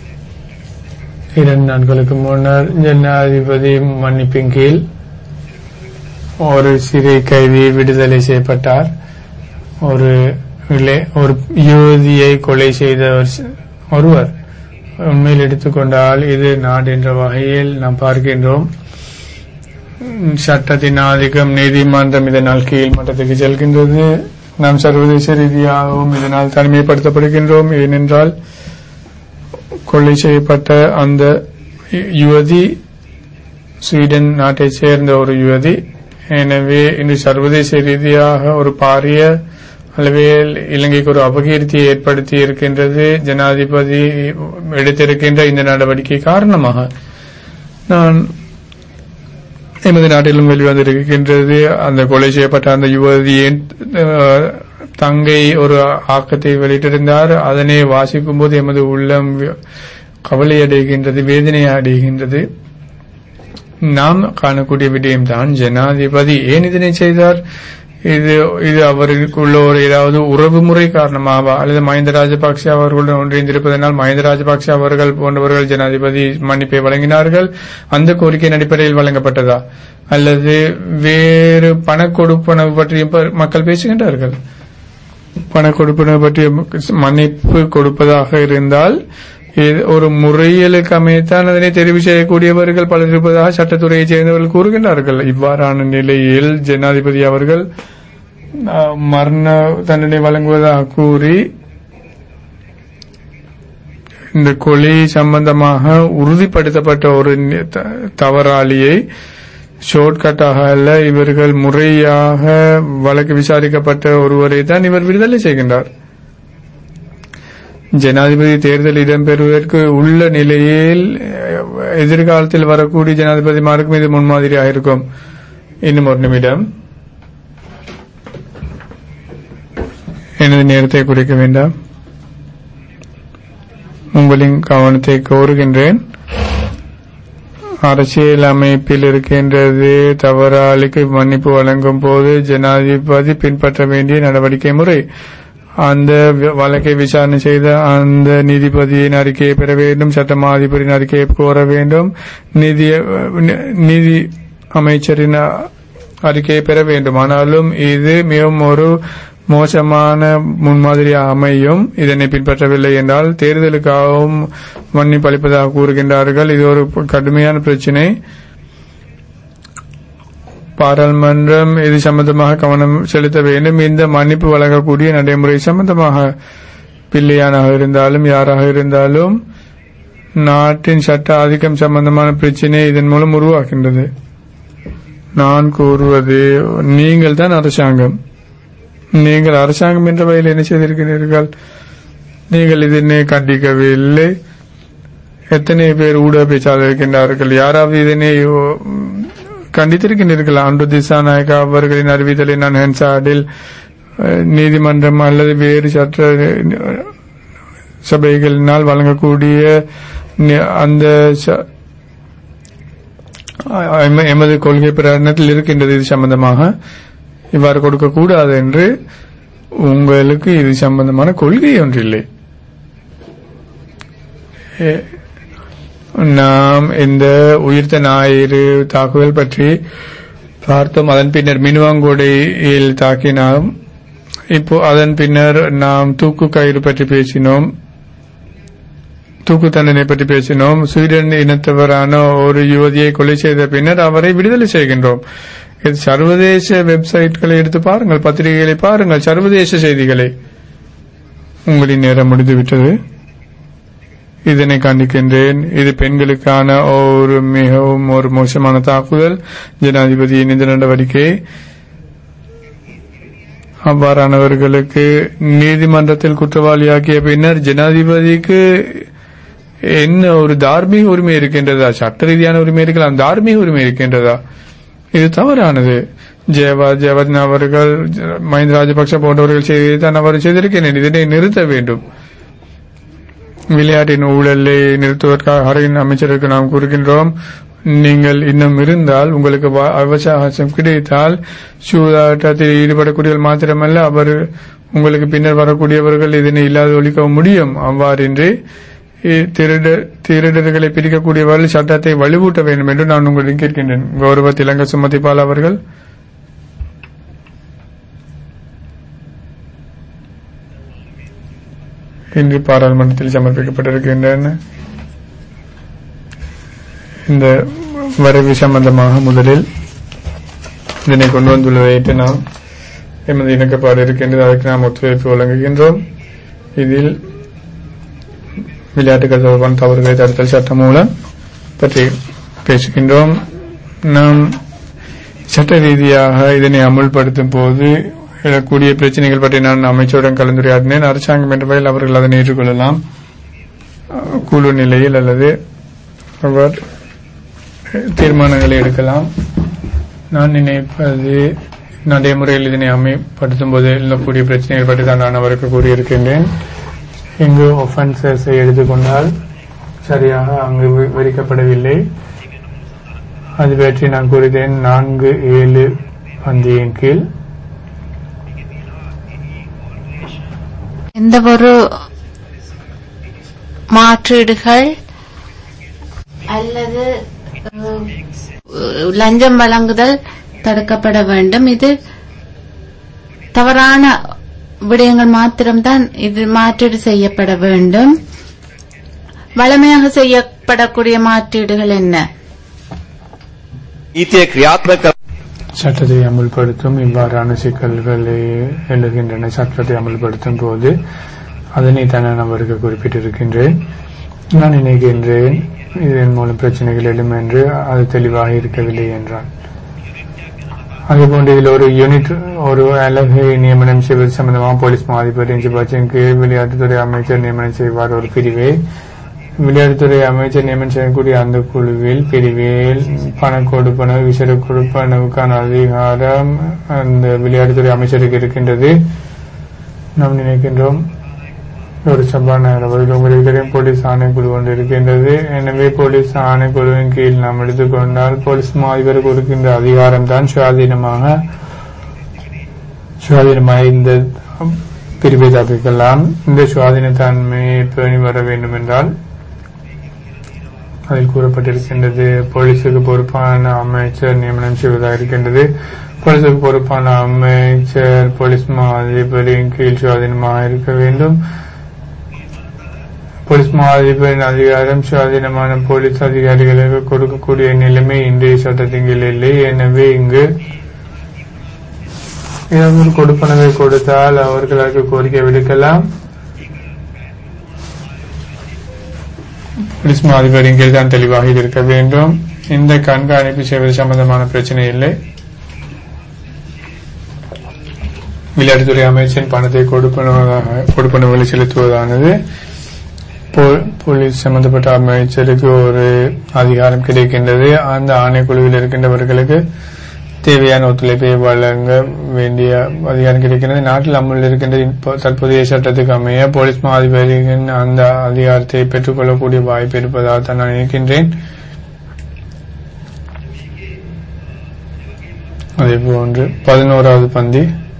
2 நாட்களுக்கு முன்னர் ஜனாதிபதி மன்னிப்பின் கீழ் ஒரு சிறை கைதி விடுதலை செய்யப்பட்டார். ஒரு யுவதியை கொலை செய்த ஒருவர். உண்மையில் எடுத்துக்கொண்டால் இது நாடு என்ற வகையில் நாம் பார்க்கின்றோம். சட்டத்தின் ஆதிக்கம் நீதிமன்றம் இதனால் கீழ் மட்டத்துக்கு செல்கின்றது. நாம் சர்வதேச ரீதியாகவும் இதனால் தனிமைப்படுத்தப்படுகின்றோம். ஏனென்றால் கொலை செய்யப்பட்ட அந்த யுவதி ஸ்வீடன் நாட்டை சேர்ந்த ஒரு யுவதி. எனவே இன்று சர்வதேச ரீதியாக ஒரு பாரிய அளவில் இலங்கைக்கு ஒரு அபகீர்த்தியை ஏற்படுத்தி இருக்கின்றது. ஜனாதிபதி எடுத்திருக்கின்ற இந்த நடவடிக்கை காரணமாக நான் எமது நாட்டிலும் வெளிவந்திருக்கின்றது. அந்த கொலை செய்யப்பட்ட அந்த யுவதியின் தங்கை ஒரு ஆக்கத்தை வெளியிட்டிருந்தார். அதனை வாசிக்கும் போது எமது உள்ளம் கவலை அடைகின்றது, வேதனை அடைகின்றது. நாம் காணக்கூடிய விடயம்தான், ஜனாதிபதி ஏன் இதனை செய்தார்? இது அவருக்குள்ள ஒரு ஏதாவது உறவு முறை காரணமாக, அல்லது மஹிந்த ராஜபக்சே அவர்களுடன் ஒன்றிணைந்திருப்பதனால் மஹிந்த ராஜபக்சே அவர்கள் போன்றவர்கள் ஜனாதிபதி மன்னிப்பை வழங்கினார்கள், அந்த கோரிக்கையின் அடிப்படையில் வழங்கப்பட்டதா? அல்லது வேறு பண கொடுப்பனவு பற்றி மக்கள் பேசுகின்றார்கள். பண கொடுப்பனவு பற்றி மன்னிப்பு கொடுப்பதாக இருந்தால் ஒரு முறையலுக்கு அமைத்தான் அதனை தெரிவு செய்யக்கூடியவர்கள் பலர் இருப்பதாக சட்டத்துறையைச் சேர்ந்தவர்கள் கூறுகின்றார்கள். இவ்வாறான நிலையில் ஜனாதிபதி அவர்கள் மரண தண்டனை வழங்குவதாக கூறி இந்த கொலை சம்பந்தமாக உறுதிப்படுத்தப்பட்ட ஒரு தவறாளியை ஷார்ட்கட்டாக அல்ல, இவர்கள் முறையாக வழக்கு விசாரிக்கப்பட்ட ஒருவரை தான் இவர் விடுதலை செய்கின்றார். ஜனாதிபதி தேர்தல் இடம்பெறுவதற்கு உள்ள நிலையில் எதிர்காலத்தில் வரக்கூடிய ஜனாதிபதிமாருக்கும் இது முன்மாதிரியாக இருக்கும். இன்னும் ஒரு நிமிடம், எனது நேரத்தை குறைக்க வேண்டாம், உங்களின் கவனத்தை கோருகின்றேன். அரசியல் அமைப்பில் இருக்கின்றது, தவறாளிக்கு மன்னிப்பு வழங்கும் போது ஜனாதிபதி பின்பற்ற வேண்டிய நடவடிக்கை முறை. அந்த வழக்கை விசாரணை செய்த அந்த நீதிபதியின் அறிக்கையை பெற வேண்டும், சட்டமா அதிபரின் அறிக்கையை கோர வேண்டும், நீதி அமைச்சரின் அறிக்கையை பெற வேண்டும். ஆனாலும் இது மிகவும் ஒரு மோசமான முன்மாதிரி அமையும். இதனை பின்பற்றவில்லை என்றால் தேர்தலுக்காகவும் மன்னிப்பு அளிப்பதாக கூறுகின்றார்கள். இது ஒரு கடுமையான பிரச்சினை. பாராளுமன்றம் இது சம்பந்தமாக கவனம் செலுத்த வேண்டும். இந்த மன்னிப்பு வழங்கக்கூடிய நடைமுறை சம்பந்தமாக பிள்ளையானாக இருந்தாலும் யாராக இருந்தாலும் நாட்டின் சட்ட ஆதிக்கம் சம்பந்தமான பிரச்சினை இதன் மூலம் உருவாகின்றது. நான் கூறுவது, நீங்கள் தான் அரசாங்கம். நீங்கள் அரசாங்கம் என்ற வகையில் என்ன செய்திருக்கிறீர்கள்? நீங்கள் இதனை கண்டிக்கவில்லை. எத்தனை பேர் ஊடக பேச்சாளர் இருக்கின்றார்கள்? யாராவது இதனை கண்டித்திருக்கின்றீர்கள்? அன்று திசாநாயக்கா அவர்களின் அறிவித்தலை நான் ஹென்சாடில் நீதிமன்றம் அல்லது வேறு சட்ட சபைகளினால் வழங்கக்கூடிய அந்த எமது கொள்கை பிரகடனத்தில் இருக்கின்றது. இது சம்பந்தமாக இவ்வாறு கொடுக்கக்கூடாது என்று. உங்களுக்கு இது சம்பந்தமான கொள்கை ஒன்றில்லை. நாம் இந்த உயிர்த்த ஞாயிறு தாக்குதல் பற்றி பார்த்தோம். அதன் பின்னர் மினுவாங்கோடையில் தாக்கினோம். இப்போ அதன் பின்னர் நாம் தூக்கு கயிறு பற்றி பேசினோம், தூக்கு தண்டனை பற்றி பேசினோம். ஸ்வீடன் இனத்தவரான ஒரு யுவதியை கொலை செய்த பின்னர் அவரை விடுதலை செய்கின்றோம். இது சர்வதேச வெப்சைட்களை எடுத்து பாருங்கள், பத்திரிகைகளை பாருங்கள், சர்வதேச செய்திகளை. உங்களின் நேரம் முடிந்துவிட்டது. இதனை கண்டிக்கின்றேன். இது பெண்களுக்கான ஒரு மிகவும் ஒரு மோசமான தாக்குதல். ஜனாதிபதியின் இந்த நடவடிக்கை அவ்வாறானவர்களுக்கு நீதிமன்றத்தில் குற்றவாளியாக்கிய பின்னர் ஜனாதிபதிக்கு என்ன ஒரு தார்மீக உரிமை இருக்கின்றதா? சட்ட ரீதியான உரிமை இருக்கலாம், தார்மீக உரிமை இருக்கின்றதா? இது தவறானது. ஜெயவர்தன அவர்கள், மஹிந்த ராஜபக்ச போன்றவர்கள் செய்தான் அவர் செய்திருக்கிறேன். இதனை நிறுத்த வேண்டும். விளையாட்டின் ஊழலை நிறுத்துவதற்காக அரசின் அமைச்சருக்கு நாம் கூறுகின்றோம், நீங்கள் இன்னும் இருந்தால், உங்களுக்கு அவகாசம் கிடைத்தால் சூதாட்டத்தில் ஈடுபடக்கூடியவர்கள் மாத்திரமல்ல, அவர் உங்களுக்கு பின்னர் வரக்கூடியவர்கள் இதனை இல்லாத ஒழிக்க முடியும். அவ்வாறின்றி திருடர்களை பிரிக்கக்கூடியவர்கள் சட்டத்தை வலுவூட்ட வேண்டும் என்று நான் உங்களிடம் கேட்கின்றேன். கௌரவ திலங்க சுமதிபால் அவர்கள். இன்று பாராளுமன்றத்தில் சமர்ப்பிக்கப்பட்டிருக்கின்றன. இந்த வரைவு சம்பந்தமாக முதலில் இதனை கொண்டு வந்துள்ளதை நாம் எமது இணக்கப்பாடு இருக்கின்றது. அதற்கு நாம் ஒத்துழைப்பு வழங்குகின்றோம். இதில் விளையாட்டுகள் தொடர்பான தவறுகளை தடுத்தல் சட்டம் மூலம் பற்றி பேசுகின்றோம். நாம் சட்ட ரீதியாக இதனை அமுல்படுத்தும் போது எழக்கூடிய பிரச்சனைகள் பற்றி நான் அமைச்சருடன் கலந்துரையாடினேன். அரசாங்கம் என்ற வகையில் அவர்கள் அதனை ஏற்றுக்கொள்ளலாம், குழு நிலையில் அல்லது அவர் தீர்மானங்களை எடுக்கலாம். நான் நினைப்பது நடைமுறையில் இதனை அமல்படுத்தும் போது எழக்கூடிய பிரச்சனைகள் பற்றி தான் நான் அவருக்கு கூறியிருக்கின்றேன். இங்கு ஒஃபென்சஸை எடுத்துக்கொண்டால் சரியாக அங்கு விவரிக்கப்படவில்லை. அது பற்றி நான் கூறினேன். 4-7 பந்தியின் கீழ் எந்த ஒரு மாற்றீடுகள் அல்லது லஞ்சம் வழங்குதல் தடுக்கப்பட வேண்டும். இது தவறான விடயங்கள் மாத்திரம்தான் இது மாற்றீடு செய்யப்பட வேண்டும். வளமையாக செய்யப்படக்கூடிய மாற்றீடுகள் என்ன? சட்டத்தை அமல்படுத்தும் இவ்வாறான சிக்கல்களை எழுகின்றன. சட்டத்தை அமல்படுத்தும் போது அதனை தான் நான் அவருக்கு குறிப்பிட்டிருக்கின்றேன். நான் நினைக்கின்றேன் இதன் மூலம் பிரச்சனைகள் எழும் என்று அது தெளிவாக இருக்கவில்லை என்றால். அதுபோன்று இதில் ஒரு யூனிட் ஒரு அலகை நியமனம் செய்வது சம்பந்தமாக போலீஸ் மாதிபர் இன்ஜிபாச்சின் கீழ் விளையாட்டுத்துறை அமைச்சர் நியமனம் செய்வார். ஒரு பிரிவை விளையாட்டுத்துறை அமைச்சர் நியமனம் செய்யக்கூடிய அந்த குழுவில் பிரிவில் பண கொடுப்பனவு விசேட கொடுப்பனவுக்கான அதிகாரம் அந்த விளையாட்டுத்துறை அமைச்சருக்கு இருக்கின்றது. நாம் நினைக்கின்றோம் ஒரு சபாநாயகர் அவர்கள் உங்களுக்கு தெரியும் போலீஸ் ஆணைக்குழு ஒன்று இருக்கின்றது. எனவே போலீஸ் ஆணைக்குழுவின் கீழ் நாம் எடுத்துக்கொண்டால் போலீஸ் மாதிபருக்கு கொடுக்கின்ற அதிகாரம் தான் சுயாதீனமாக இந்த பிரிவை தப்பிக்கலாம். இந்த சுயாதீனத்தன்மையை பேணி வர வேண்டும் என்றால் அதில் கூறப்பட்டிருக்கின்றது போலீசுக்கு பொறுப்பான அமைச்சர் நியமனம் செய்வதாக இருக்கின்றது. போலீசுக்கு பொறுப்பான அமைச்சர் போலீஸ் மாதிபரின் கீழ் சுயாதீனமாக இருக்க வேண்டும். போலீஸ் மாதிபரின் அதிகாரம் சுயாதீனமான போலீஸ் அதிகாரிகளுக்கு கொடுக்கக்கூடிய நிலைமை இன்றைய சட்டத்தின் கீழ் இல்லை. எனவே இங்கு ஏதாவது கொடுப்பனவை கொடுத்தால் அவர்களுக்கு கோரிக்கை விடுக்கலாம். போலீஸ் மாதிபரின் கீழ் தான் தெளிவாக இருக்க வேண்டும். இந்த கண்காணிப்பு செய்வது சம்பந்தமான பிரச்சனை இல்லை. விளையாட்டுத்துறை அமைச்சரின் பணத்தை கொடுப்பனவுகளை செலுத்துவதானது போலீஸ் சம்பந்தப்பட்ட அமைச்சருக்கு ஒரு அதிகாரம் கிடைக்கின்றது. அந்த ஆணைக்குழுவில் இருக்கின்றவர்களுக்கு தேவையான ஒத்துழைப்பை வழங்க வேண்டிய அதிகாரம் கிடைக்கின்றது. நாட்டில் அமலில் இருக்கின்ற தற்போதைய சட்டத்துக்கு அமைய போலீஸ் மாதிபரின் அந்த அதிகாரத்தை பெற்றுக்கொள்ளக்கூடிய வாய்ப்பு இருப்பதாக தான் நான் நினைக்கின்றேன். அதேபோன்று 11வது பந்தி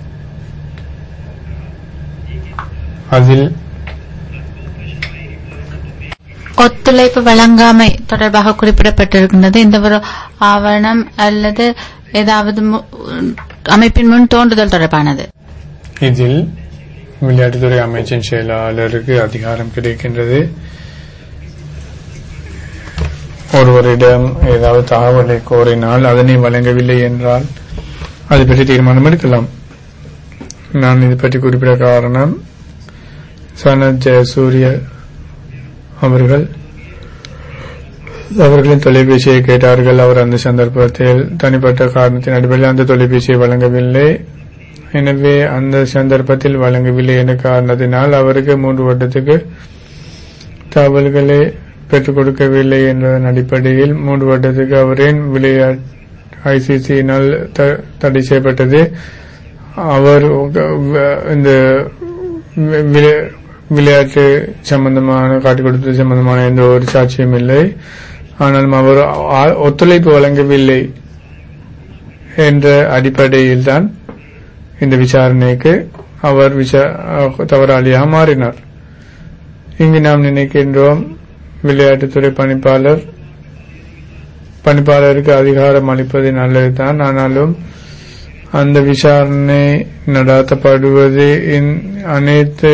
அதில் ஒத்துழைப்பு வழங்காமை தொடர்பாக குறிப்பிடப்பட்டிருக்கின்றது. இந்த ஒரு ஆவணம் அல்லது ஏதாவது அமைப்பின் முன் தோன்றுதல் தொடர்பானது. இதில் விளையாட்டுத்துறை அமைச்சின் செயலாளருக்கு அதிகாரம் கிடைக்கின்றது. ஒருவரிடம் ஏதாவது தகவலை கோரினால் அதனை வழங்கவில்லை என்றால் அது பற்றி தீர்மானம் எடுக்கலாம். நான் இது பற்றி குறிப்பிட காரணம் சனத் ஜெயசூரிய அவர்களின் தொலைபேசியை கேட்டார்கள். அவர் அந்த சந்தர்ப்பத்தில் தனிப்பட்ட காரணத்தின் அடிப்படையில் அந்த தொலைபேசியை வழங்கவில்லை. எனவே அந்த சந்தர்ப்பத்தில் வழங்கவில்லை என்ற காரணத்தினால் அவருக்கு 3 வருடத்துக்கு தகவல்களை பெற்றுக் கொடுக்கவில்லை என்பதன் அடிப்படையில் 3 வருடத்துக்கு அவரின் விளையாட்டு ஐசிசியினால் தடை செய்யப்பட்டது. அவர் இந்த விளையாட்டு சம்பந்தமான காட்டிக் கொடுத்தது சம்பந்தமான எந்த ஒரு சாட்சியும் இல்லை. ஆனாலும் அவர் ஒத்துழைப்பு வழங்கவில்லை என்ற அடிப்படையில் தான் இந்த விசாரணைக்கு அவர் தவறாளியாக மாறினார். இங்கு நாம் நினைக்கின்றோம் விளையாட்டுத்துறை பணிப்பாளருக்கு அதிகாரம் அளிப்பது நல்லதுதான். ஆனாலும் அந்த விசாரணை நடத்தப்படுவது அனைத்து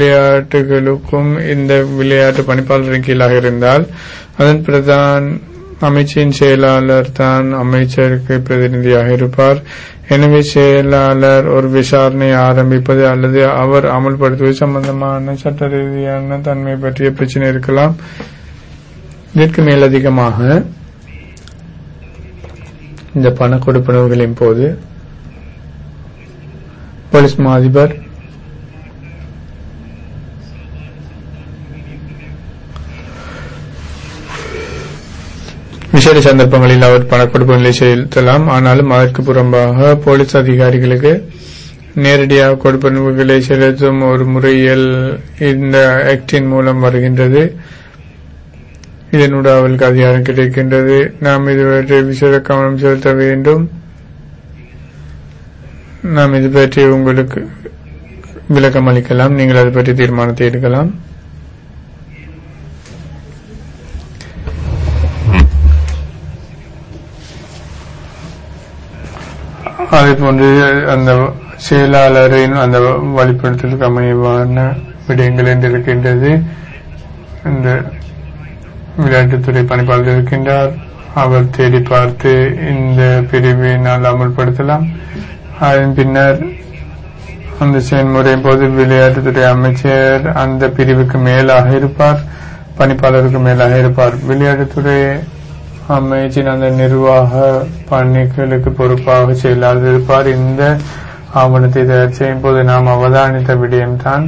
விளையாட்டுகளுக்கும் இந்த விளையாட்டு பணிப்பாளரின் கீழாக இருந்தால் அதன் அமைச்சின் செயலாளர் தான் அமைச்சருக்கு பிரதிநிதியாக இருப்பார். எனவே செயலாளர் ஒரு விசாரணை ஆரம்பிப்பது அல்லது அவர் அமல்படுத்துவது சம்பந்தமான சட்ட ரீதியான தன்மை பற்றிய பிரச்சனை இருக்கலாம். இதற்கு மேலதிகமாக இந்த பண கொடுப்பனவுகளின் போது போலீஸ் மா அதிபர் விசேட சந்தர்ப்பங்களில் அவர் பணக்கொடுப்புகளை செலுத்தலாம். ஆனாலும் அதற்கு புறம்பாக போலீஸ் அதிகாரிகளுக்கு நேரடியாக கொடுப்பனவுகளை செலுத்தும் ஒரு முறையில் இந்த ஆக்டின் மூலம் வருகின்றது. இதனூடாக அவர்களுக்கு அதிகாரம் கிடைக்கின்றது. நாம் இதுவரை விசேட கவனம் செலுத்த வேண்டும். நாம் இது பற்றி உங்களுக்கு விளக்கம் அளிக்கலாம். நீங்கள் அது பற்றி தீர்மானத்தை எடுக்கலாம். அதே போன்று அந்த செயலாளரின் அந்த வழிபடுத்தலுக்கு அமைவான விடயங்கள் என்று இருக்கின்றது. இந்த விளையாட்டுத்துறை பணிப்பாளர் இருக்கின்றார். அவர் தேடி பார்த்து இந்த பிரிவினால் அமல்படுத்தலாம். அதன் பின்னர் அந்த செயல்முறையின் போது விளையாட்டுத்துறை அமைச்சர் அந்த பிரிவுக்கு மேலாக இருப்பார், பணிப்பாளருக்கு மேலாக இருப்பார். விளையாட்டுத்துறை அமைச்சின் அந்த நிர்வாக பணிகளுக்கு பொறுப்பாக செயலாளர் இருப்பார். இந்த ஆவணத்தை தயார் செய்யும் போது நாம் அவதானித்த விடயம்தான்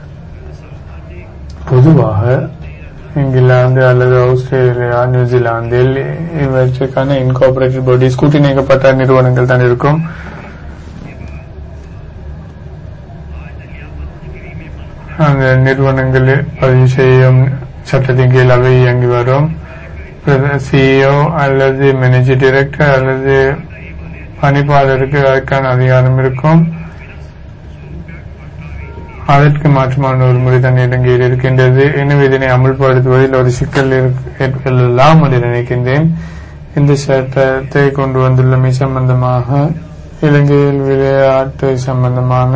பொதுவாக இங்கிலாந்து அல்லது ஆஸ்திரேலியா, நியூசிலாந்தில் இவற்றுக்கான இன்கார்பரேட்டட் பாடி கூட்டிணைக்கப்பட்ட நிறுவனங்கள் தான் இருக்கும். அந்த நிறுவனங்களில் பதிவு செய்யும் சட்டத்தின் கீழ் அவை இயங்கி வரும். சிஇஓ அல்லது மேனேஜிங் டைரக்டர் அல்லது பணிப்பாளருக்கு அதற்கான அதிகாரம் இருக்கும். அதற்கு மாற்றமான ஒரு முறை தான் இலங்கையில் இருக்கின்றது. எனவே இதனை அமல்படுத்துவதில் ஒரு சிக்கல் ஏற்படலாம் என்று நினைக்கின்றேன். இந்த சட்டத்தை கொண்டு வந்துள்ளமை சம்பந்தமாக இலங்கையில் விளையாட்டு சம்பந்தமான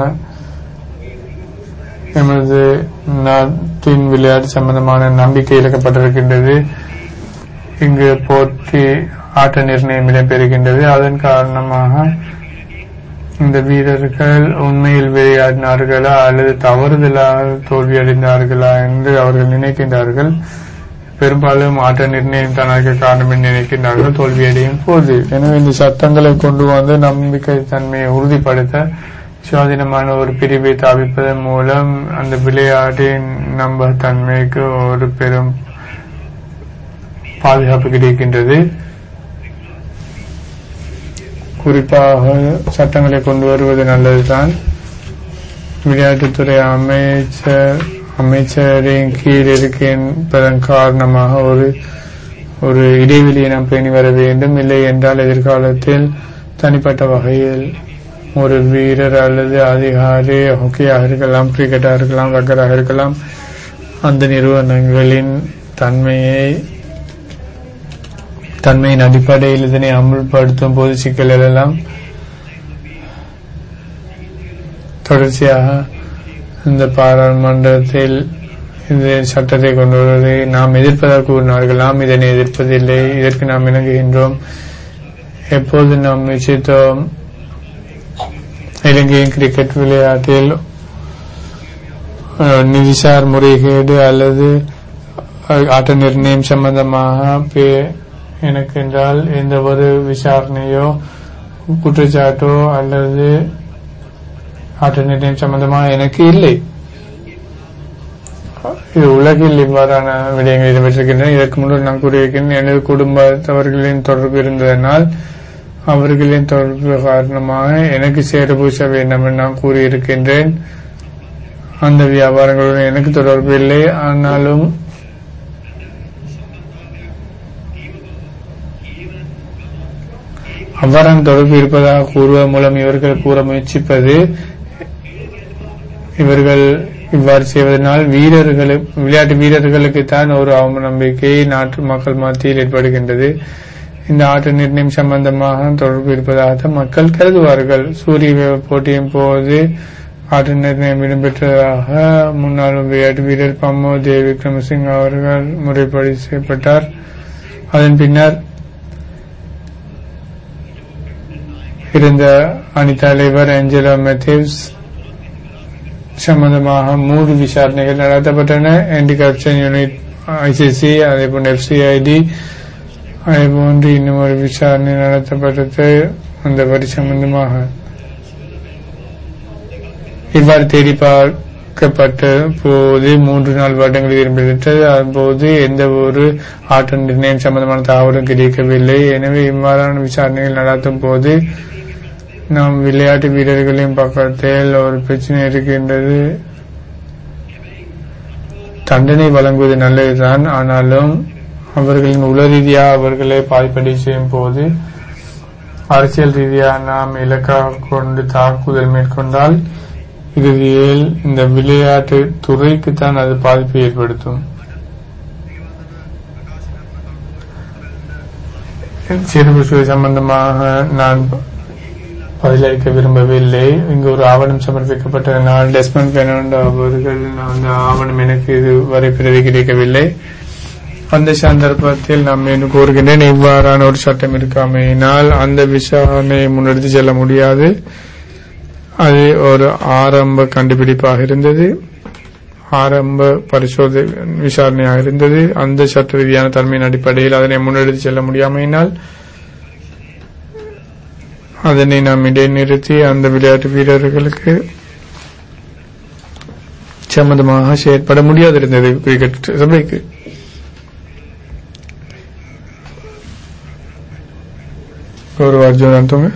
எமது நாட்டின் விளையாட்டு சம்பந்தமான நம்பிக்கை இழக்கப்பட்டிருக்கின்றது. இங்கு போட்டி ஆட்ட நிர்ணயம் இடம்பெறுகின்றது. அதன் காரணமாக இந்த வீரர்கள் உண்மையில் விளையாடினார்களா அல்லது தவறுதலாக தோல்வியடைந்தார்களா என்று அவர்கள் நினைக்கின்றார்கள். பெரும்பாலும் ஆட்ட நிர்ணயம் தனக்கு காரணம் என்று நினைக்கின்றார்கள் தோல்வியடையும் போது. எனவே இந்த சட்டங்களை கொண்டு வந்து நம்பிக்கை தன்மையை உறுதிப்படுத்த சுயாதீனமான ஒரு பிரிவை தாவிப்பதன் மூலம் அந்த விளையாட்டின் நம்பகத்தன்மைக்கு ஒரு பெரும் பாதுகாப்பு கிடைக்கின்றது. குறிப்பாக சட்டங்களை கொண்டு வருவது நல்லதுதான். விளையாட்டுத்துறை அமைச்சரின் கீழ் இருக்கின்றதன் காரணமாக ஒரு இடைவெளியை நாம் பேணி வர வேண்டும். இல்லை என்றால் எதிர்காலத்தில் தனிப்பட்ட வகையில் ஒரு வீரர் அல்லது அதிகாரி, ஹாக்கியாக இருக்கலாம், கிரிக்கெட்டாக இருக்கலாம், ரக்கராக இருக்கலாம், அந்த நிறுவனங்களின் தன்மையின் அடிப்படையில் இதனை அமுல்படுத்தும் போது சிக்கல் எழலாம். தொடர்ச்சியாக இந்த பாராளுமன்றத்தில் இந்த சட்டத்தை கொண்டு வருவதை நாம் எதிர்ப்பதாக கூறினார்கள். நாம் இதனை எதிர்ப்பதில்லை, இதற்கு நாம் இணங்குகின்றோம். எப்போது நாம் நிச்சயித்தோம் இலங்கையின் கிரிக்கெட் விளையாட்டில் நிதிசார் முறைகேடு அல்லது ஆட்ட நிர்ணயம் சம்பந்தமாக எனக்கு என்றால் எந்த ஒரு விசாரணையோ குற்றச்சாட்டோ அல்லது ஆட்ட நிர்ணயம் சம்பந்தமாக எனக்கு இல்லை. இது உலகில் இவ்வாறான விடயங்கள் இடம்பெற்றிருக்கின்றன. இதற்கு முன்னர் நான் கூறியிருக்கிறேன், எனது குடும்பத்தவர்களின் தொடர்பு இருந்ததனால் அவர்களின் தொடர்பு காரணமாக எனக்கு சேர பூச வேண்டும் என்று நான் கூறியிருக்கின்றேன். அந்த வியாபாரங்களுடன் எனக்கு தொடர்பு இல்லை. ஆனாலும் அவ்வாறான தொடர்பு இருப்பதாக கூறுவதன் மூலம் இவர்கள் கூற முயற்சிப்பது, இவர்கள் இவ்வாறு செய்வதனால் விளையாட்டு வீரர்களுக்கு தான் ஒரு அவநம்பிக்கை நாட்டு மக்கள் மத்தியில் ஏற்படுகின்றது. இந்த ஆட்ட நிர்ணயம் சம்பந்தமாக தொடர்பு இருப்பதாக மக்கள் கருதுவார்கள். சூரிய போட்டியின் போது ஆட்ட நிர்ணயம் இடம்பெற்றதாக முன்னாள் விளையாட்டு வீரர் பம்மோ தேவி விக்ரமசிங்க அவர்கள் முறைப்படி செய்யப்பட்டார். அதன் பின்னர் இருந்த அணித்தலைவர் ஏஞ்சலோ மேத்யூஸ் சம்பந்தமாக 3 விசாரணைகள் நடத்தப்பட்டன. ஆன்டி கரப்ஷன் யூனிட் ICC, அதேபோன்று FCID, அதேபோன்று இன்னும் ஒரு விசாரணை நடத்தப்பட்டது. அந்த வரி சம்பந்தமாக இவ்வாறு தேடி பார்க்கப்பட்ட போது 3 வருடங்கள் விரும்பிவிட்டது. அப்போது எந்த ஒரு ஆட்ட நிர்ணயம் சம்பந்தமான தகவலும் கிடைக்கவில்லை. எனவே இவ்வாறான விசாரணைகள் நடத்தும் போது நாம் விளையாட்டு வீரர்களின் பக்கத்தில் ஒரு பிரச்சனை இருக்கின்றது. தண்டனை வழங்குவது நல்லதுதான், ஆனாலும் அவர்களின் உள ரீதியாக அவர்களை பாதிப்படை செய்யும் போது அரசியல் ரீதியாக நாம் இலக்காக கொண்டு தாக்குதல் மேற்கொண்டால் இறுதியில் இந்த விளையாட்டு துறைக்குத்தான் அது பாதிப்பை ஏற்படுத்தும். சிறுபுஷ்டு சம்பந்தமாக நான் பதிலளிக்க விரும்பவில்லை. இங்கு ஒரு ஆவணம் சமர்ப்பிக்கப்பட்டதனால் டெஸ்மண்ட் பெர்னாண்டோ அவர்கள் அந்த ஆவணம் எனக்கு இதுவரை பிறகு கிடைக்கவில்லை. அந்த சந்தர்ப்பத்தில் நாம் மீண்டும் கூறுகின்றேன், இவ்வாறான ஒரு சட்டம் இருக்காமையினால் அந்த விசாரணையை முன்னெடுத்து செல்ல முடியாது. அது ஒரு ஆரம்ப கண்டுபிடிப்பாக இருந்தது, ஆரம்ப பரிசோதனை விசாரணையாக இருந்தது. அந்த சட்ட ரீதியான தன்மையின் அடிப்படையில் அதனை முன்னெடுத்து செல்ல முடியாமையினால் அதனை நாம் இடைநிறுத்தி அந்த விளையாட்டு வீரர்களுக்கு சம்பந்தமாக செயற்பட முடியாதிருந்தது. கிரிக்கெட் சபைக்கு ஒரு அர்ஜுன் தோங்க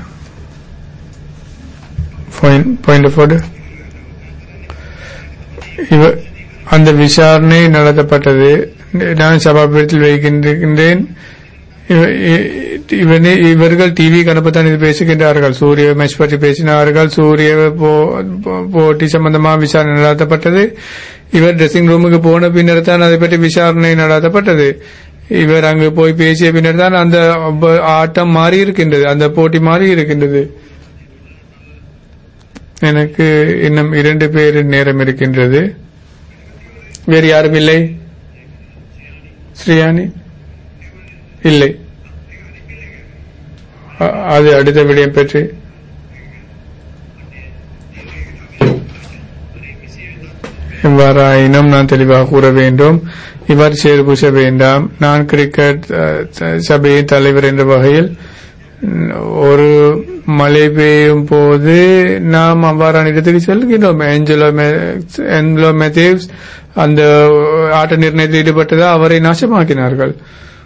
அந்த விசாரணை நடத்தப்பட்டது. நான் சபாபீடத்தில் வைக்கின்றேன். இவர்கள் டிவி கணப்பத்தான் இது பேசுகின்றார்கள். சூரிய மேட்ச் பற்றி பேசினார்கள். சூரிய போட்டி சம்பந்தமாக விசாரணை நடத்தப்பட்டது. இவர் ட்ரெஸ்ஸிங் ரூமுக்கு போன பின்னர் தான் அதை பற்றி விசாரணை நடத்தப்பட்டது. இவர் அங்கு போய் பேசிய பின்னர் தான் அந்த ஆட்டம் மாறி இருக்கின்றது, அந்த போட்டி மாறி இருக்கின்றது. எனக்கு இன்னும் 2 பேர் நேரம் இருக்கின்றது. வேறு யாரும் இல்லை? ஸ்ரீயானி இல்லை. அது அடுத்த விடயம் பற்றி எவ்வாறாயினும் நான் தெளிவாக கூற வேண்டும். இவ்வாறு சேர்பூச வேண்டாம். நான் கிரிக்கெட் சபையின் தலைவர் என்ற வகையில் ஒரு மழை பெய்யும் போது நாம் அவ்வாறான இடத்துக்கு செல்கின்றோம். ஏஞ்சலோ மேத்யூஸ் அந்த ஆட்ட நிர்ணயத்தில் ஈடுபட்டதா அவரை நாசமாக்கினார்கள்.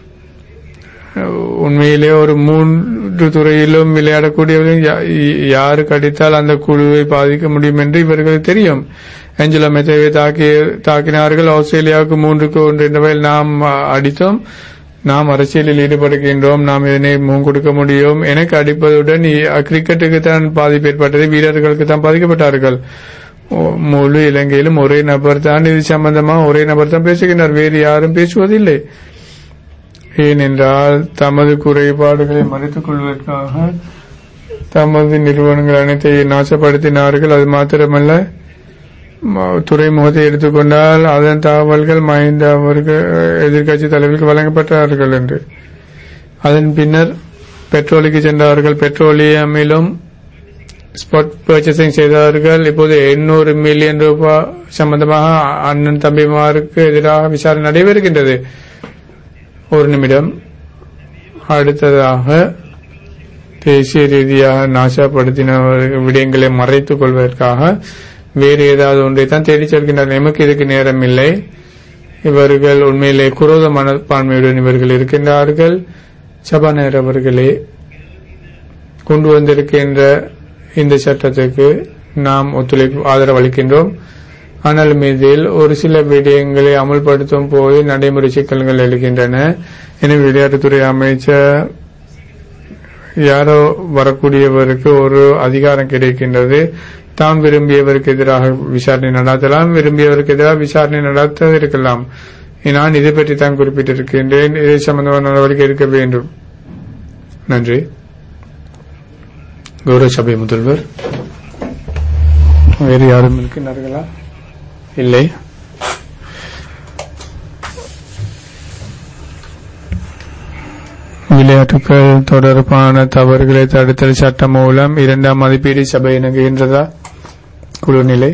உண்மையிலே ஒரு 3 துறையிலும் விளையாடக்கூடியவர்கள் யாரு கடித்தால் அந்த குழுவை பாதிக்க முடியும் என்று இவர்களுக்கு தெரியும். ஏஞ்சலோ மேத்யூவை தாக்கினார்கள். ஆஸ்திரேலியாவுக்கு 3-1 என்ற வகையில் நாம் அடித்தோம். நாம் அரசியலில் ஈடுபடுகின்றோம், நாம் இதனை கொடுக்க முடியும். எனக்கு அடிப்பதுடன் கிரிக்கெட்டுக்கு தான் பாதிப்பு ஏற்பட்டது, வீரர்களுக்கு தான் பாதிக்கப்பட்டார்கள். முழு இலங்கையிலும் ஒரே நபர் தான் இது சம்பந்தமாக ஒரே நபர் தான் பேசுகின்றார், வேறு யாரும் பேசுவதில்லை. ஏனென்றால் தமது குறைபாடுகளை மறைத்துக் கொள்வதற்காக தமது நிறுவனங்கள் அனைத்தையும் நாசப்படுத்தினார்கள். அது மாத்திரமல்ல, துறைமுகத்தை எடுத்துக்கொண்டால் அதன் தகவல்கள் மஹிந்த அவர்கள் எதிர்கட்சி தலைவருக்கு வழங்கப்பட்டார்கள் என்று. அதன் பின்னர் பெட்ரோலுக்கு சென்றார்கள். பெட்ரோலியமிலும் ஸ்பாட் பர்ச்சேசிங் செய்தார்கள். இப்போது 800 மில்லியன் ரூபாய் சம்பந்தமாக அண்ணன் தம்பிமாருக்கு எதிராக விசாரணை நடைபெறுகின்றது. ஒரு நிமிடம். அடுத்ததாக தேசிய ரீதியாக நாசப்படுத்தின விடயங்களை மறைத்துக் கொள்வதற்காக வேறு ஏதாவது ஒன்றை தான் தேடிச் செல்கின்றனர். நமக்கு இதுக்கு நேரம் இல்லை. இவர்கள் உண்மையிலே குரோத மனப்பான்மையுடன் இவர்கள் இருக்கின்றார்கள். சபாநாயகர் அவர்களே, கொண்டு வந்திருக்கின்ற இந்த சட்டத்துக்கு நாம் ஒத்துழைப்பு ஆதரவு அளிக்கின்றோம். ஆனால் இதில் ஒரு சில விடயங்களை அமல்படுத்தும் போது நடைமுறை சிக்கல்கள் எழுகின்றன. எனவே விளையாட்டுத்துறை அமைச்சர் யாரோ வரக்கூடியவருக்கு ஒரு அதிகாரம் கிடைக்கின்றது. தாம் விரும்பியவருக்கு எதிராக விசாரணை நடத்தலாம், விரும்பியவருக்கு எதிராக விசாரணை நடத்த இருக்கலாம். நான் இதை பற்றி தான் குறிப்பிட்டிருக்கின்றேன். இதை சம்பந்தமான நடவடிக்கை எடுக்க வேண்டும். நன்றி. கௌரவ சபை முதல்வர். வேறு யாரும் இருக்கின்றார்களா? இல்லை. விளையாட்டுகள் தொடர்பான தவறுகளை தடுத்தல் சட்டம் மூலம் 2ஆம் மதிப்பீடு சபை இணங்குகின்றதா? குழு நிலை.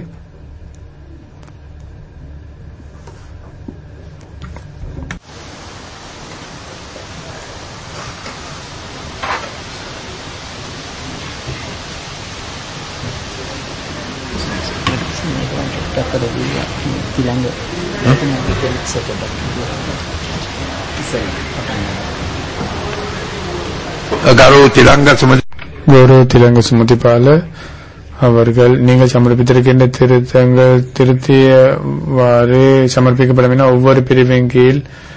கௌரவ திலங்க சுமதிபால அவர்கள் நீங்கள் சமர்ப்பித்திருக்கின்ற திருத்தங்கள் திருத்தியவாறு சமர்ப்பிக்கப்படும் என ஒவ்வொரு பிரிவின் கீழ்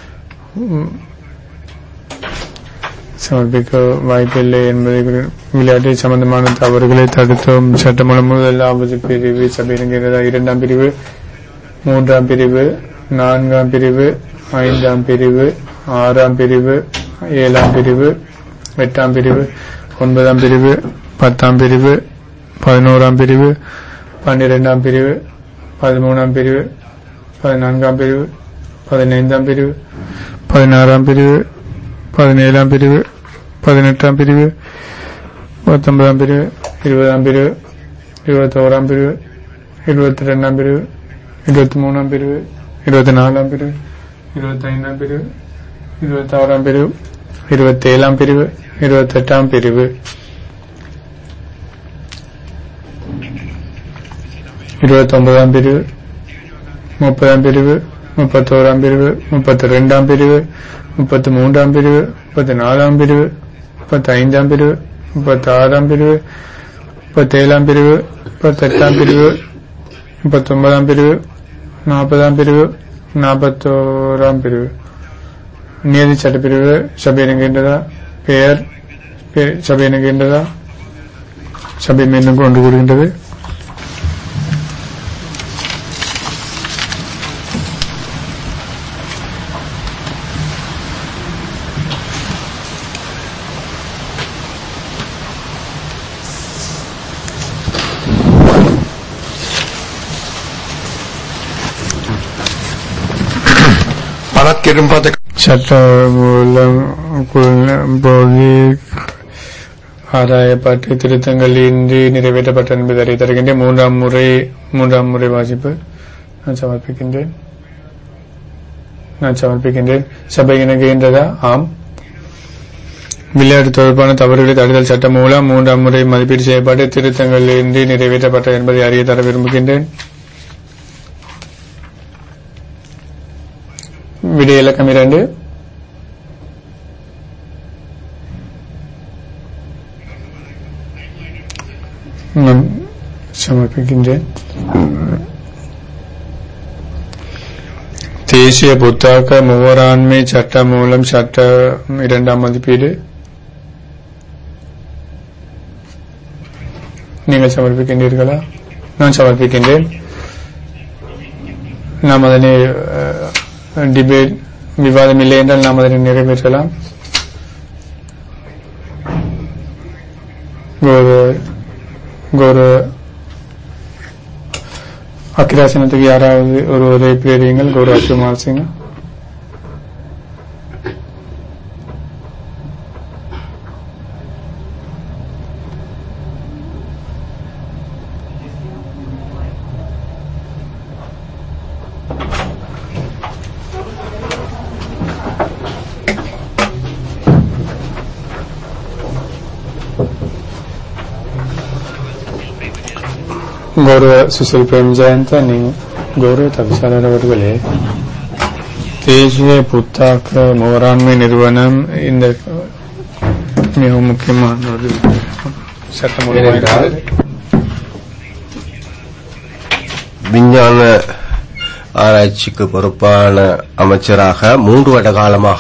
சமர்ப்பிக்க வாய்ப்பில்லை என்பதை விளையாட்டு சம்பந்தமான தவறுகளை தடுத்தும் சட்டமூலம் முதலாவது பிரிவு சபையிடுகிறது. 2ஆம் பிரிவு, 3ஆம் பிரிவு, 4ஆம் பிரிவு, 5ஆம் பிரிவு, 6ஆம் பிரிவு, 7ஆம் பிரிவு, 8ஆம் பிரிவு, 9ஆம் பிரிவு, 10ஆம் பிரிவு, 11ஆம் பிரிவு, 12ஆம் பிரிவு, 13ஆம் பிரிவு, 14ஆம் பிரிவு, 15ஆம் பிரிவு, 16ஆம் பிரிவு, 17ஆம் பிரிவு, 18ஆம் பிரிவு, 19ஆம் பிரிவு, 20ஆம் பிரிவு, 21ஆம் பிரிவு, 22ஆம் பிரிவு, 23ஆம் பிரிவு, 24ஆம் பிரிவு, 25ஆம் பிரிவு, 26ஆம் பிரிவு, 27ஆம் பிரிவு, 28ஆம் பிரிவு, 29ஆம் பிரிவு, 30ஆம் பிரிவு, 31ஆம் பிரிவு, 32ஆம் பிரிவு, 33ஆம் பிரிவு, 34ஆம் பிரிவு, 35ஆம் பிரிவு, 36ஆம் பிரிவு, 37ஆம் பிரிவு, 38ஆம் பிரிவு, 39ஆம் பிரிவு, 40ஆம் பிரிவு, 41ஆம் பிரிவு. நியதி சட்டப்பிரிவு சபை இணங்குகின்றதா? பெயர் சபை இணங்குகின்றதா? சபை மீண்டும் கொண்டு கூறுகின்றது. ஆராயப்பட்டு திருத்தங்கள் இன்றி நிறைவேற்றப்பட்ட என்பதை அறிய தருகின்றேன். 3ஆம் முறை வாசிப்பு நான் சமர்ப்பிக்கின்றேன். சபை இணங்குகின்றதா? ஆம். விளையாட்டு தொடர்பான தவறுகளை தடுத்தல் சட்டம் மூலம் 3ஆம் முறை மதிப்பீடு செய்யப்பட்டு திருத்தங்கள் இன்றி நிறைவேற்றப்பட்ட என்பதை அறிய தர விரும்புகின்றேன். விடை இலக்கம் 2. சமர்ப்பிக்கின்றேன். தேசிய புத்தாக்க மூவராண்மை சட்டம் மூலம் சட்டம் 2ஆம் மதிப்பீடு. நீங்கள் சமர்ப்பிக்கின்றீர்களா? நான் சமர்ப்பிக்கின்றேன். நாம் அதனை டிபேட் விவாதம் இல்லை என்றால் நாம் அதனை நிறைவேற்றலாம். கௌரவ அக்கிராசனத்துக்கு யாராவது ஒருவரை பேரியுங்கள். கௌரவ அஷ்குமார் சிங். கௌரவ சுசில் பிரேம் ஜெயந்த, கௌரவ தவிசாளர் அவர்களே, தேசிய புத்தாக்க மூவராண்மை நிறுவனம் இந்த மிக முக்கியமான ஒரு சட்டம். விஞ்ஞான ஆராய்ச்சிக்கு பொறுப்பான அமைச்சராக 3 வருட காலமாக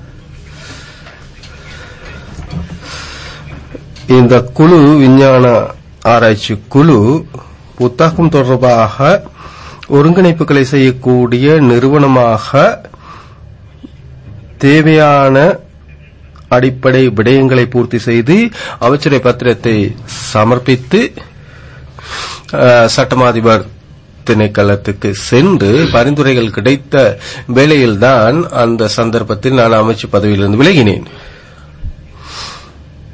இந்த குழு, விஞ்ஞான ஆராய்ச்சி குழு புத்தாக்கம் தொடர்பாக ஒருங்கிணைப்புகளை செய்யக்கூடிய நிறுவனமாக தேவையான அடிப்படை விடயங்களை பூர்த்தி செய்து அமைச்சரை பத்திரத்தை சமர்ப்பித்து சட்டமாதிபர் திணைக்களத்துக்கு சென்று பரிந்துரைகள் கிடைத்த வேளையில்தான் அந்த சந்தர்ப்பத்தில் நான் அமைச்சு பதவியிலிருந்து விலகினேன்.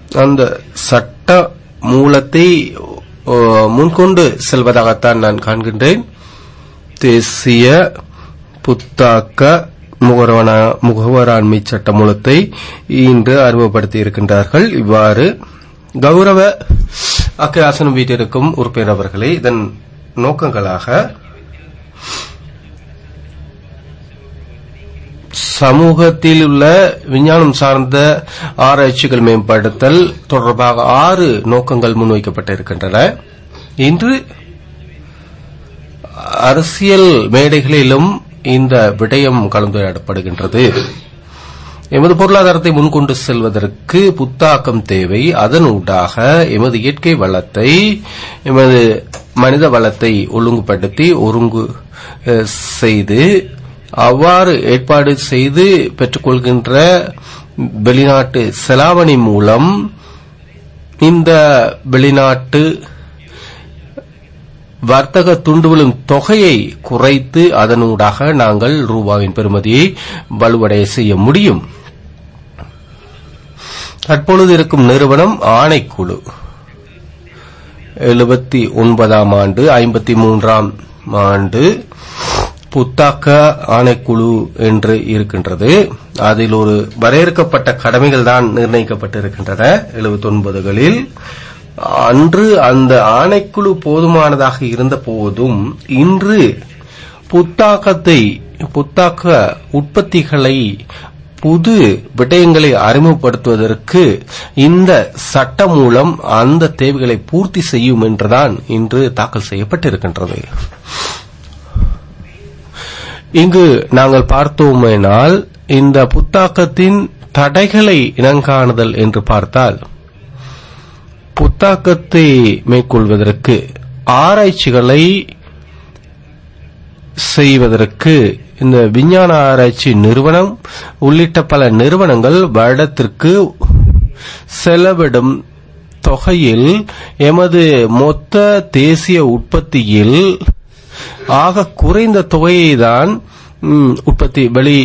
அந்த சட்ட மூலத்தை முன்கொண்டு செல்வதாகத்தான் நான் காண்கின்றேன். தேசிய புத்தாக்க முகவராண்மை சட்ட மூலத்தை இன்று அறிமுகப்படுத்தி இருக்கின்றார்கள். இவ்வாறு கௌரவ அக்கயாசனம் வீட்டிற்கும் உறுப்பினர் அவர்களே, இதன் நோக்கங்களாக சமூகத்தில் உள்ள விஞ்ஞானம் சார்ந்த ஆராய்ச்சிகள் மேம்படுத்தல் தொடர்பாக 6 நோக்கங்கள் முன்வைக்கப்பட்டிருக்கின்றன. இன்று அரசியல் மேடைகளிலும் இந்த விடயம் கலந்துரையாடப்படுகின்றது. எமது பொருளாதாரத்தை முன்கொண்டு செல்வதற்கு புத்தாக்கம் தேவை. அதனூடாக எமது இயற்கை வளத்தை, எமது மனித வளத்தை ஒழுங்குபடுத்தி செய்து அவ்வாறு ஏற்பாடு செய்து பெற்றுக்கொள்கின்ற வெளிநாட்டு செலாவணி மூலம் இந்த வெளிநாட்டு வர்த்தக துண்டுவிலும் தொகையை குறைத்து அதனூடாக நாங்கள் ரூபாவின் பெறுமதியை வலுவடைய செய்ய முடியும். தற்பொழுது இருக்கும் நிறுவனம் ஆணைக்குழு 79ஆம் ஆண்டு 53ஆம் ஆண்டு புத்தாக்க ஆணைக்குழு என்று இருக்கின்றது. அதில் ஒரு வரையறுக்கப்பட்ட கடமைகள் தான் நிர்ணயிக்கப்பட்டிருக்கின்றன 79களில். அன்று அந்த ஆணைக்குழு போதுமானதாக இருந்த போதும் இன்று புத்தாக்க உற்பத்திகளை, புது விடயங்களை அறிமுகப்படுத்துவதற்கு இந்த சட்டம் மூலம் அந்த தேவைகளை பூர்த்தி செய்யும் என்றுதான் இன்று தாக்கல் செய்யப்பட்டிருக்கின்றது. இங்கு நாங்கள் பார்த்தோமேனால் இந்த புத்தாக்கத்தின் தடைகளை இனங்காணுதல் என்று பார்த்தால், புத்தாக்கத்தை மேற்கொள்வதற்கு, ஆராய்ச்சிகளை செய்வதற்கு இந்த விஞ்ஞான ஆராய்ச்சி நிறுவனம் உள்ளிட்ட பல நிறுவனங்கள் வருடத்திற்கு செலவிடும் தொகையில் எமது மொத்த தேசிய உற்பத்தியில் ஆக குறைந்த தொகையை தான் உற்பத்தி வெளி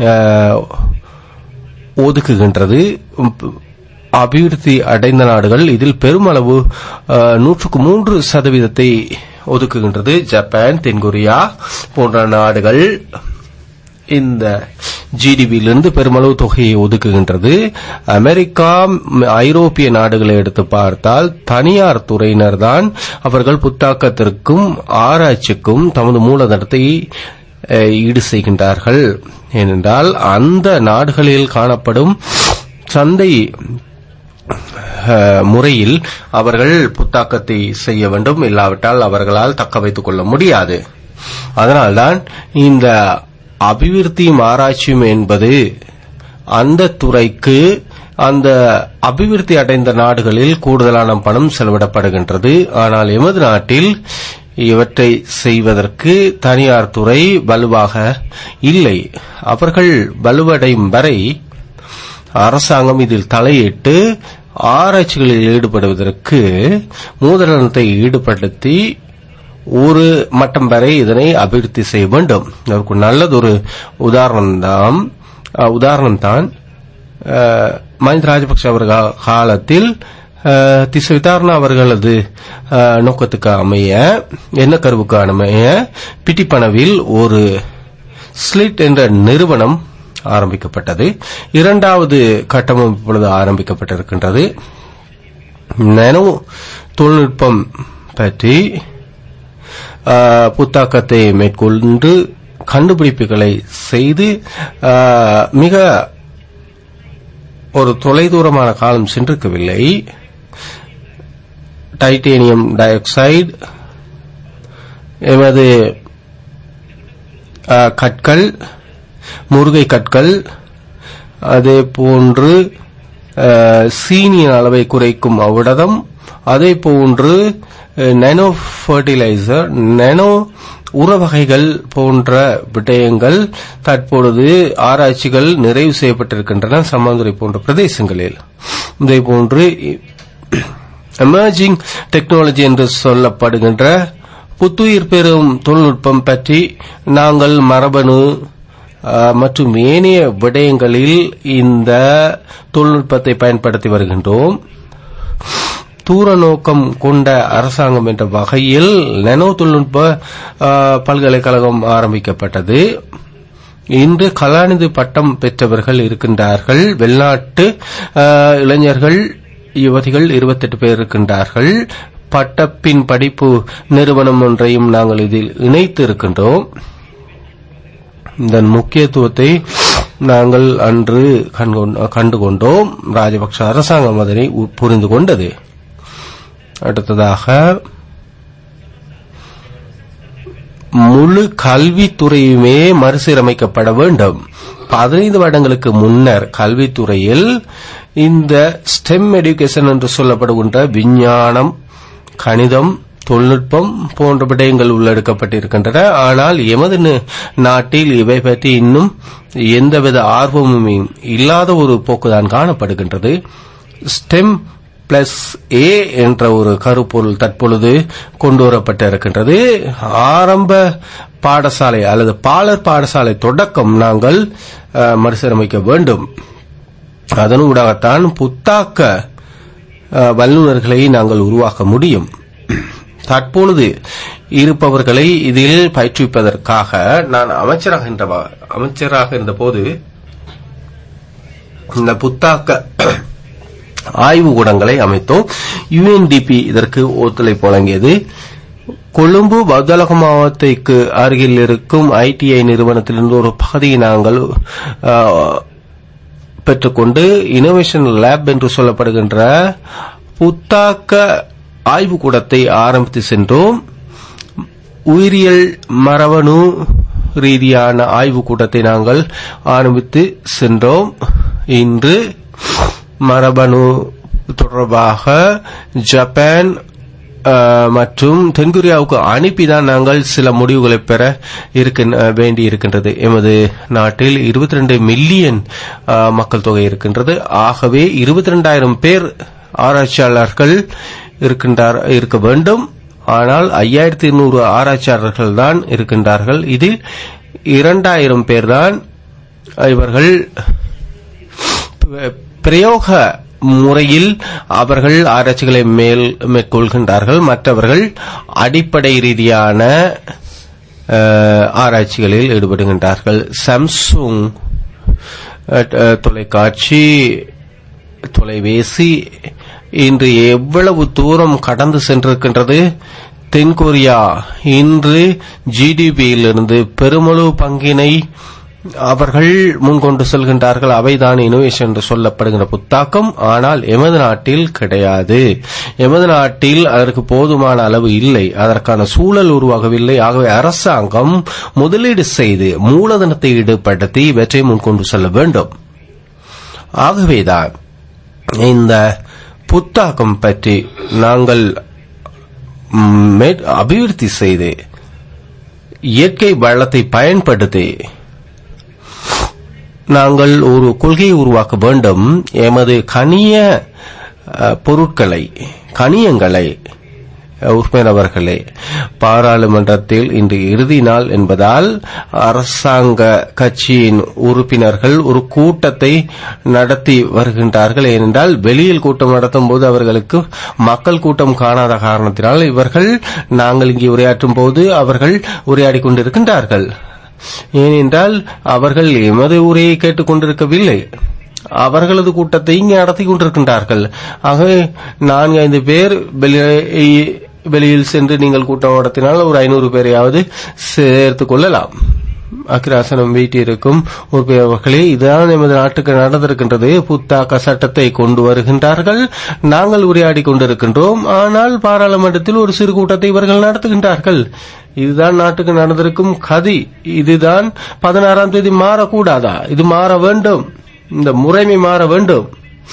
ஒதுக்குகின்றது. அபிவிருத்தி அடைந்த நாடுகள் இதில் பெருமளவு 103% ஒதுக்குகின்றது. ஜப்பான், தென்கொரியா போன்ற நாடுகள் இந்த ஜிடிபியிலிருந்து பெருமளவு தொகையை ஒதுக்குகின்றது. அமெரிக்கா, ஐரோப்பிய நாடுகளை எடுத்து பார்த்தால் தனியார் துறையினர் தான் அவர்கள் புத்தாக்கத்திற்கும் ஆராய்ச்சிக்கும் தமது மூலதனத்தை ஈடு செய்கின்றார்கள். ஏனென்றால் அந்த நாடுகளில் காணப்படும் சந்தை முறையில் அவர்கள் புத்தாக்கத்தை செய்ய வேண்டும், இல்லாவிட்டால் அவர்களால் தக்க வைத்துக் கொள்ள முடியாது. அதனால்தான் இந்த அபிவிருத்தியும் ஆராய்ச்சியும் என்பது அந்த துறைக்கு அந்த அபிவிருத்தி அடைந்த நாடுகளில் கூடுதலான பணம் செலவிடப்படுகின்றது. ஆனால் எமது நாட்டில் இவற்றை செய்வதற்கு தனியார் துறை வலுவாக இல்லை. அவர்கள் வலுவடையும் வரை அரசாங்கம் இதில் தலையிட்டு ஆராய்ச்சிகளில் ஈடுபடுவதற்கு மூலதனத்தை ஈடுபடுத்தி ஒரு மட்டம் வரை இதனை அபிவிருத்தி செய்ய வேண்டும். அதற்கு நல்லதொரு உதாரணம்தான் மஹிந்த ராஜபக்ஷ அவர்கள் காலத்தில் திச விதாரணா அவர்களது நோக்கத்துக்கு அமைய, என்ன கருவுக்கு அமைய பிட்டிப்பனவில் ஒரு ஸ்லிட் என்ற நிறுவனம் ஆரம்பிக்கப்பட்டது. 2வது கட்டமும் இப்பொழுது ஆரம்பிக்கப்பட்டிருக்கின்றது. நானோ தொழில்நுட்பம் பற்றி புத்தாக்கத்தை மேற்கொண்டு கண்டுபிடிப்புகளை செய்து மிக ஒரு தொலைதூரமான காலம் சென்றிருக்கவில்லை. டைட்டேனியம் டை ஆக்சைடு, எமது கற்கள், முருகை கற்கள், அதே போன்று சீனியின் அளவை குறைக்கும் அவ்விடதம், அதே போன்று நானோ ஃபர்டிலைசர், நானோ உரவகைகள் போன்ற விடயங்கள் தற்பொழுது ஆராய்ச்சிகள் நிறைவு செய்யப்பட்டிருக்கின்றன சம்மாந்துறை போன்ற பிரதேசங்களில். இதே போன்று எமர்ஜிங் டெக்னாலஜி என்று சொல்லப்படுகின்ற புத்துயிர் பெறும் தொழில்நுட்பம் பற்றி நாங்கள் மரபணு மற்றும் ஏனைய விடயங்களில் இந்த தொழில்நுட்பத்தை பயன்படுத்தி வருகின்றோம். தூர நோக்கம் கொண்ட அரசாங்கம் என்ற வகையில் நானோ தொழில்நுட்ப பல்கலைக்கழகம் ஆரம்பிக்கப்பட்டது. இன்று கலாநிதி பட்டம் பெற்றவர்கள் இருக்கின்றார்கள். வெளிநாட்டு இளைஞர்கள் யுவதிகள் 28 பேர் இருக்கின்றார்கள். பட்டப்பின் படிப்பு நிறுவனம் ஒன்றையும் நாங்கள் இதில் இணைத்து இருக்கின்றோம். இதன் முக்கியத்துவத்தை நாங்கள் அன்று கண்டுகொண்டோம். ராஜபக்ஷ அரசாங்கம் அதனை புரிந்து கொண்டது. அடுத்ததாக முழு கல்வித்துறையுமே மறுசீரமைக்கப்பட வேண்டும். 15 வருடங்களுக்கு முன்னர் கல்வித்துறையில் இந்த ஸ்டெம் எடுகேஷன் என்று சொல்லப்படுகின்ற விஞ்ஞானம், கணிதம், தொழில்நுட்பம் போன்ற விடயங்கள் உள்ளடக்கப்பட்டிருக்கின்றன. ஆனால் எமது நாட்டில் இவை பற்றி இன்னும் எந்தவித ஆர்வமும் இல்லாத ஒரு போக்குதான் காணப்படுகின்றது. ஸ்டெம் பிளஸ் ஏ என்ற ஒரு கருப்பொருள் தற்பொழுது கொண்டுவரப்பட்டிருக்கின்றது. ஆரம்ப பாடசாலை அல்லது பாலர் பாடசாலை தொடக்கம் நாங்கள் மறுசீரமைக்க வேண்டும். அதனூடாகத்தான் புத்தாக்க வல்லுநர்களை நாங்கள் உருவாக்க முடியும். தற்பொழுது இருப்பவர்களை இதில் பயிற்றுவிப்பதற்காக நான் அமைச்சராக இருந்தபோது இந்த புத்தாக்க ஆய்வுக்கூடங்களை அமைத்தோம். UNDP இதற்கு ஒத்துழைப்பு வழங்கியது. கொழும்பு பௌத்தலக மாவட்டத்திற்கு அருகில் இருக்கும் ITI நிறுவனத்திலிருந்து ஒரு பகுதியை நாங்கள் பெற்றுக்கொண்டு இனோவேஷன் லேப் என்று சொல்லப்படுகின்ற புத்தாக்க ஆய்வுக்கூடத்தை ஆரம்பித்து சென்றோம். உயிரியல் மரபணு ரீதியான ஆய்வுக்கூடத்தை நாங்கள் ஆரம்பித்து சென்றோம். இன்று மரபணு தொடர்பாக ஜப்பான் மற்றும் தென்கொரியாவுக்கு அனுப்பிதான் நாங்கள் சில முடிவுகளை பெற வேண்டியிருக்கின்றது. எமது நாட்டில் 22 மில்லியன் மக்கள் தொகை இருக்கின்றது. ஆகவே 22,000 பேர் ஆராய்ச்சியாளர்கள் இருக்க வேண்டும். ஆனால் 5200 ஆராய்ச்சியாளர்கள் தான் இருக்கின்றார்கள். இதில் 2000 பேர் தான் இவர்கள் பிரயோக முறையில் அவர்கள் ஆராய்ச்சிகளை மேற்கொள்கின்றார்கள். மற்றவர்கள் அடிப்படை ரீதியான ஆராய்ச்சிகளில் ஈடுபடுகின்றார்கள். சாம்சுங் தொலைக்காட்சி தொலைபேசி இன்று எவ்வளவு தூரம் கடந்து சென்றிருக்கின்றது. தென்கொரியா இன்று GDPயிலிருந்து பெருமளவு பங்கினை அவர்கள் முன்கொண்டு செல்கின்றார்கள். அவைதான் இனோவேஷன் என்று சொல்லப்படுகின்ற புத்தாக்கம். ஆனால் எமது நாட்டில் கிடையாது. எமது நாட்டில் அதற்கு போதுமான அளவு இல்லை, அதற்கான சூழல் உருவாகவில்லை. ஆகவே அரசாங்கம் முதலீடு செய்து மூலதனத்தை ஈடுபடுத்தி இவற்றை முன்கொண்டு செல்ல வேண்டும். ஆகவேதான் இந்த புத்தாக்கம் பற்றி நாங்கள் அபிவிருத்தி செய்து இயற்கை வளத்தை பயன்படுத்தி நாங்கள் ஒரு கொள்கையை உருவாக்க வேண்டும். எமது கனியங்களை உறுப்பினர்களே, பாராளுமன்றத்தில் இன்று இறுதி நாள் என்பதால் அரசாங்க கட்சியின் உறுப்பினர்கள் ஒரு கூட்டத்தை நடத்தி வருகின்றார்கள். ஏனென்றால் வெளியில் கூட்டம் நடத்தும் போது அவர்களுக்கு மக்கள் கூட்டம் காணாத காரணத்தினால் இவர்கள் நாங்கள் இங்கே உரையாற்றும் போது அவர்கள் உரையாடிக் கொண்டிருக்கின்றார்கள். ஏனென்றால் அவர்கள் எமது உரையை கேட்டுக் கொண்டிருக்கவில்லை, அவர்களது கூட்டத்தை இங்கே நடத்தி கொண்டிருக்கின்றார்கள். ஆகவே 4-5 பேர் வெளியில் சென்று நீங்கள் கூட்டம் நடத்தினால் ஒரு 500 பேரையாவது சேர்த்துக் கொள்ளலாம். அக்கிராசனம் வீட்டிற்கும் உறுப்பினர்களே, இதுதான் எமது நாட்டுக்கு நடந்திருக்கின்றது. புத்தாக்க சட்டத்தை கொண்டு வருகின்றார்கள், நாங்கள் உரையாடி கொண்டிருக்கின்றோம். ஆனால் பாராளுமன்றத்தில் ஒரு சிறு கூட்டத்தை இவர்கள் நடத்துகின்றார்கள். இதுதான் நாட்டுக்கு நடந்திருக்கும் கதி. இதுதான் 16ஆம் தேதி மாறக்கூடாதா? இது மாற வேண்டும். இந்த முறைமை மாற வேண்டும்.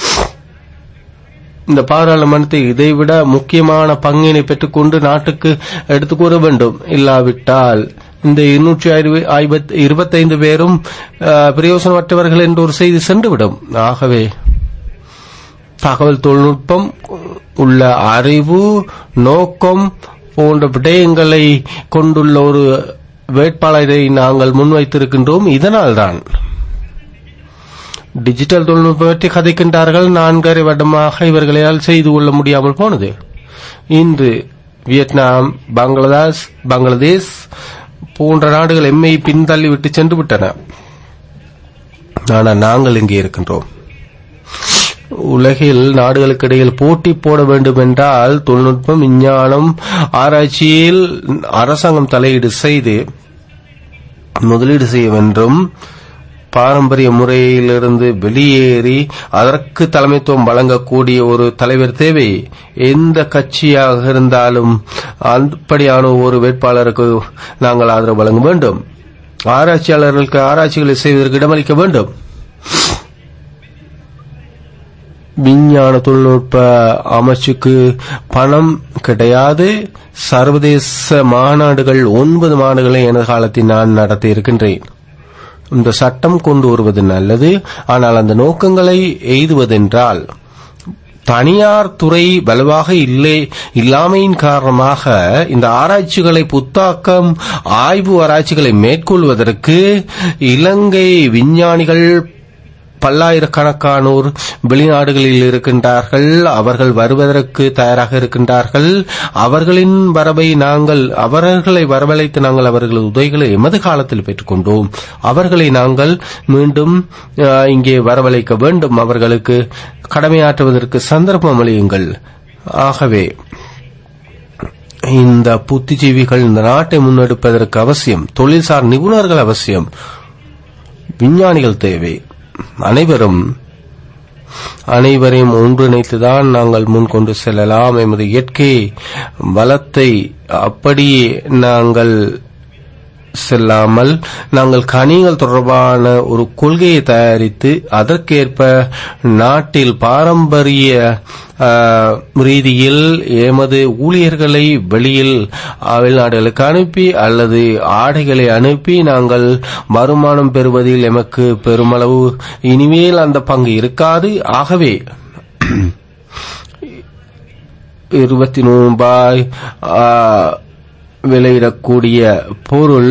இந்த பாராளுமன்றத்தை இதைவிட முக்கியமான பங்கினை பெற்றுக்கொண்டு நாட்டுக்கு எடுத்துக் கூற வேண்டும். இல்லாவிட்டால் இந்த 225 பேரும் பிரயோசனமற்றவர்கள் என்ற ஒரு செய்தி சென்றுவிடும். ஆகவே தகவல் தொழில்நுட்பம் உள்ள அறிவு, நோக்கம் போன்ற விடயங்களை கொண்டுள்ள ஒரு வேட்பாளரை நாங்கள் முன்வைத்திருக்கின்றோம். இதனால்தான் டிஜிட்டல் தொழில்நுட்பம் பற்றி கதைக்கின்றார்கள். 4.5 வருடமாக இவர்களால் செய்து கொள்ள முடியாமல் போனது. இன்று வியட்நாம், பங்களாதேஷ் போன்ற நாடுகள் எம்மை பின்தள்ளிவிட்டு சென்று விட்டன. ஆனால் நாங்கள் இங்கே இருக்கின்றோம். உலகில் நாடுகளுக்கு இடையில் போட்டி போட வேண்டும் என்றால் தொழில்நுட்பம், விஞ்ஞானம், ஆராய்ச்சியில் அரசாங்கம் தலையீடு செய்து முதலீடு செய்ய வேண்டும். பாரம்பரிய முறையிலிருந்து வெளியேறி அதற்கு தலைமைத்துவம் வழங்கக்கூடிய ஒரு தலைவர் தேவை. எந்த கட்சியாக இருந்தாலும் அப்படியான ஒரு வேட்பாளருக்கு நாங்கள் ஆதரவு வழங்க வேண்டும். ஆராய்ச்சியாளர்களுக்கு ஆராய்ச்சிகளை செய்வதற்கு இடமளிக்க வேண்டும். விஞ்ஞான தொழில்நுட்ப அமைச்சுக்கு பணம் கிடையாது. சர்வதேச மாநாடுகள் 9 மாநாடுகளை எனது காலத்தில் நான் நடத்தி இருக்கின்றேன். இந்த சட்டம் கொண்டு வருவது நல்லது. ஆனால் அந்த நோக்கங்களை எய்துவதென்றால் தனியார் துறை வலுவாக இல்லாமையின் காரணமாக இந்த ஆராய்ச்சிகளை புத்தாக்கம், ஆய்வு ஆராய்ச்சிகளை மேற்கொள்வதற்கு இலங்கை விஞ்ஞானிகள் பல்லாயிரக்கணக்கானோர் வெளிநாடுகளில் இருக்கின்றார்கள். அவர்கள் வருவதற்கு தயாராக இருக்கின்றார்கள். அவர்களை வரவழைத்து நாங்கள் அவர்களது உதவிகளை எமது காலத்தில் பெற்றுக்கொண்டோம். அவர்களை நாங்கள் மீண்டும் இங்கே வரவழைக்க வேண்டும். அவர்களுக்கு கடமையாற்றுவதற்கு சந்தர்ப்பம் அளியுங்கள். ஆகவே இந்த புத்திஜீவிகள் இந்த நாட்டை முன்னெடுப்பதற்கு அவசியம். தொழில்சார் நிபுணர்கள் அவசியம். விஞ்ஞானிகள் தேவை. அனைவரையும் ஒன்றிணைத்துதான் நாங்கள் முன்கொண்டு செல்லலாம். எமது இயற்கை வளத்தை அப்படியே நாங்கள் செல்லாமல் நாங்கள் கனிகள் தொடர்பான ஒரு கொள்கையை தயாரித்து அதற்கேற்ப நாட்டில் பாரம்பரிய ரீதியில் எமது ஊழியர்களை வெளிநாடுகளுக்கு அனுப்பி அல்லது ஆடைகளை அனுப்பி நாங்கள் வருமானம் பெறுவதில் எமக்கு பெருமளவு இனிமேல் அந்த பங்கு இருக்காது. ஆகவே 23 ரூபாய் விலையிடக்கூடிய பொருள்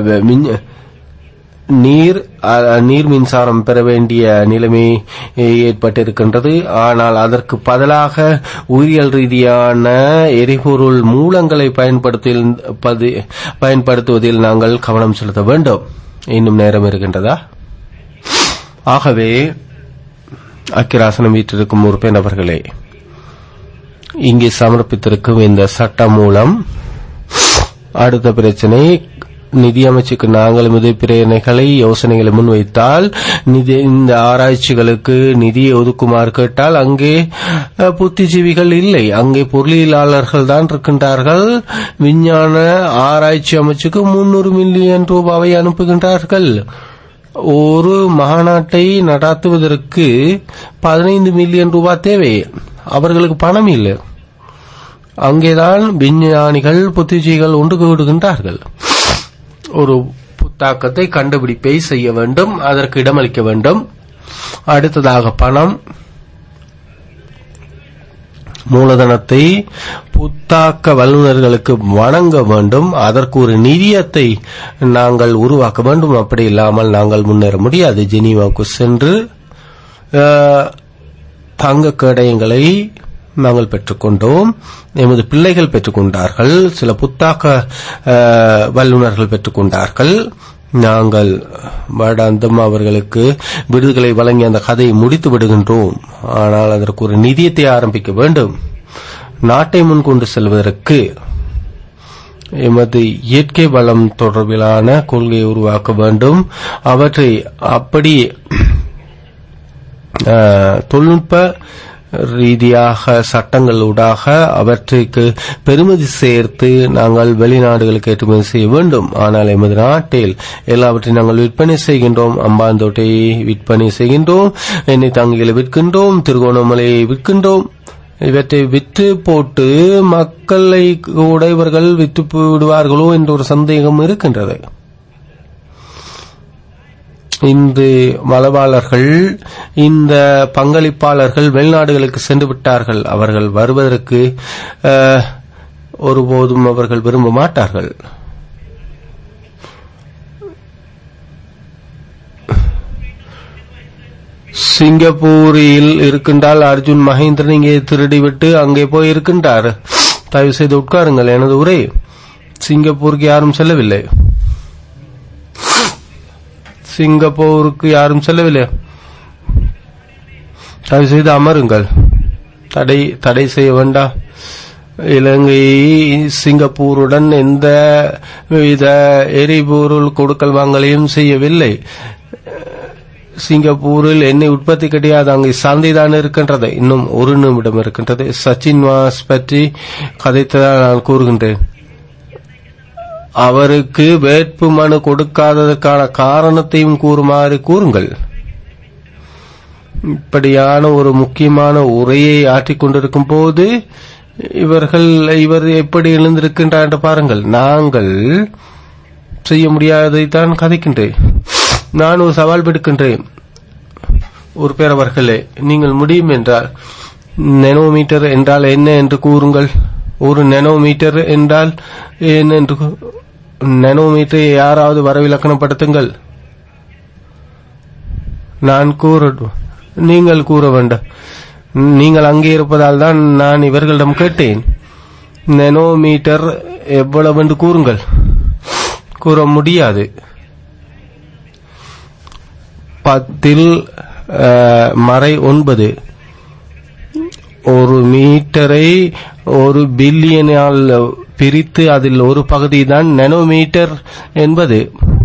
நீர் மின்சாரம் பெற வேண்டிய நிலைமை ஏற்பட்டிருக்கின்றது. ஆனால் அதற்கு பதிலாக உயிரியல் ரீதியான எரிபொருள் மூலங்களை பயன்படுத்துவதில் நாங்கள் கவனம் செலுத்த வேண்டும். இன்னும் நேரம் இருக்கின்றதா? ஆகவே அக்கிராசனம் வீற்றிருக்கும் உறுப்பினர் அவர்களே, இங்கே சமர்ப்பித்திருக்கும் இந்த சட்டம் மூலம் அடுத்த பிரச்சனை நிதியமைச்சுக்கு நாங்கள் பிரேரணைகளை யோசனைகளை முன்வைத்தால் இந்த ஆராய்ச்சிகளுக்கு நிதியை ஒதுக்குமாறு கேட்டால் அங்கே புத்திஜீவிகள் இல்லை, அங்கே பொருளியலாளர்கள் தான் இருக்கின்றார்கள். விஞ்ஞான ஆராய்ச்சி அமைச்சுக்கு 300 மில்லியன் ரூபாவை அனுப்புகின்றார்கள். ஒரு மாநாட்டை நடாத்துவதற்கு 15 மில்லியன் ரூபாய் தேவை. அவர்களுக்கு பணம் இல்லை. அங்கேதான் விஞ்ஞானிகள் புத்திஜீவிகள் ஒன்று கூடுகின்றார்கள். ஒரு புத்தாக்கத்தை கண்டுபிடிப்பை செய்ய வேண்டும், அதற்கு இடமளிக்க வேண்டும். அடுத்ததாக பணம், மூலதனத்தை புத்தாக்க வல்லுநர்களுக்கு வழங்க வேண்டும். அதற்கு ஒரு நிதியத்தை நாங்கள் உருவாக்க வேண்டும். அப்படி இல்லாமல் நாங்கள் முன்னேற முடியாது. ஜெனீவாவுக்கு சென்று தங்க கேடயங்களை நாங்கள் பெற்றுக்கொண்டோம். எமது பிள்ளைகள் பெற்றுக்கொண்டார்கள். சில புத்தாக்க வல்லுநர்கள் பெற்றுக்கொண்டார்கள். நாங்கள் வருடாந்தம் அவர்களுக்கு விருதுகளை வழங்கி அந்த கதையை முடித்து விடுகின்றோம். ஆனால் அதற்கு ஒரு நிதியத்தை ஆரம்பிக்க வேண்டும். நாட்டை முன்கொண்டு செல்வதற்கு எமது இயற்கை வளம் தொடர்பிலான கொள்கையை உருவாக்க வேண்டும். அவற்றை அப்படி தொழில்நுட்ப ரீதியாக சட்டங்களூடாக அவற்றுக்கு பெருமதி சேர்த்து நாங்கள் வெளிநாடுகளுக்கு ஏற்றுமதி செய்ய வேண்டும். ஆனால் எமது நாட்டில் எல்லாவற்றையும் நாங்கள் விற்பனை செய்கின்றோம். அம்பாந்தோட்டையை விற்பனை செய்கின்றோம், எண்ணெய் தாங்கிகளை விற்கின்றோம், திருகோணமலையை விற்கின்றோம். இவற்றை விற்று போட்டு மக்களை கூட இவர்கள் விற்று விடுவார்களோ என்ற ஒரு சந்தேகம் இருக்கின்றது. இந்த வளவாளர்கள், இந்த பங்களிப்பாளர்கள் வெளிநாடுகளுக்கு சென்று விட்டார்கள். அவர்கள் வருவதற்கு ஒருபோதும் அவர்கள் விரும்ப மாட்டார்கள். சிங்கப்பூரில் இருக்கின்றால் அர்ஜுன் மகேந்திரன் இங்கே திருடிவிட்டு அங்கே போய் இருக்கின்றார். தயவு செய்து உட்காருங்கள். எனது உரை. சிங்கப்பூருக்கு யாரும் செல்லவில்லை. சிங்கப்பூருக்கு யாரும் செல்லவில்லை. தயவு செய்து அமருங்கள். தடை செய்ய வேண்டாம். இலங்கை சிங்கப்பூருடன் எந்த வித எரிபொருள் கொடுக்கல் வாங்கலையும் செய்யவில்லை. சிங்கப்பூரில் எண்ணெய் உற்பத்தி கிடையாது. அங்கே சந்தைதான் இருக்கின்றது. இன்னும் ஒரு நிமிடம் இருக்கின்றது. சச்சின் வாஸ் பற்றி கதைத்ததான் நான் கூறுகின்றேன். அவருக்கு வேட்பு மனு கொடுக்காததற்கான காரணத்தையும் கூறுமாறு கூறுங்கள். இப்படியான ஒரு முக்கியமான உரையை ஆற்றிக் கொண்டிருக்கும் போது இவர் எப்படி எழுந்திருக்கின்றார் என்று பாருங்கள். நாங்கள் செய்ய முடியாததைத்தான் கதைக்கின்றேன். நான் ஒரு சவால் விடுக்கின்றேன். ஒரு பேர் அவர்களே, நீங்கள் முடியும் என்றால் நெனோமீட்டர் என்றால் என்ன என்று கூறுங்கள். ஒரு நெனோமீட்டர் என்றால் என்ன என்று நெனோமீட்டரை யாராவது வரவிலக்கணப்படுத்துங்கள். நான் நீங்கள் கூற வேண்டாம். நீங்கள் அங்கே இருப்பதால் தான் நான் இவர்களிடம் கேட்டேன். நெனோமீட்டர் எவ்வளவு என்று கூறுங்கள். கூற முடியாது. 10⁻9 ஒரு மீட்டரை ஒரு பில்லியனால் பிரித்து அதில் ஒரு பகுதி தான் நெனோமீட்டர் என்பது.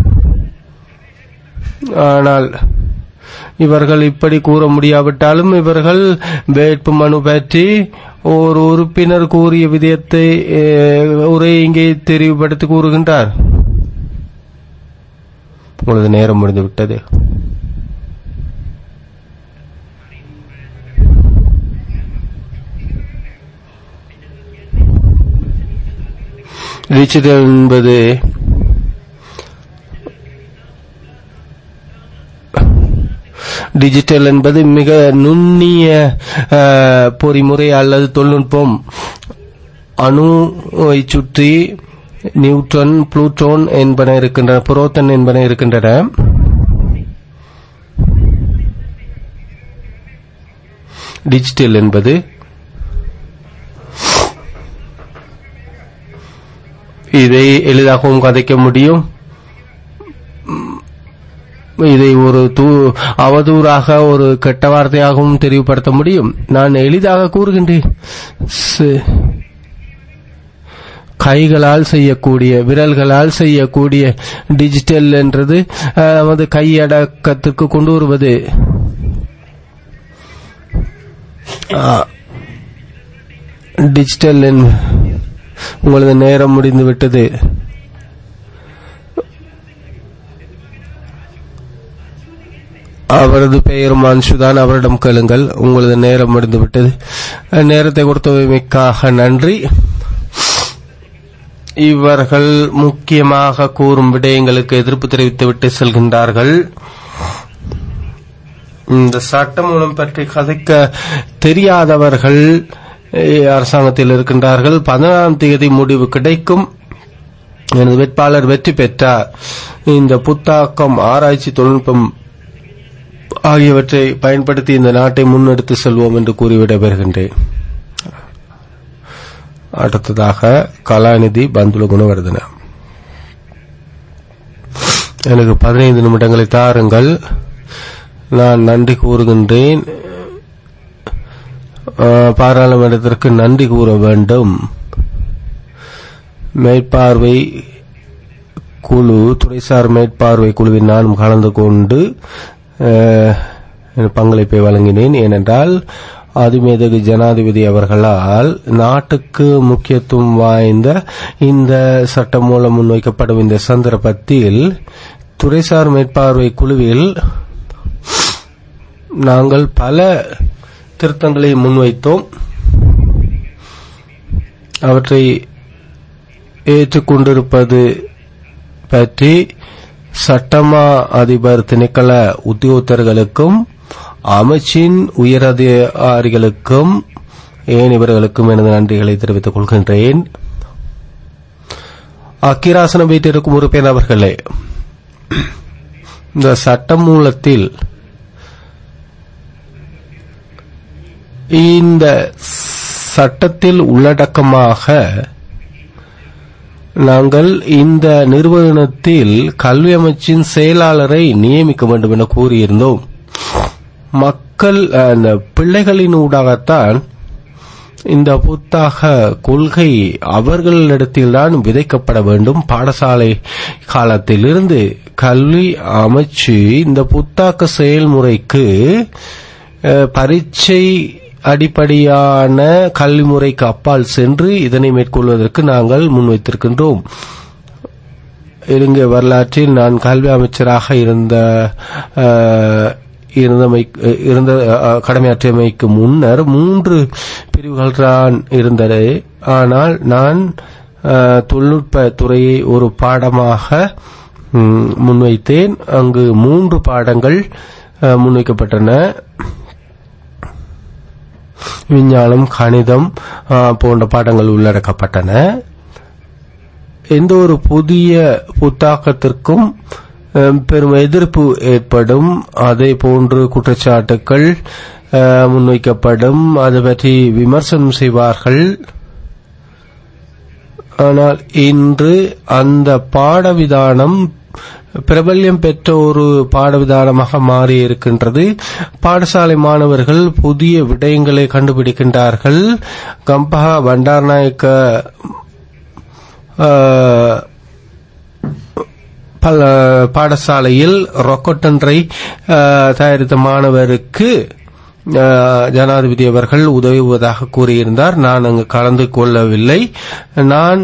ஆனால் இவர்கள் இப்படி கூற முடியாவிட்டாலும் இவர்கள் வேட்பு மனு பற்றி ஒரு உறுப்பினர் கூறிய விதயத்தை உரை இங்கே தெரிவுபடுத்தி கூறுகின்றார். உங்களது நேரம் முடிந்துவிட்டது. டிஜிட்டல் என்பது மிக நுண்ணிய பொறிமுறை அல்லது தொழில்நுட்பம். அணுவை சுற்றி நியூட்ரான், புளூட்டோன் என்பன இருக்கின்றன, புரோட்டான் என்பன இருக்கின்றன. டிஜிட்டல் என்பது இதை எளிதாகவும் கதைக்க முடியும். இதை ஒரு அவதூறாக ஒரு கெட்ட வார்த்தையாகவும் தெரிவுபடுத்த முடியும். நான் எளிதாக கூறுகின்றேன். கைகளால் செய்யக்கூடிய, விரல்களால் செய்யக்கூடிய டிஜிட்டல் என்றது நமது கையடக்கத்திற்கு கொண்டு வருவது. டிஜிட்டல் உங்களது நேரம் முடிந்துவிட்டது. அவரது பெயர் மான்சுதான். அவரிடம் கேளுங்கள். உங்களது நேரம் முடிந்துவிட்டது. நேரத்தை கொடுத்தமைக்காக நன்றி. இவர்கள் முக்கியமாக கூறும் விடயங்களுக்கு எதிர்ப்பு தெரிவித்துவிட்டு செல்கின்றார்கள். இந்த சட்டமூலம் பற்றி கதைக்க தெரியாதவர்கள் அரசாங்கத்தில் இருக்கின்றார்கள். 14ஆம் தேதி முடிவு கிடைக்கும். எனது வேட்பாளர் வெற்றி பெற்றார். இந்த புத்தாக்கம், ஆராய்ச்சி, தொழில்நுட்பம் ஆகியவற்றை பயன்படுத்தி இந்த நாட்டை முன்னெடுத்து செல்வோம் என்று கூறிவிட பெறுகின்றேன். அடுத்ததாக கலாநிதி பந்துல குணவர்தன. எனக்கு 15 நிமிடங்களை தாருங்கள். நான் நன்றி கூறுகின்றேன். பாராளுமன்றத்திற்கு நன்றி கூற வேண்டும். மேற்பார்வை குழு, துறைசார் மேற்பார்வை குழுவில் நானும் கலந்து கொண்டு பங்களிப்பை வழங்கினேன். ஏனென்றால் அதிமேதகு ஜனாதிபதி அவர்களால் நாட்டுக்கு முக்கியத்துவம் வாய்ந்த இந்த சட்டம் மூலம் முன்வைக்கப்படும் இந்த சந்தர்ப்பத்தில் துறைசார் மேற்பார்வை குழுவில் நாங்கள் பல திருத்தங்களை முன்வைத்தோம். அவற்றை ஏற்றுக்கொண்டிருப்பது பற்றி சட்டமா அதிபர் திணைக்கள உத்தியோகத்தர்களுக்கும் அமைச்சின் உயரதிகாரிகளுக்கும் ஏனையவர்களுக்கும் எனது நன்றிகளை தெரிவித்துக் கொள்கின்றேன். அக்கிராசனம் வீட்டிற்கும் உறுப்பினர் அவர்களே, இந்த சட்ட மூலத்தில் இந்த சட்டத்தில் உள்ளடக்கமாக நாங்கள் இந்த நிறுவனத்தில் கல்வி அமைச்சின் செயலாளரை நியமிக்க வேண்டும் என கூறியிருந்தோம். மக்கள் அந்த பிள்ளைகளின் ஊடாகத்தான் இந்த புத்தக கொள்கை அவர்களிடத்தில்தான் விதைக்கப்பட வேண்டும். பாடசாலை காலத்திலிருந்து கல்வி அமைச்சு இந்த புத்தக செயல்முறைக்கு பரீட்சை அடிப்படையான கல்வி முறைக்கு அப்பால் சென்று இதனை மேற்கொள்வதற்கு நாங்கள் முன்வைத்திருக்கின்றோம். இலங்கை வரலாற்றில் நான் கல்வி அமைச்சராக இருந்த கடமையாற்றியமைக்கு முன்னர் 3 பிரிவுகள் தான் இருந்தது. ஆனால் நான் தொழில்நுட்ப துறையை ஒரு பாடமாக முன்வைத்தேன். அங்கு 3 பாடங்கள் முன்வைக்கப்பட்டன. விஞ்ஞானம், கணிதம் போன்ற பாடங்கள் உள்ளடக்கப்பட்டன. எந்த ஒரு புதிய புத்தாக்கத்திற்கும் பெரும் எதிர்ப்பு ஏற்படும். அதே போன்று குற்றச்சாட்டுக்கள் முன்வைக்கப்படும். அது பற்றி விமர்சனம் செய்வார்கள். ஆனால் இன்று அந்த பாடவிதானம் பிரபல்யம் பெற்ற ஒரு பாடவிதானமாக மாறி இருக்கின்றது. பாடசாலை மாணவர்கள் புதிய விடயங்களை கண்டுபிடிக்கின்றார்கள். கம்பஹா பண்டாரநாயக்க பாடசாலையில் ராக்கெட் ஒன்றை தயாரித்த மாணவருக்கு ஜனாதிபதி அவர்கள் உதவுவதாக கூறியிருந்தார். நான் அங்கு கலந்து கொள்ளவில்லை. நான்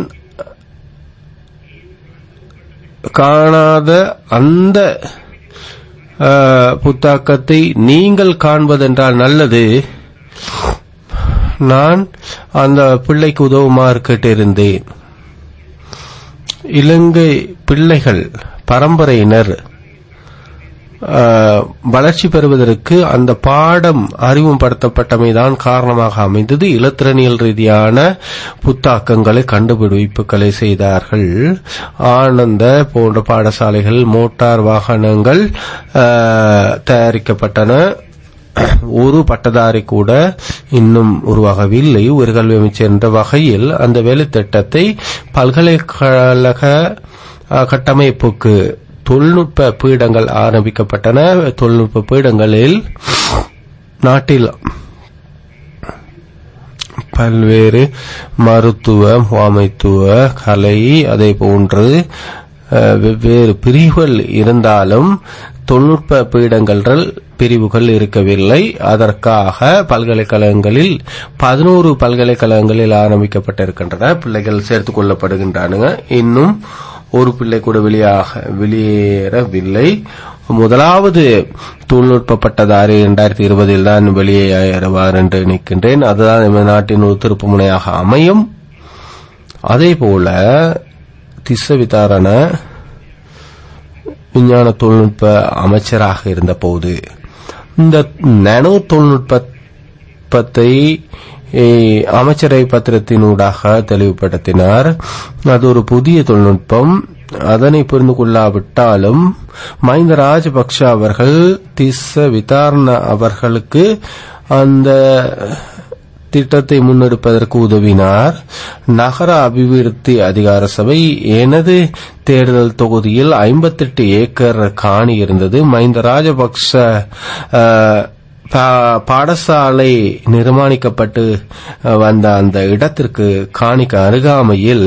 காணாத அந்த புத்தாக்கத்தை நீங்கள் காண்பதென்றால் நல்லது. நான் அந்த பிள்ளைக்கு உதவுமாறு கேட்டிருந்தேன். இலங்கை பிள்ளைகள் பரம்பரையினர் வளர்ச்சி பெறுவதற்கு அந்த பாடம் அறிமுகப்படுத்தப்பட்டமைதான் காரணமாக அமைந்தது. இலத்திரனியல் ரீதியான புத்தாக்கங்களை கண்டுபிடிப்புகளை செய்தார்கள். ஆனந்த போன்ற பாடசாலைகள், மோட்டார் வாகனங்கள் தயாரிக்கப்பட்டன. ஒரு பட்டதாரி கூட இன்னும் உருவாகவில்லை. ஒரு கல்வி அமைச்சர் என்ற வகையில் அந்த வேலை திட்டத்தை பல்கலைக்கழக கட்டமைப்புக்கு தொழில்நுட்ப பீடங்கள் ஆரம்பிக்கப்பட்டன. தொழில்நுட்ப பீடங்களில் நாட்டில் பல்வேறு மருத்துவ, முகாமைத்துவ, கலை, அதே போன்று வெவ்வேறு பிரிவுகள் இருந்தாலும் தொழில்நுட்ப பீடங்கள் பிரிவுகள் இருக்கவில்லை. அதற்காக பல்கலைக்கழகங்களில் 11 பல்கலைக்கழகங்களில் ஆரம்பிக்கப்பட்டிருக்கின்றன. பிள்ளைகள் சேர்த்துக் கொள்ளப்படுகின்றன. இன்னும் ஒரு பிள்ளை கூட வெளியேறவில்லை. முதலாவது தொழில்நுட்ப பட்டதாரி 2020 தான் வெளியேறுவார் என்று நினைக்கின்றேன். அதுதான் நம்ம நாட்டின் ஒரு திருப்பு முனையாக அமையும். அதேபோல திஸ்ஸவிதாரண விஞ்ஞான தொழில்நுட்ப அமைச்சராக இருந்த போது இந்த நானோ தொழில்நுட்பத்தை அமைச்சரை பத்திரத்தினூடாக தெளிவுபடுத்தினார். அது ஒரு புதிய தொழில்நுட்பம். அதனை புரிந்து கொள்ளாவிட்டாலும் மஹிந்த ராஜபக்ஷ அவர்கள் திஸ்ஸவிதாரண அவர்களுக்கு அந்த திட்டத்தை முன்னெடுப்பதற்கு உதவினார். நகர அபிவிருத்தி அதிகார சபை எனது தேர்தல் தொகுதியில் 58 ஏக்கர் காணி இருந்தது. மஹிந்த ராஜபக்ஷ பாடசாலை நிர்மாணிக்கப்பட்டு வந்த அந்த இடத்திற்கு காணிக்கு அருகாமையில்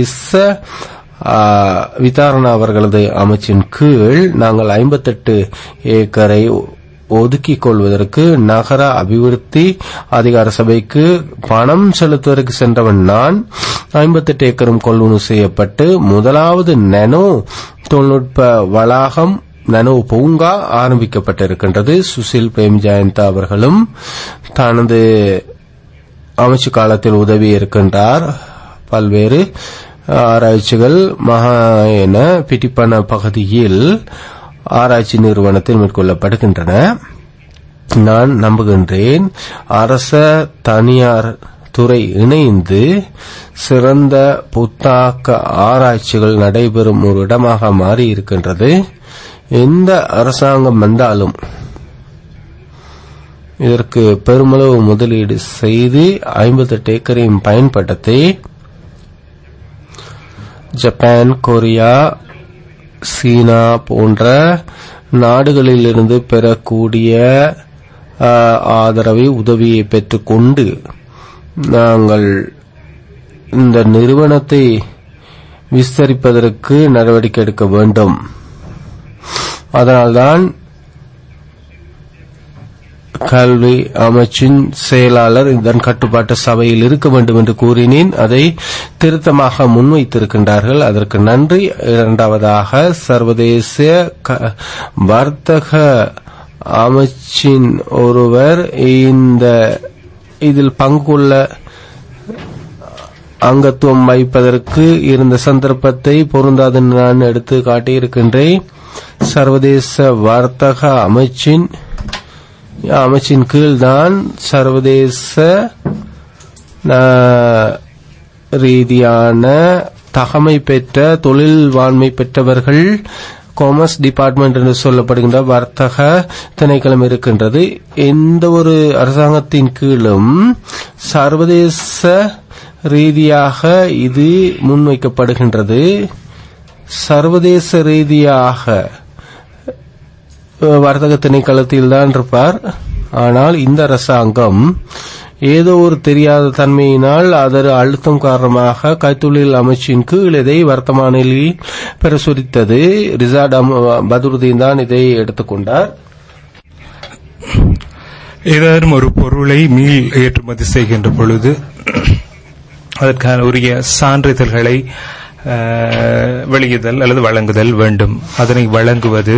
விதாரண அவர்களது அமைச்சின் கீழ் நாங்கள் 58 ஏக்கரை ஒதுக்கிக் கொள்வதற்கு நகர அபிவிருத்தி அதிகார சபைக்கு பணம் செலுத்துவதற்கு சென்றவன் நான். 58 ஏக்கரும் கொள்வனவு செய்யப்பட்டு முதலாவது நானோ தொழில்நுட்ப வளாகம், நானோ பூங்கா ஆரம்பிக்கப்பட்டிருக்கின்றது. சுசில் பிரேமஜயந்த அவர்களும் தனது அமைச்சு காலத்தில் உதவி இருக்கின்றார். பல்வேறு ஆராய்ச்சிகள் மகாயன பிட்டிப்பன பகுதியில் ஆராய்ச்சி நிறுவனத்தில் மேற்கொள்ளப்படுகின்றன. நான் நம்புகின்றேன் அரச தனியார் துறை இணைந்து சிறந்த புத்தாக்க ஆராய்ச்சிகள் நடைபெறும் ஒரு இடமாக மாறி இருக்கின்றது. எந்த அரசாங்கம் வந்தாலும் இதற்கு பெருமளவு முதலீடு செய்து 58 ஏக்கரையும் பயன்படுத்தி ஜப்பான், கொரியா, சீனா போன்ற நாடுகளிலிருந்து பெறக்கூடிய ஆதரவை, உதவியை பெற்றுக்கொண்டு நாங்கள் இந்த நிறுவனத்தை விஸ்தரிப்பதற்கு நடவடிக்கை எடுக்க வேண்டும். அதனால்தான் கல்வி அமைச்சின் செயலாளர் இதன் கட்டுப்பாட்டு சபையில் இருக்க வேண்டும் என்று கூறினேன். அதை திருத்தமாக முன்வைத்திருக்கின்றார்கள். அதற்கு நன்றி. இரண்டாவதாக, சர்வதேச வர்த்தக அமைச்சின் ஒருவர் இதில் பங்குள்ள அங்கத்துவம் வைப்பதற்கு இருந்த சந்தர்ப்பத்தை பொருந்தாது நான் எடுத்து காட்டியிருக்கின்றேன். சர்வதேச வர்த்தக அமைச்சின் கீழ்தான் சர்வதேச ரீதியான தகமை பெற்ற தொழில்வாண்மை பெற்றவர்கள், காமர்ஸ் டிபார்ட்மெண்ட் என்று சொல்லப்படுகின்ற வர்த்தக திணைக்களம் இருக்கின்றது. எந்த ஒரு அரசாங்கத்தின் கீழும் சர்வதேச ரீதியாக இது முன்வைக்கப்படுகின்றது. சர்வதேச ரீதியாக வர்த்தக திணைக்களத்தில் தான் இருப்பார். ஆனால் இந்த அரசாங்கம் ஏதோ ஒரு தெரியாத தன்மையினால் அதர் அழுத்தம் காரணமாக கைத்தொழில் அமைச்சின் கீழ் இதை வர்த்தமானில் பிரசுரித்தது. ரிசாட் பதுருதீன் தான் இதை எடுத்துக்கொண்டார். ஏதாவது ஒரு பொருளை மீள் ஏற்றுமதி செய்கின்ற பொழுது அதற்கான உரிய சான்றிதழ்களை வெளியிடுதல் அல்லது வழங்குதல் வேண்டும். அதனை வழங்குவது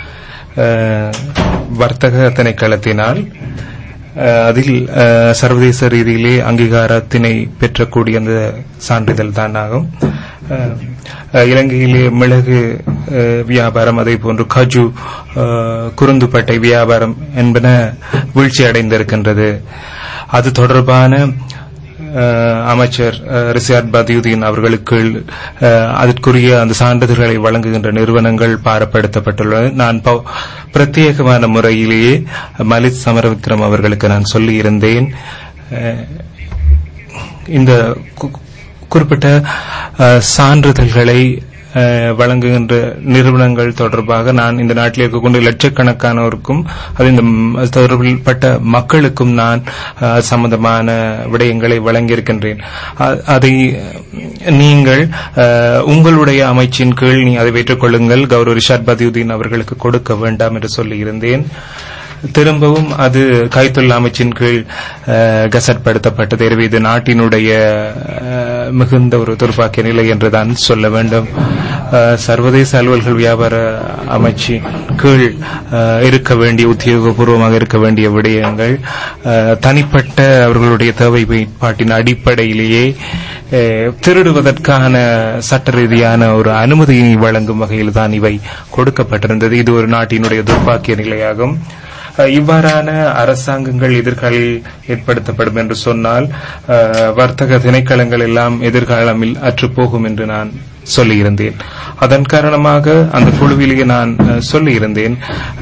வர்த்தக திணைக்களத்தினால். அதில் சர்வதேச ரீதியிலே அங்கீகாரத்தினை பெற்றக்கூடிய அந்த சான்றிதழ் தான் ஆகும். இலங்கையிலே மிளகு வியாபாரம், அதே போன்று கஜு, குருந்துப்பட்டை வியாபாரம் என்பன வீழ்ச்சி அடைந்திருக்கின்றது. அது தொடர்பான அமைச்சர் ரிசாட் பதியுதீன் அவர்களுக்கு அதற்குரிய அந்த சான்றிதழ்களை வழங்குகின்ற நிறுவனங்கள் பாரப்படுத்தப்பட்டுள்ளன. நான் பிரத்யேகமான முறையிலேயே மலித் சமரவிக்ரம் அவர்களுக்கு நான் சொல்லியிருந்தேன், இந்த குறிப்பிட்ட சான்றிதழ்களை வழங்குகின்ற நிறுவனங்கள் தொடர்பாக நான் இந்த நாட்டில் இருக்கக்கூடிய லட்சக்கணக்கானோருக்கும் அது இந்த தொடர்புபட்ட மக்களுக்கும் நான் சம்பந்தமான விடயங்களை வழங்கியிருக்கின்றேன். அதை நீங்கள் உங்களுடைய அமைச்சின் கீழ் அதை பெற்றுக் கொள்ளுங்கள், கௌரவ ரிஷாட் பதியுதீன் அவர்களுக்கு கொடுக்க வேண்டாம் என்று சொல்லியிருந்தேன். திரும்பவும் அது கைத்தொழில் அமைச்சின் கீழ் கசட் படுத்தப்பட்டது. எனவே இது நாட்டினுடைய மிகுந்த ஒரு துர்பாக்கிய நிலை என்றுதான் சொல்ல வேண்டும். சர்வதேச அலுவல்கள் வியாபார அமைச்சின் கீழ் இருக்க வேண்டிய, உத்தியோகபூர்வமாக இருக்க வேண்டிய விடயங்கள் தனிப்பட்ட அவர்களுடைய தேவைப்பாட்டின் அடிப்படையிலேயே திருடுவதற்கான சட்ட ரீதியான ஒரு அனுமதியை வழங்கும் வகையில் தான் இவை கொடுக்கப்பட்டிருந்தது. இது ஒரு நாட்டினுடைய துர்பாக்கிய நிலையாகும். இவ்வாறான அரசாங்கங்கள் எதிர்காலில் ஏற்படுத்தப்படும் என்று சொன்னால் வர்த்தக திணைக்களங்கள் எல்லாம் எதிர்காலமில் அற்றுப்போகும் என்று நான் சொல்லியிருந்தேன். அதன் காரணமாக அந்த குழுவிலேயே நான் சொல்லியிருந்தேன்,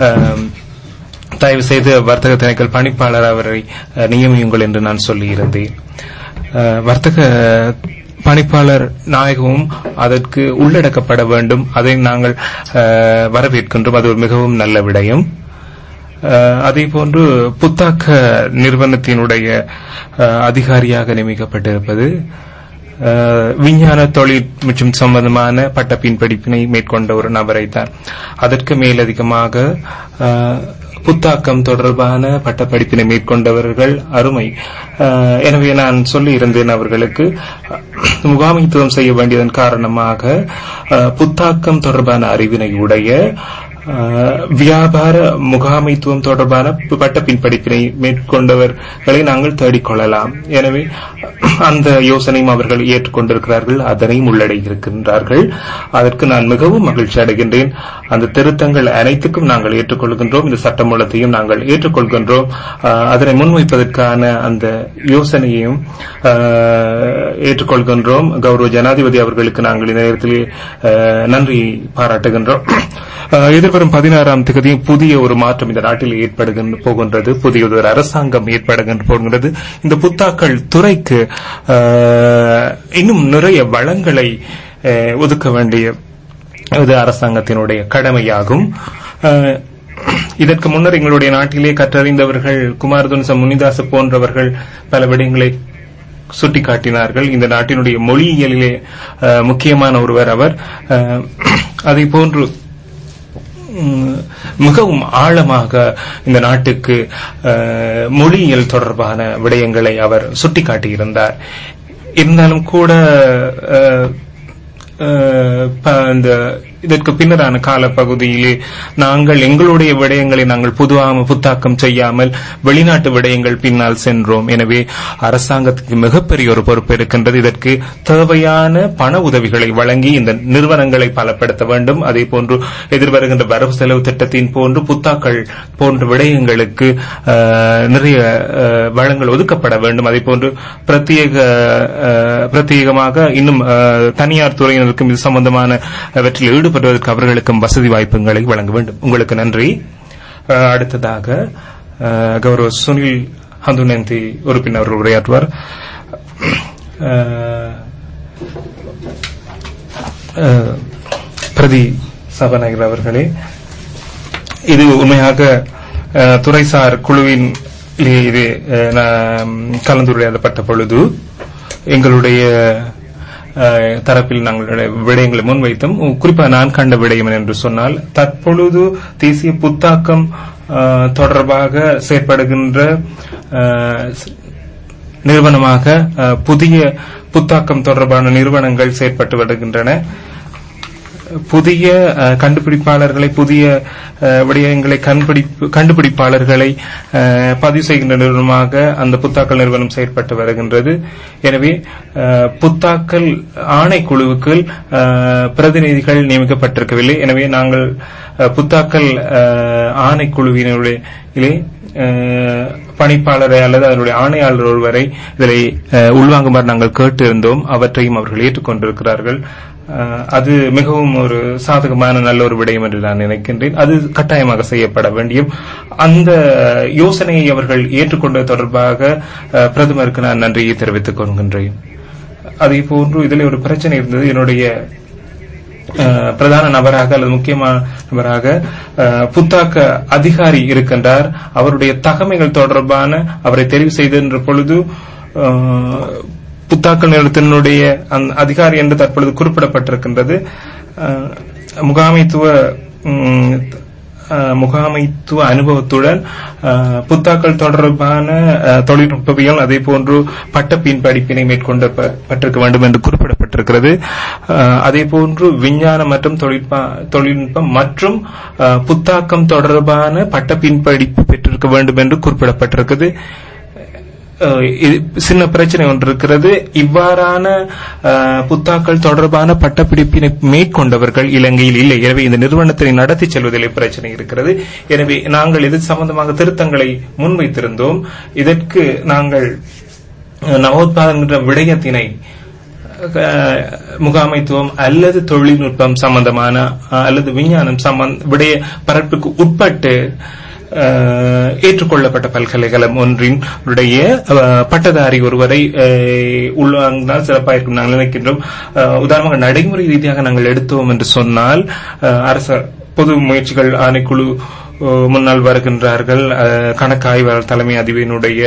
தயவு செய்து வர்த்தக திணைக்கள பணிப்பாளர் அவரை நியமியுங்கள் என்று நான் சொல்லியிருந்தேன். வர்த்தக பணிப்பாளர் நாயகமும் அதற்கு உள்ளடக்கப்பட வேண்டும். அதை நாங்கள் வரவேற்கின்றோம். அது ஒரு மிகவும் நல்ல விடயம். அதேபோன்று புத்தாக்க நிறுவனத்தினுடைய அதிகாரியாக நியமிக்கப்பட்டிருப்பது விஞ்ஞான தொழில் மற்றும் சம்பந்தமான பட்டப்பின் படிப்பினை மேற்கொண்ட ஒரு நபரைத்தான். அதற்கு மேலதிகமாக புத்தாக்கம் தொடர்பான பட்டப்படிப்பினை மேற்கொண்டவர்கள் அருமை. எனவே நான் சொல்லியிருந்தேன் அவர்களுக்கு முகாமைத்துவம் செய்ய வேண்டியதன் காரணமாக புத்தாக்கம் தொடர்பான அறிவினை உடைய வியாபார முகாமைத்துவம் தொடர்பான பட்டப்பின் படிப்பினை மேற்கொண்டவர்களை நாங்கள் தேடிக்கொள்ளலாம். எனவே அந்த யோசனையும் அவர்கள் ஏற்றுக்கொண்டிருக்கிறார்கள், அதனையும் உள்ளடக்கியிருக்கின்றார்கள். அதற்கு நான் மிகவும் மகிழ்ச்சி அடைகின்றேன். அந்த திருத்தங்கள் அனைத்துக்கும் நாங்கள் ஏற்றுக்கொள்கின்றோம். இந்த சட்டமூலத்தையும் நாங்கள் ஏற்றுக்கொள்கின்றோம். அதனை முன்வைப்பதற்கான அந்த யோசனையையும் ஏற்றுக்கொள்கின்றோம். கௌரவ ஜனாதிபதி அவர்களுக்கு நாங்கள் இந்த நேரத்தில் நன்றி பாராட்டுகின்றோம். எதிர்வரும் டிசம்பர் 16ஆம் தேதி புதிய ஒரு மாற்றம் இந்த நாட்டில் போகின்றது. புதிய ஒரு அரசாங்கம் போகின்றது. இந்த புத்தாக்கள் துறைக்கு இன்னும் நிறைய வளங்களை ஒதுக்க வேண்டிய இது அரசாங்கத்தினுடைய கடமையாகும். இதற்கு முன்னர் எங்களுடைய நாட்டிலே கற்றறிந்தவர்கள் குமாரதுன்ச முனிதாச போன்றவர்கள் பல விடயங்களை சுட்டிக்காட்டினார்கள். இந்த நாட்டினுடைய மொழியியலிலே முக்கியமான ஒருவர் அவர். அதே போன்று மிகவும் ஆழமாக இந்த நாட்டுக்கு மொழியியல் தொடர்பான விடயங்களை அவர் சுட்டிக்காட்டியிருந்தார். இருந்தாலும் கூட இதற்கு பின்னரான காலப்பகுதியிலே நாங்கள் எங்களுடைய விடயங்களை நாங்கள் புத்தாக்கம் செய்யாமல் வெளிநாட்டு விடயங்கள் பின்னால் சென்றோம். எனவே அரசாங்கத்துக்கு மிகப்பெரிய ஒரு பொறுப்பு இருக்கின்றது. இதற்கு தேவையான பண உதவிகளை வழங்கி இந்த நிறுவனங்களை பலப்படுத்த வேண்டும். அதே போன்று எதிர்வருகின்ற வரவு செலவு திட்டத்தின் போன்று புத்தாக்கள் போன்ற விடயங்களுக்கு நிறைய வளங்கள் ஒதுக்கப்பட வேண்டும். அதே போன்று பிரத்யேகமாக இன்னும் தனியார் துறையினருக்கும் இது சம்பந்தமான அவற்றில் ஈடுபடுவதற்கு அவர்களுக்கும் வசதி வாய்ப்புகளை வழங்க வேண்டும். உங்களுக்கு நன்றி. அடுத்ததாக கௌரவ சுனில் ஹந்துனந்தி உறுப்பினர் அவர்கள் உரையாற்றுவார். பிரதி சபாநாயகர் அவர்களே, இது உண்மையாக துறைசார் குழுவின் இது கலந்துரையாடப்பட்ட பொழுது எங்களுடைய தரப்பில் நாங்கள் விடயங்களை முன்வைத்தோம். குறிப்பாக நான் கண்ட விடயம் என்று சொன்னால், தற்பொழுது தேசிய புத்தாக்கம் தொடர்பாக செயற்படுகின்ற நிறுவனமாக புதிய புத்தாக்கம் தொடர்பான நிறுவனங்கள் செயற்பட்டு வருகின்றன. புதிய கண்டுபிடிப்பாளர்களை, புதிய விடயங்களை கண்டுபிடிப்பாளர்களை பதிவு செய்கின்ற நிறுவனமாக அந்த புத்தாக்கல் நிறுவனம் செயற்பட்டு வருகின்றது. எனவே புத்தாக்கல் ஆணைக்குழுவுக்கு பிரதிநிதிகள் நியமிக்கப்பட்டிருக்கவில்லை. எனவே நாங்கள் புத்தாக்கல் ஆணைக்குழுவினரிலே பணிப்பாளரை அல்லது அதனுடைய ஆணையாளர் ஒருவரை இதனை உள்வாங்குமாறு நாங்கள் கேட்டிருந்தோம். அவற்றையும் அவர்கள் ஏற்றுக்கொண்டிருக்கிறார்கள். அது மிகவும் ஒரு சாதகமான நல்ல ஒரு விடயம் என்று நான் நினைக்கின்றேன். அது கட்டாயமாக செய்யப்பட வேண்டியும். அந்த யோசனையை அவர்கள் ஏற்றுக்கொண்டது தொடர்பாக பிரதமருக்கு நான் நன்றியை தெரிவித்துக் கொள்கின்றேன். அதே போன்று இதில் ஒரு பிரச்சனை இருந்தது. என்னுடைய பிரதான நபராக அல்லது முக்கியமான நபராக புத்தாக்க அதிகாரி இருக்கின்றார். அவருடைய தகமைகள் தொடர்பான அவரை தெரிவு செய்கின்ற பொழுது புத்தாக்கல் நிறுவனத்தினுடைய அதிகாரி என்று தற்பொழுது குறிப்பிடப்பட்டிருக்கின்றது. முகாமைத்துவ அனுபவத்துடன் புத்தாக்கல் தொடர்பான தொழில்நுட்பவியல் அதே போன்று பட்டப்பின் படிப்பினை மேற்கொள்ளப்பட்டிருக்க வேண்டும் என்று குறிப்பிடப்பட்டிருக்கிறது. அதே போன்று விஞ்ஞானம் மற்றும் தொழில்நுட்பம் மற்றும் புத்தாக்கம் தொடர்பான பட்டப்பின் படிப்பு பெற்றிருக்க வேண்டும் என்று குறிப்பிடப்பட்டிருக்கிறது. சின்ன பிரச்சனை ஒன்று இருக்கிறது. இவ்வாறான புத்தாக்கள் தொடர்பான பட்டப்பிடிப்பினை மேற்கொண்டவர்கள் இலங்கையில் இல்லை. எனவே இந்த நிறுவனத்தினை நடத்தி செல்வதிலே பிரச்சனை இருக்கிறது. எனவே நாங்கள் இது சம்பந்தமாக திருத்தங்களை முன்வைத்திருந்தோம். இதற்கு நாங்கள் நவோத்பாதம் என்ற விடயத்தினை முகாமைத்துவம் அல்லது தொழில்நுட்பம் சம்பந்தமான அல்லது விஞ்ஞானம் விடய பரப்புக்கு உட்பட்டு ஏற்றுக்கொள்ளப்பட்ட பல்கலைக்கழகம் ஒன்றின் பட்டதாரி ஒருவரை உள்வாங்கினால் சிறப்பாக நாங்கள் நினைக்கின்றோம். உதாரணமாக நடைமுறை ரீதியாக நாங்கள் எடுத்தோம் என்று சொன்னால், அரசு பொது முயற்சிகள் ஆணைக்குழு முன்னால் வருகின்றார்கள். கணக்காய்வாளர் தலைமை அதிபனுடைய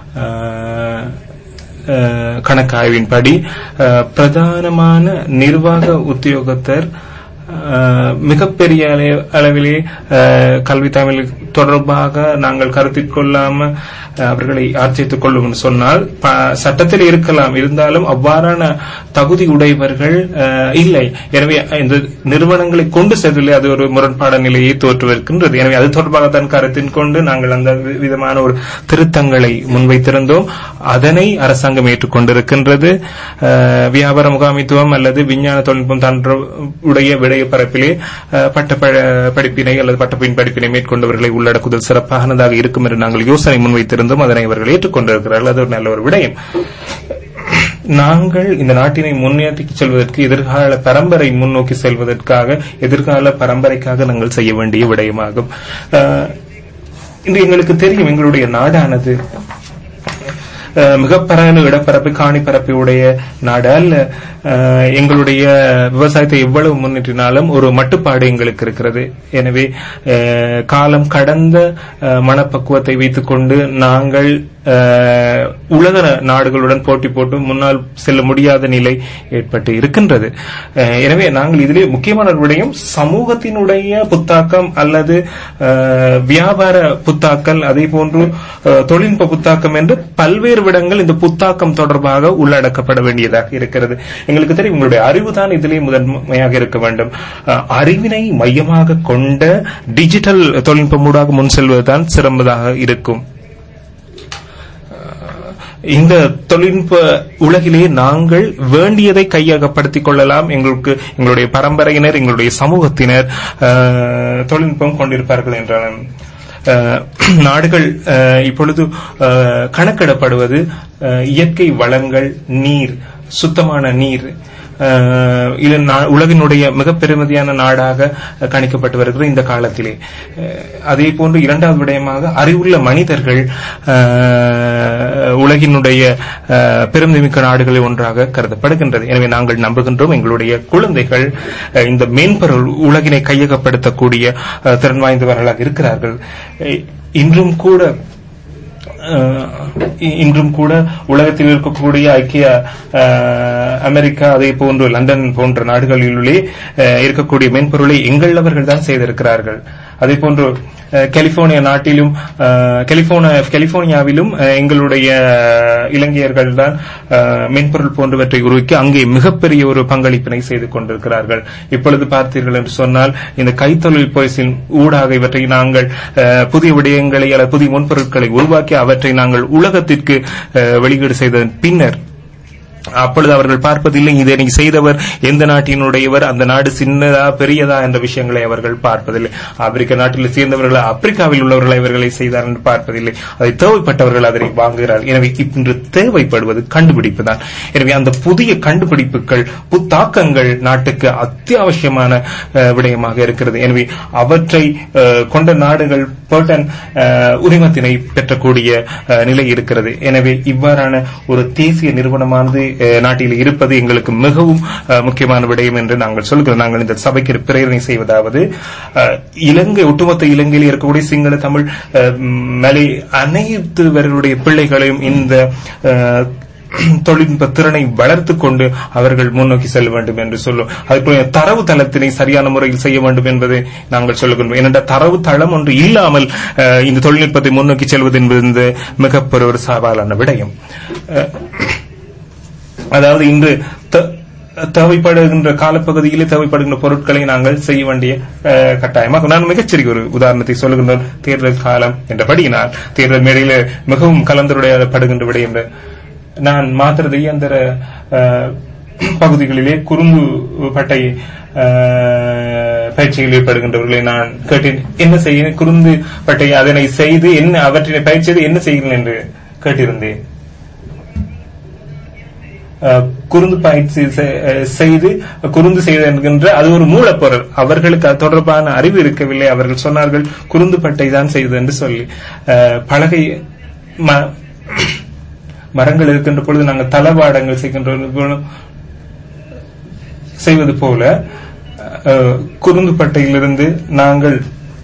கணக்காய்வின்படி பிரதானமான நிர்வாக உத்தியோகத்தர் மிகப்பெரிய அளவிலே கல்வி தமிழ் தொடர்பாக நாங்கள் கருத்தில் கொள்ளாம அவர்களை ஆட்சித்துக் கொள்ளும் என்று சொன்னால் சட்டத்தில் இருக்கலாம். இருந்தாலும் அவ்வாறான தகுதி உடையவர்கள் இல்லை. எனவே இந்த நிறுவனங்களை கொண்டு செல்வதில் அது ஒரு முரண்பாட நிலையை தோற்றுவிருக்கின்றது. எனவே அது தொடர்பாகத்தான் கருத்தில் கொண்டு நாங்கள் அந்த விதமான ஒரு திருத்தங்களை முன்வைத்திருந்தோம். அதனை அரசாங்கம் ஏற்றுக்கொண்டிருக்கின்றது. வியாபார முகாமைத்துவம் அல்லது விஞ்ஞான தொழில்நுட்பம் தன்ற உடைய விடய பரப்பிலே பட்ட படிப்பினை அல்லது பட்டப்பின் படிப்பினை மேற்கொண்டவர்களை உள்ளடக்குதல் சிறப்பானதாக இருக்கும் என்று நாங்கள் யோசனை முன்வைத்திருந்தோம். அதனை அவர்கள் ஏற்றுக்கொண்டிருக்கிறார்கள். அது ஒரு நல்ல ஒரு விடயம். நாங்கள் இந்த நாட்டினை முன்னேற்றி செல்வதற்கு எதிர்கால பரம்பரை முன்னோக்கி செல்வதற்காக எதிர்கால பரம்பரைக்காக நாங்கள் செய்ய வேண்டிய விடயமாகும். இன்று எங்களுக்கு தெரியும் எங்களுடைய நாடானது மிக பரந்த இடப்பரப்பு காணிப்பரப்பை உடைய நாடு அல்ல. எங்களுடைய விவசாயத்தை எவ்வளவு முன்னேற்றினாலும் ஒரு மட்டுப்பாடு எங்களுக்கு இருக்கிறது. எனவே காலம் கடந்த மனப்பக்குவத்தை வைத்துக் கொண்டு நாங்கள் உலக நாடுகளுடன் போட்டி போட்டு முன்னால் செல்ல முடியாத நிலை ஏற்பட்டு இருக்கின்றது. எனவே நாங்கள் இதிலே முக்கியமான விடயம் சமூகத்தினுடைய புத்தாக்கம் அல்லது வியாபார புத்தாக்கல், அதே போன்று தொழில்நுட்ப புத்தாக்கம் என்று பல்வேறு விடங்கள் இந்த புத்தாக்கம் தொடர்பாக உள்ளடக்கப்பட வேண்டியதாக இருக்கிறது. எங்களுக்கு தெரியும் உங்களுடைய அறிவுதான் இதிலே முதன்மையாக இருக்க வேண்டும். அறிவினை மையமாக கொண்ட டிஜிட்டல் தொழில்நுட்பம் ஊடாக முன் செல்வதுதான் சிறந்ததாக இருக்கும். இந்த தொழில்நுட்ப உலகிலே நாங்கள் வேண்டியதை கையகப்படுத்திக் கொள்ளலாம். எங்களுடைய பரம்பரையினர், எங்களுடைய சமூகத்தினர் தொழில்நுட்பம் கொண்டிருப்பார்கள் என்றாலும் நாடுகள் இப்பொழுது கணக்கிடப்படுவது இயற்கை வளங்கள், நீர், சுத்தமான நீர், உலகினுடைய மிக பெருமதியான நாடாக கணிக்கப்பட்டு வருகிற இந்த காலத்திலே. அதே போன்று இரண்டாவது விடயமாக அறிவுள்ள மனிதர்கள் உலகினுடைய பெருமைமிக்க நாடுகளில் ஒன்றாக கருதப்படுகின்றது. எனவே நாங்கள் நம்புகின்றோம் எங்களுடைய குழந்தைகள் இந்த மென்பொருள் உலகினை கையகப்படுத்தக்கூடிய திறன் வாய்ந்தவர்களாக இருக்கிறார்கள். இன்றும் கூட உலகத்தில் இருக்கக்கூடிய ஐக்கிய அமெரிக்கா, அதே போன்று லண்டன் போன்ற நாடுகளிலே இருக்கக்கூடிய மென்பொருளை எங்களவர்கள் தான் செய்திருக்கிறார்கள். அதே போன்று கலிபோர்னியா நாட்டிலும் கலிபோர்னியாவிலும் எங்களுடைய இலங்கையர்கள் தான் மென்பொருள் போன்றவற்றை உருவாக்கி அங்கே மிகப்பெரிய ஒரு பங்களிப்பினை செய்து கொண்டிருக்கிறார்கள். இப்பொழுது பார்த்தீர்கள் என்று சொன்னால் இந்த கைத்தொழில் பொய்சின் ஊடாக இவற்றை நாங்கள் புதிய விடயங்களை அல்லது புதிய முன்பொருட்களை உருவாக்கி அவற்றை நாங்கள் உலகத்திற்கு வெளியீடு செய்ததன் பின்னர் அப்பொழுது அவர்கள் பார்ப்பதில்லை இதனை செய்தவர் எந்த நாட்டினுடையவர், அந்த நாடு சின்னதா பெரியதா என்ற விஷயங்களை அவர்கள் பார்ப்பதில்லை. ஆப்பிரிக்க நாட்டில் சேர்ந்தவர்கள் ஆப்பிரிக்காவில் உள்ளவர்களை இவர்களை செய்தார் என்று பார்ப்பதில்லை. அதை தேவைப்பட்டவர்கள் அதனை வாங்குகிறார்கள். எனவே இன்று தேவைப்படுவது கண்டுபிடிப்பு தான். எனவே அந்த புதிய கண்டுபிடிப்புகள், புத்தாக்கங்கள் நாட்டுக்கு அத்தியாவசியமான விடயமாக இருக்கிறது. எனவே அவற்றை கொண்ட நாடுகள் பேட்டன் உரிமத்தினை பெற்றக்கூடிய நிலை இருக்கிறது. எனவே இவ்வாறான ஒரு தேசிய நிறுவனமானது நாட்டில் இருப்பது எங்களுக்கு மிகவும் முக்கியமான விடயம் என்று நாங்கள் சொல்கிறோம். நாங்கள் இந்த சபைக்கு பிரேரணை செய்வதாவது இலங்கை, ஒட்டுமொத்த இலங்கையில் இருக்கக்கூடிய சிங்கள, தமிழ், மலை அனைத்துவர்களுடைய பிள்ளைகளையும் இந்த தொழில்நுட்ப திறனை வளர்த்துக் கொண்டு அவர்கள் முன்னோக்கி செல்ல வேண்டும் என்று சொல்லும். அதுபோல தரவு தளத்தினை சரியான முறையில் செய்ய வேண்டும் என்பதை நாங்கள் சொல்லுகின்றோம். ஏனென்றால் தரவு தளம் ஒன்று இல்லாமல் இந்த தொழில்நுட்பத்தை முன்னோக்கி செல்வது என்பது மிகப்பெரிய ஒரு சவாலான விடயம். அதாவது இன்று தேவைப்படுகின்ற காலப்பகுதியிலே தேவைப்படுகின்ற பொருட்களை நாங்கள் செய்ய வேண்டிய கட்டாயமாக. நான் மிகச்சிறிய ஒரு உதாரணத்தை சொல்லுகின்றோம். தேர்தல் காலம் என்றபடியினால் தேர்தல் மேடையில் மிகவும் கலந்துரையாடப்படுகின்ற விடயம். நான் மாத்திர இயந்திர பகுதிகளிலே குறும்பு பட்டை பயிற்சியில் ஈடுபடுகின்றவர்களை நான் கேட்டேன், என்ன செய்ய குறும்பு பட்டை அதனை செய்து என்ன அவற்றினை பயிற்சி என்ன செய்கிறேன் என்று கேட்டிருந்தேன். குறுந்து பயிற்சி செய்து குறுந்து செய்த என்கின்ற அது ஒரு மூலப்பொருள். அவர்களுக்கு அது தொடர்பான அறிவு இருக்கவில்லை. அவர்கள் சொன்னார்கள் குறுந்து பட்டை தான் செய்தது என்று சொல்லி. பலகை மரங்கள் இருக்கின்ற பொழுது நாங்கள் தளவாடங்கள் செய்வது போல குறுந்து பட்டையிலிருந்து நாங்கள்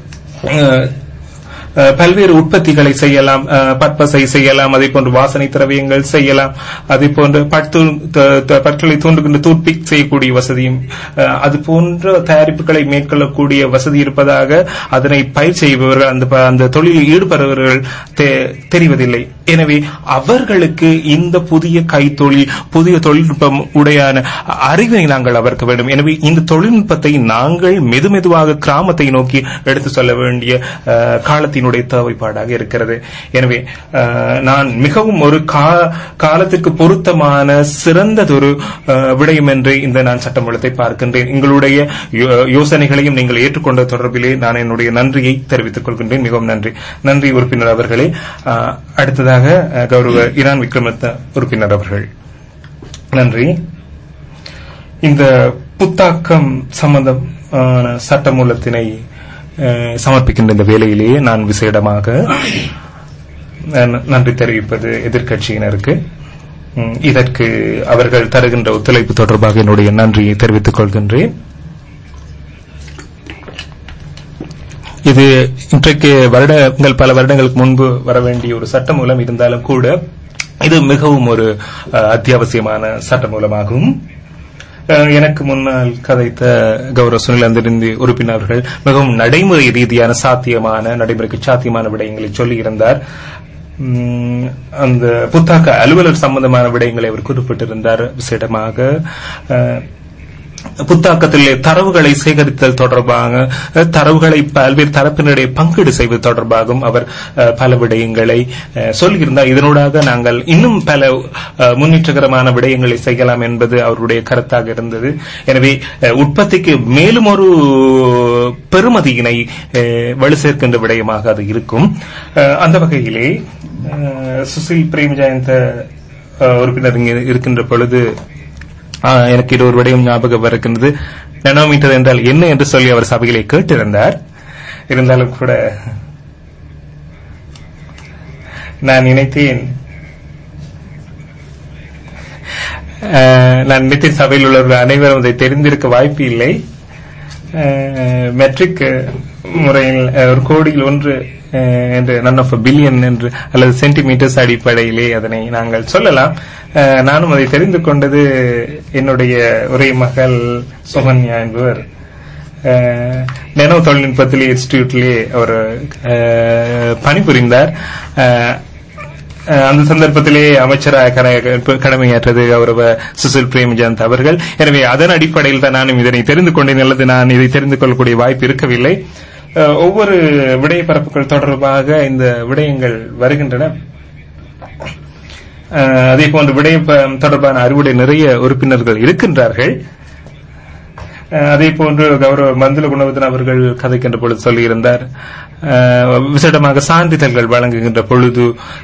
பல்வேறு உற்பத்திகளை செய்யலாம், பற்பசை செய்யலாம், அதே போன்று வாசனை திரவியங்கள் செய்யலாம், அதே போன்று பற்களை தூண்டுகின்ற டூத்பிக் செய்யக்கூடிய வசதியும் அது போன்ற தயாரிப்புகளை மேற்கொள்ளக்கூடிய வசதி இருப்பதாக அதனை பயிர் செய்பவர்கள், அந்த தொழிலில் ஈடுபடுபவர்கள் தெரிவதில்லை. எனவே அவர்களுக்கு இந்த புதிய கைத்தொழில், புதிய தொழில்நுட்பம் உடையான அறிவினை நாங்கள் அவருக்கு வேண்டும். எனவே இந்த தொழில்நுட்பத்தை நாங்கள் மெதுமெதுவாக கிராமத்தை நோக்கி எடுத்து சொல்ல வேண்டிய காலத்தினுடைய தேவைப்பாடாக இருக்கிறது. எனவே நான் மிகவும் ஒரு காலத்திற்கு பொருத்தமான சிறந்ததொரு விடயம் என்று இந்த நான் சட்டமூலத்தை பார்க்கின்றேன். எங்களுடைய யோசனைகளையும் நீங்கள் ஏற்றுக்கொண்ட தொடர்பிலே நான் என்னுடைய நன்றியை தெரிவித்துக் கொள்கின்றேன். மிகவும் நன்றி. நன்றி உறுப்பினர் அவர்களே. அடுத்ததாக கௌரவ ஈரான் விக்ரமரத்ன உறுப்பினர் அவர்கள். நன்றி. இந்த புத்தாக்கம் சம்பந்தம் சட்டமூலத்தினை சமர்ப்பிக்கின்ற இந்த வேளையிலேயே நான் விசேடமாக நன்றி தெரிவிப்பது எதிர்க்கட்சியினருக்கு. இதற்கு அவர்கள் தருகின்ற ஒத்துழைப்பு தொடர்பாக என்னுடைய நன்றியை தெரிவித்துக் கொள்கின்றேன். இது இன்றைக்கு பல வருடங்களுக்கு முன்பு வர வேண்டிய ஒரு சட்டமூலம் இருந்தாலும் கூட இது மிகவும் ஒரு அத்தியாவசியமான சட்டமூலமாகும். எனக்கு முன்னால் கதைத்த கௌரவ சுனில் அந்தரிந்தி உறுப்பினர்கள் மிகவும் நடைமுறை ரீதியான நடைமுறைக்கு சாத்தியமான விடயங்களை சொல்லியிருந்தார். அந்த புத்தாக்க அலுவலர் சம்பந்தமான விடயங்களை அவர் குறிப்பிட்டிருந்தார். விசேடமாக புத்தாக்கத்திலே தரவுகளை சேகரித்தல் தொடர்பாக தரவுகளை பல்வேறு தரப்பினரிடையே பங்கீடு செய்வது தொடர்பாகவும் அவர் பல விடயங்களை சொல்லியிருந்தார். இதனூடாக நாங்கள் இன்னும் பல முன்னேற்றகரமான விடயங்களை செய்யலாம் என்பது அவருடைய கருத்தாக இருந்தது. எனவே உற்பத்திக்கு மேலும் ஒரு பெறுமதியினை வலு சேர்க்கின்ற விடயமாக அது இருக்கும். அந்த வகையிலே சுசில் பிரேமஜயந்த உறுப்பினர் இருக்கின்ற பொழுது எனக்கு இது ஒரு விடயம் ஞாபகம் வருகின்றது. நானோமீட்டர் என்றால் என்ன என்று சொல்லி அவர் சபையிலே கேட்டிருந்தார். இருந்தாலும் கூட நான் நினைத்தேன் சபையில் உள்ளவர்கள் அனைவரும் அதை தெரிந்திருக்க வாய்ப்பு இல்லை. மெட்ரிக் முறையில் ஒரு கோடியில் ஒன்று என்று நன் ஆஃப் பில்லியன் என்று அல்லது சென்டிமீட்டர்ஸ் அடிப்படையிலே அதனை நாங்கள் சொல்லலாம். நானும் அதை தெரிந்து கொண்டது என்னுடைய ஒரே மகள் சுகன்யா என்பவர் நேனோ தொழில்நுட்பத்திலே இன்ஸ்டிடியூட்லே அவர் பணிபுரிந்தார். அந்த சந்தர்ப்பத்திலே அமைச்சராக கடமையாற்றது கௌரவ சுசில் பிரேமஜயந்த் அவர்கள். எனவே அதன் அடிப்படையில் தான் நானும் இதனை தெரிந்து கொண்டேன். அல்லது நான் இதை தெரிந்து கொள்ளக்கூடிய வாய்ப்பு இருக்கவில்லை. ஒவ்வொரு விடய பரப்புகள் தொடர்பாக இந்த விடயங்கள் வருகின்றன. அதே போன்ற விடய தொடர்பான அறிவுடைய நிறைய உறுப்பினர்கள் இருக்கின்றார்கள். அதே போன்று கௌரவ மந்துல குணவர்தன் அவர்கள் கதைக்கின்ற பொழுது சொல்லியிருந்தார், விசேடமாக சான்றிதழ்கள் வழங்குகின்ற பொழுது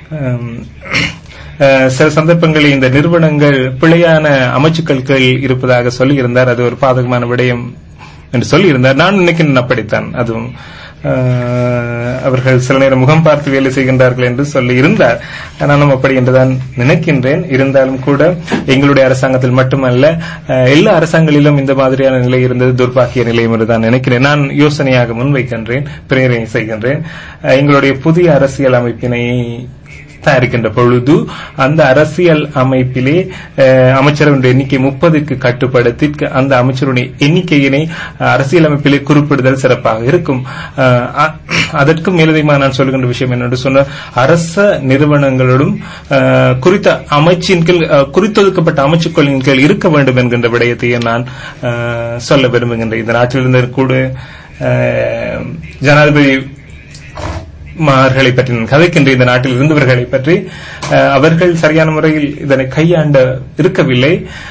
சில சந்தர்ப்பங்களில் இந்த நிறுவனங்கள் பிழையான அமைச்சுக்கள் இருப்பதாக சொல்லியிருந்தார். அது ஒரு பாதகமான விடயம் என்று சொல்லியிருந்தார். நான் நினைக்கிறேன் அப்படித்தான். அதுவும் அவர்கள் சில நேரம் முகம் பார்த்து வேலை செய்கின்றார்கள் என்று சொல்லி இருந்தார். நானும் அப்படி என்றுதான் நினைக்கின்றேன். இருந்தாலும் கூட எங்களுடைய அரசாங்கத்தில் மட்டுமல்ல, எல்லா அரசாங்கங்களிலும் இந்த மாதிரியான நிலை இருந்தது துர்பாக்கிய நிலையம் என்றுதான் நினைக்கிறேன். நான் யோசனையாக முன்வைக்கின்றேன், பிரேரணை செய்கின்றேன். எங்களுடைய புதிய அரசியல் அமைப்பினை தயாரிக்கின்ற பொழுது அந்த அரசியல் அமைப்பிலே அமைச்சர்களுடைய எண்ணிக்கை 30க்கு கட்டுப்படுத்தி அந்த அமைச்சருடைய எண்ணிக்கையினை அரசியல் அமைப்பிலே குறிப்பிடுதல் சிறப்பாக இருக்கும். அதற்கும் மேலதிகமாக நான் சொல்லுகின்ற விஷயம் என்னென்று சொன்னால், அரச நிறுவனங்களோடும் குறித்த அமைச்சின் கீழ் குறித்தொதுக்கப்பட்ட அமைச்சுக்களின் கீழ் இருக்க வேண்டும் என்கின்ற விடயத்தையே நான் சொல்ல விரும்புகின்றேன். இந்த நாட்டிலிருந்து கூட ஜனாதிபதி மார்களை பற்றி நான் கதைக்கின்ற இந்த நாட்டில் இருந்தவர்களை பற்றி அவர்கள் சரியான முறையில் இதனை கையாண்ட இருக்கவில்லை.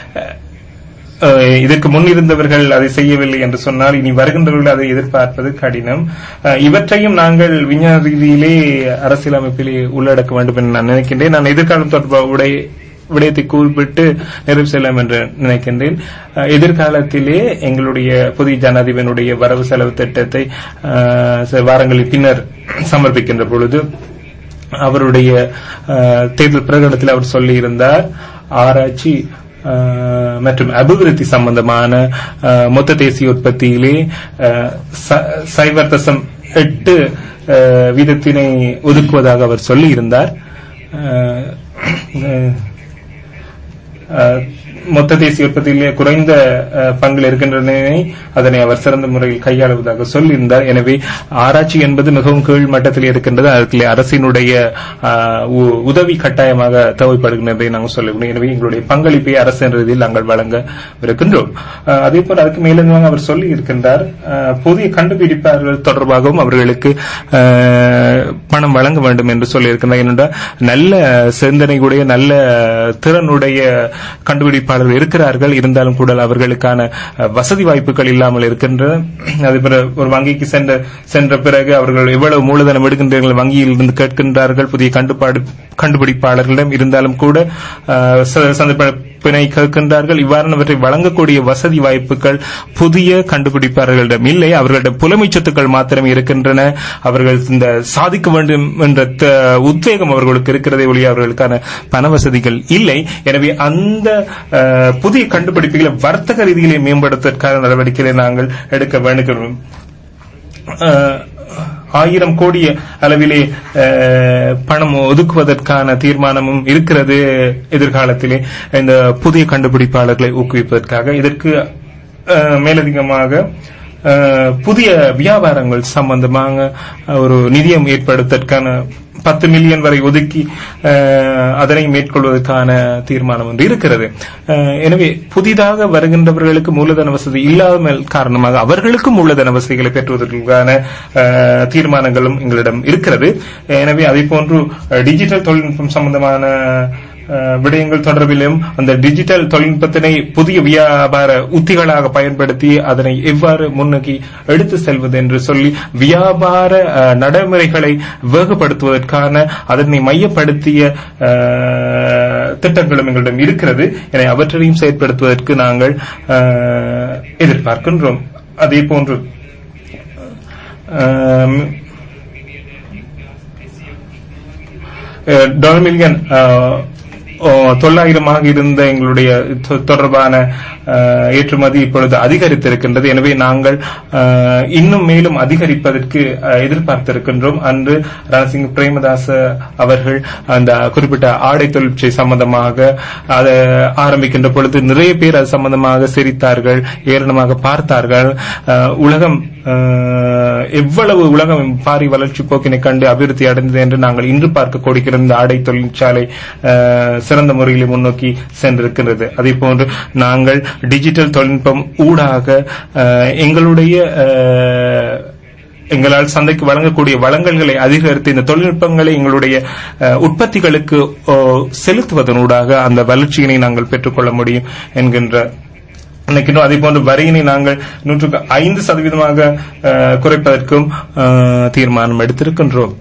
இதற்கு முன் இருந்தவர்கள் அதை செய்யவில்லை என்று சொன்னால் இனி வருகின்றவர்கள் அதை எதிர்பார்ப்பது கடினம். இவற்றையும் நாங்கள் விஞ்ஞான ரீதியிலே அரசியலமைப்பிலே உள்ளடக்க வேண்டும் என்று நான் நினைக்கின்றேன். நான் எதிர்காலம் தொடர்பாக விடயத்தை குறிப்பிட்டு நிறைவு செய்யலாம் என்று நினைக்கின்றேன். எதிர்காலத்திலே எங்களுடைய புதிய ஜனாதிபதியினுடைய வரவு செலவு திட்டத்தை வாரங்களில் பின்னர் சமர்ப்பிக்கின்ற பொழுது அவருடைய தேர்தல் பிரகடனத்தில் அவர் சொல்லியிருந்தார், ஆராய்ச்சி மற்றும் அபிவிருத்தி சம்பந்தமான மொத்த தேசிய உற்பத்தியிலே 0.8 வீதத்தினை ஒதுக்குவதாக அவர் சொல்லியிருந்தார். மொத்த தேசிய உற்பத்தியிலே குறைந்த பங்கில் இருக்கின்றன, அதனை அவர் சிறந்த முறையில் கையாளுவதாக சொல்லியிருந்தார். எனவே ஆராய்ச்சி என்பது மிகவும் கீழ் மட்டத்தில் இருக்கின்றது. அதற்கு அரசினுடைய உதவி கட்டாயமாக தேவைப்படுகின்றதை நாங்கள் சொல்ல முடியும். எனவே எங்களுடைய பங்களிப்பை அரசு என்ற ரீதியில் நாங்கள் வழங்க இருக்கின்றோம். அதே போல அதுக்கு மேலும் அவர் சொல்லி இருக்கின்றார், புதிய கண்டுபிடிப்பாளர்கள் தொடர்பாகவும் அவர்களுக்கு பணம் வழங்க வேண்டும் என்று சொல்லியிருக்கின்றார். ஏனென்றால் நல்ல சிந்தனையுடைய நல்ல திறனுடைய கண்டுபிடிப்பாளர்கள் கண்டுபிடிப்பாளர்கள் இருக்கிறார்கள். இருந்தாலும் கூட அவர்களுக்கான வசதி வாய்ப்புகள் இல்லாமல் இருக்கின்றன. அதேபோல ஒரு வங்கிக்கு சென்ற பிறகு அவர்கள் எவ்வளவு மூலதனம் எடுக்கின்றீர்கள் வங்கியில் இருந்து கேட்கின்றார்கள் புதிய கண்டுபிடிப்பாளர்களிடம். இருந்தாலும் கூட சந்தர்ப்பத்தினை கேட்கின்றார்கள். இவ்வாறானவற்றை வழங்கக்கூடிய வசதி வாய்ப்புகள் புதிய கண்டுபிடிப்பாளர்களிடம் இல்லை. அவர்களிடம் புலமை சொத்துக்கள் மாத்திரமே இருக்கின்றன. அவர்கள் இந்த சாதிக்க வேண்டும் என்ற உத்வேகம் அவர்களுக்கு இருக்கிறதே ஒழிய அவர்களுக்கான பண வசதிகள் இல்லை. எனவே அந்த புதிய கண்டுபிடிப்புகளை வர்த்தக ரீதியிலே மேம்படுத்துவதற்கான நடவடிக்கைகளை நாங்கள் எடுக்க வேண்டுகிறோம். 1000 கோடி அளவிலே பணம் ஒதுக்குவதற்கான தீர்மானமும் இருக்கிறது எதிர்காலத்திலே இந்த புதிய கண்டுபிடிப்பாளர்களை ஊக்குவிப்பதற்காக. இதற்கு மேலதிகமாக புதிய வியாபாரங்கள் சம்பந்தமாக ஒரு நிதியம் ஏற்படுவதற்கான 10 மில்லியன் வரை ஒதுக்கி அதனை மேற்கொள்வதற்கான தீர்மானம் ஒன்று இருக்கிறது. எனவே புதிதாக வருகின்றவர்களுக்கு மூலதன வசதி இல்லாமல் காரணமாக அவர்களுக்கும் மூலதன வசதிகளை பெற்றுவதற்கான தீர்மானங்களும் எங்களிடம் இருக்கிறது. எனவே அதே போன்று டிஜிட்டல் தொழில்நுட்பம் சம்பந்தமான விடயங்கள் தொடர்பிலும் அந்த டிஜிட்டல் தொழில்நுட்பத்தினை புதிய வியாபார உத்திகளாக பயன்படுத்தி அதனை எவ்வாறு முன்னோக்கி எடுத்து செல்வது என்று சொல்லி வியாபார நடைமுறைகளை வேகப்படுத்துவதற்கான அதனை மையப்படுத்திய திட்டங்களும் எங்களிடம் இருக்கிறது. எனவே அவற்றையும் செயற்படுத்துவதற்கு நாங்கள் எதிர்பார்க்கின்றோம். அதே போன்று $1 மில்லியன் இருந்த எங்களுடைய தொடர்பான ஏற்றுமதி இப்பொழுது அதிகரித்திருக்கின்றது. எனவே நாங்கள் இன்னும் மேலும் அதிகரிப்பதற்கு எதிர்பார்த்திருக்கின்றோம். அன்று ரணசிங் பிரேமதாச அவர்கள் அந்த குறிப்பிட்ட ஆடை தொழிற்சை சம்பந்தமாக அதை ஆரம்பிக்கின்ற பொழுது நிறைய பேர் அது சம்பந்தமாக சிரித்தார்கள், ஏளனமாக பார்த்தார்கள். உலகம் எவ்வளவு உலகம் பாரி வளர்ச்சி போக்கினை கண்டு அபிவிருத்தி அடைந்தது என்று நாங்கள் இன்று பார்க்க கொடுக்கிற இந்த ஆடை தொழிற்சாலை சிறந்த முறையில் முன்னோக்கி சென்றிருக்கின்றது. அதே போன்று நாங்கள் டிஜிட்டல் தொழில்நுட்பம் ஊடாக எங்களால் சந்தைக்கு வழங்கக்கூடிய வழங்கல்களை அதிகரித்து இந்த தொழில்நுட்பங்களை எங்களுடைய உற்பத்திகளுக்கு செலுத்துவதனூடாக அந்த வளர்ச்சியினை நாங்கள் பெற்றுக்கொள்ள முடியும் என்கின்ற நினைக்கின்றோம். அதே போன்று வரியினை நாங்கள் 105% குறைப்பதற்கும் தீர்மானம் எடுத்திருக்கின்றோம்.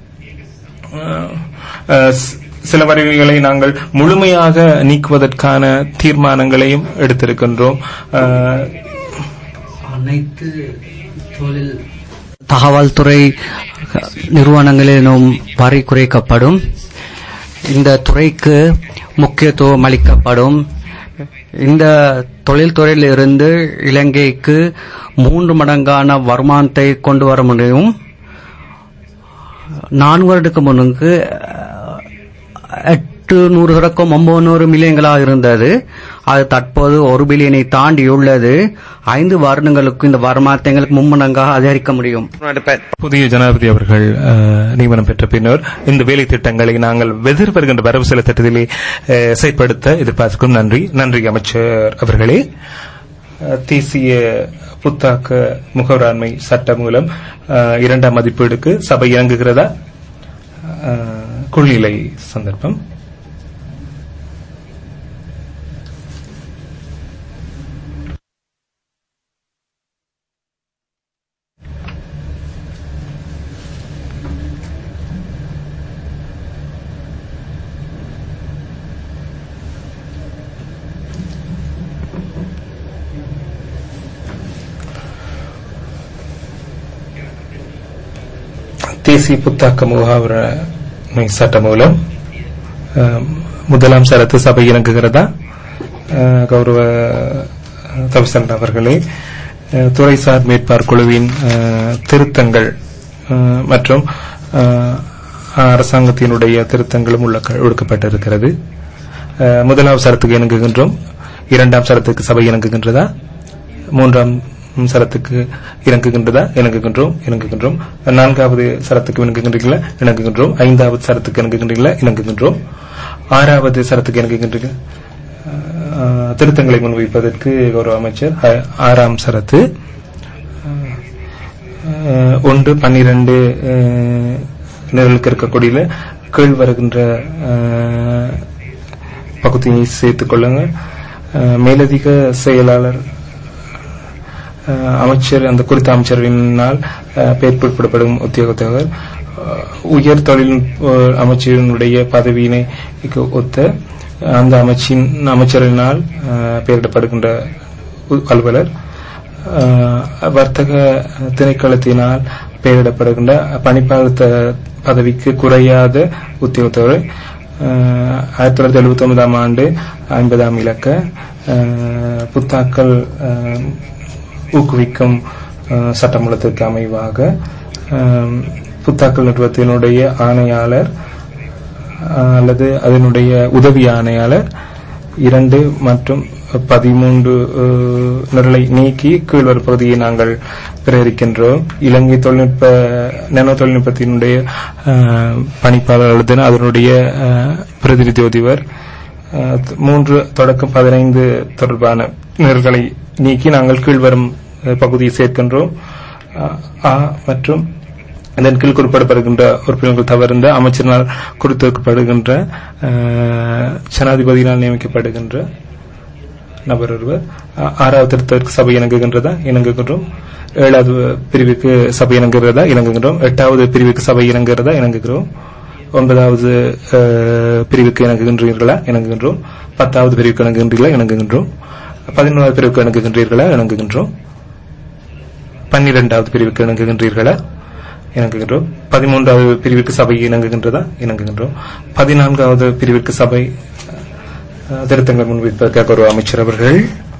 சில வரிகளை நாங்கள் முழுமையாக நீக்குவதற்கான தீர்மானங்களையும் எடுத்திருக்கின்றோம். அனைத்து தொழில் தகவல் துறை நிறுவனங்களிலும் வரி குறைக்கப்படும். இந்த துறைக்கு முக்கியத்துவம் அளிக்கப்படும். இந்த தொழில்துறையில் இருந்து இலங்கைக்கு 3 மடங்கான வருமானத்தை கொண்டு வர முடியும். 4 வருடத்துக்கு முன்னுக்கு 800-900 மில்லியன்களாக இருந்தது. அது தற்போது 1 பில்லியனை தாண்டியுள்ளது. 5 வருடங்களுக்கு இந்த வருமானத்தை எங்களுக்கு 3 மடங்காக அதிகரிக்க முடியும். புதிய ஜனாதிபதி அவர்கள் நியமனம் பெற்ற பின்னர் இந்த வேலை திட்டங்களை நாங்கள் எதிர்வருகின்ற வரவு செலவு திட்டத்திலே செயற்படுத்த எதிர்பார்க்கும். நன்றி அமைச்சர் அவர்களே. தேசிய புத்தாக்க முகவராண்மை சட்டம் மூலம் 2ஆம் மதிப்பீடுக்கு சபை இறங்குகிறதா? கொள்ளிலை சந்தர்ப்பம். தேசிய புத்தாக்க முகவராண்மை சட்டம் மூலம் 1ஆம் சரத்து சபை இறங்குகிறதா? கௌரவ தவிசன் அவர்களே, துறைசார் மேற்பார் குழுவின் திருத்தங்கள் மற்றும் அரசாங்கத்தினுடைய திருத்தங்களும் ஒடுக்கப்பட்டிருக்கிறது. 1ஆம் சரத்துக்கு இணங்குகின்றோம். 2ஆம் சரத்துக்கு சபை இணங்குகின்றதா? 3ஆம் சரத்துக்கு இணங்குகின்றதா? இணங்குகின்றோம். 4வது சரத்துக்கு இணங்குகின்றீர்களா? இணங்குகின்றோம். 5வது சரத்துக்கு இணங்குகின்றீர்களா? இணங்குகின்றோம். 6வது சரத்துக்கு இணங்குகின்றீர்கள். திருத்தங்களை முன்வைப்பதற்கு கௌரவ அமைச்சர் 6ஆம் சரத்து 1-12 நிரலுக்கு இருக்கக்கூடிய கீழ் வருகின்ற பகுதியை சேர்த்துக் கொள்ளுங்கள். மேலதிக செயலாளர் அமைச்சர் அந்த குறித்த அமைச்சரினால் பெயர் குறிப்பிடப்படும் உத்தியோகத்தர் உயர் தொழில்நுட்ப அமைச்சரினுடைய பதவியினை ஒத்த அந்த அமைச்சரினால் பெயரிடப்படுகின்ற அலுவலர், வர்த்தக திணைக்களத்தினால் பெயரிடப்படுகின்ற பணிப்பாளர் பதவிக்கு குறையாத உத்தியோகத்தர் 1979 ஆண்டு 50ஆம் இலக்க புத்தாக்கல் ஊக்குவிக்கும் சட்டமூலத்திற்கு அமைவாக புத்தாக்கல் நிறுவனத்தினுடைய ஆணையாளர் அல்லது அதனுடைய உதவி ஆணையாளர் 2 மற்றும் 13 நிரலை நீக்கி கீழ்வரும் பகுதியை நாங்கள் பிரேரிக்கின்றோம். இலங்கை நானோ தொழில்நுட்பத்தினுடைய பணிப்பாளர் அல்லது அதனுடைய பிரதிநிதி உதவிவர் 3 தொடக்கம் 15 தொடர்பான நிரல்களை நீக்கி நாங்கள் கீழ்வரும் பகுதியை சேர்க்கின்றோம். மற்றும் இதன் கீழ் குறிப்பிடப்படுகின்ற உறுப்பினர்கள் தவிர்ந்த அமைச்சரினால் குறிப்பிடப்படுகின்ற ஜனாதிபதியினால் நியமிக்கப்படுகின்ற நபர் ஒருவர். 6வது திருத்தத்திற்கு சபை இணங்குகின்றதா? இணங்குகின்றோம். 7வது பிரிவுக்கு சபை இணங்குகிறதா? இணங்குகின்றோம். 8வது பிரிவுக்கு சபை இணங்குகிறதா? இணங்குகிறோம். 9வது பிரிவுக்கு இணங்குகின்றீர்களா? இணங்குகின்றோம். 10வது பிரிவுக்கு இணங்குகின்றீர்களா? இணங்குகின்றோம். 11வது பிரிவுக்கு இணங்குகின்றீர்களா? இணங்குகின்றோம். 12வது பிரிவுக்கு இணங்குகின்றீர்களா? இணங்குகின்றோம். 13வது பிரிவுக்கு சபை இணங்குகின்றதா? இணங்குகின்றோம். 14வது பிரிவுக்கு சபை திருத்தங்கள் முன்வைப்பதற்காக ஒரு அமைச்சர் அவர்கள்,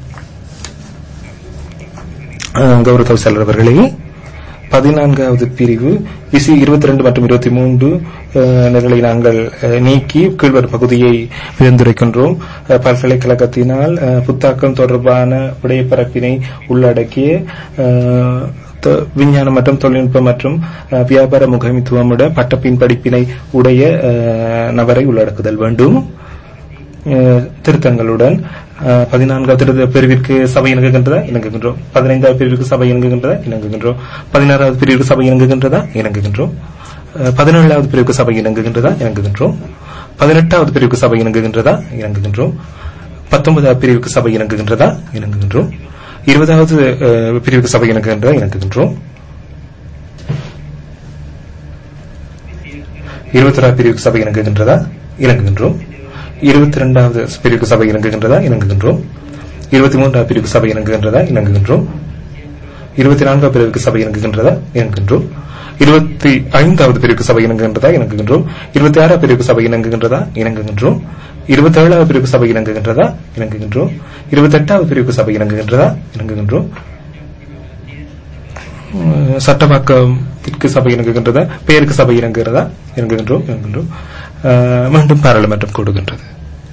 கௌரவ தவிசாளர் அவர்களே, 14வது பிரிவு விசி 22 மற்றும் 23 நிரலை நாங்கள் நீக்கி கீழ்வரும் பகுதியை பரிந்துரைக்கின்றோம். பல்கலைக்கழகத்தினால் புத்தாக்கம் தொடர்பான விடயப்பரப்பினை உள்ளடக்கிய விஞ்ஞானம் மற்றும் தொழில்நுட்பம் மற்றும் வியாபார முகாமித்துவமுட பட்டப்பின் படிப்பினை உடைய நபரை உள்ளடக்குதல் வேண்டும். திருத்தங்களுடன் 14வது பிரிவிற்கு சபை இணங்குகின்றதா? இணங்குகின்றோம். 15வது பிரிவுக்கு சபை இணங்குகின்றதா? இணங்குகின்றோம். 16வது பிரிவுக்கு சபை இணங்குகின்றதா? இணங்குகின்றோம். 17வது பிரிவுக்கு சபை இணங்குகின்றதா? இணங்குகின்றோம். 18வது பிரிவுக்கு சபை இணங்குகின்றதா? இணங்குகின்றோம். 19வது பிரிவுக்கு சபை இணங்குகின்றதா? இணங்குகின்றோம். 20வது பிரிவுக்கு சபை இணங்குகின்றதா? இணங்குகின்றோம். 21வது பிரிவுக்கு சபை இணங்குகின்றதா? இணங்குகின்றோம். 22வது பிரிவுக்கு சபை இணங்குகின்றதா? இணங்குகின்றோம். 23வது பிரிவுக்கு சபை இணங்குகின்றதா? இணங்குகின்றோம். 24வது பிரிவுக்கு சபை இணங்குகின்றதா? இணங்குகின்றோம். 25வது பிரிவுக்கு சபை இணங்குகின்றதா? இணங்குகின்றோம். 26வது பிரிவுக்கு சபை இணங்குகின்றதா? இணங்குகின்றோம். 27வது பிரிவுக்கு சபை இணங்குகின்றதா? இணங்குகின்றோம். 28வது பிரிவுக்கு சபை இணங்குகின்றதா? இணங்குகின்றோம். சட்டமாக்கத்திற்கு சபை இணங்குகின்றதா? பெயருக்கு சபை இணங்குகிறதா? இணங்குகின்றோம். இணங்குகின்றோம். மீண்டும் பாராளுமன்றம் கூடுகின்றது.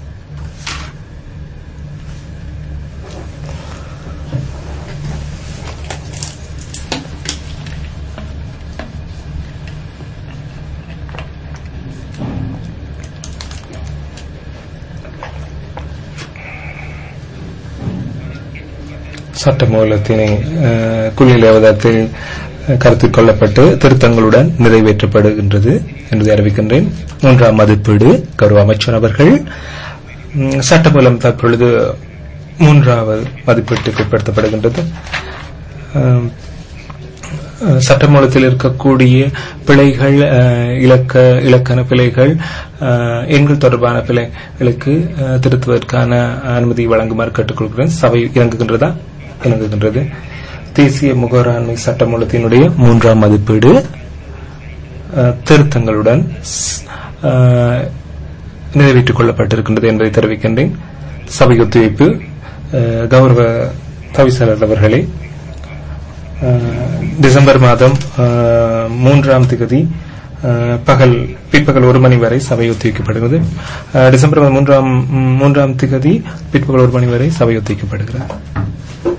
சட்டமூலத்தினை குளியல் அவதாரத்தில் கருத்தில் கொள்ளப்பட்டு திருத்தங்களுடன் நிறைவேற்றப்படுகின்றது என்பதை அறிவிக்கின்றேன். 3ஆம் மதிப்பீடு கௌரவ அமைச்சர் அவர்கள். சட்டமூலம் தற்பொழுது 3வது மதிப்பீட்டுக்கு உட்படுத்தப்படுகின்றது. சட்டமூலத்தில் இருக்கக்கூடிய பிழைகள், இலக்கண பிழைகள், எண்கள் தொடர்பான பிழைகளுக்கு திருத்துவதற்கான அனுமதி வழங்குமாறு கேட்டுக்கொள்கிறேன். சபை இறங்குகின்றதா? இணங்குகின்றது. தேசிய முகவராண்மை சட்டமூலத்தினுடைய 3ஆம் மதிப்பீடு திருத்தங்களுடன் நிறைவேற்றிக் கொள்ளப்பட்டிருக்கின்றது என்பதை தெரிவிக்கின்றேன். சபை ஒத்துழைப்பு கௌரவ தவிசாளர் அவர்களே, டிசம்பர் மாதம் 3ஆம் தேதி பிற்பகல் 1 மணி வரை சபை ஒத்திவைக்கப்படுகிறது. டிசம்பர் 3ஆம் தேதி பிற்பகல் 1 மணி வரை சபை ஒத்திவைக்கப்படுகிறது.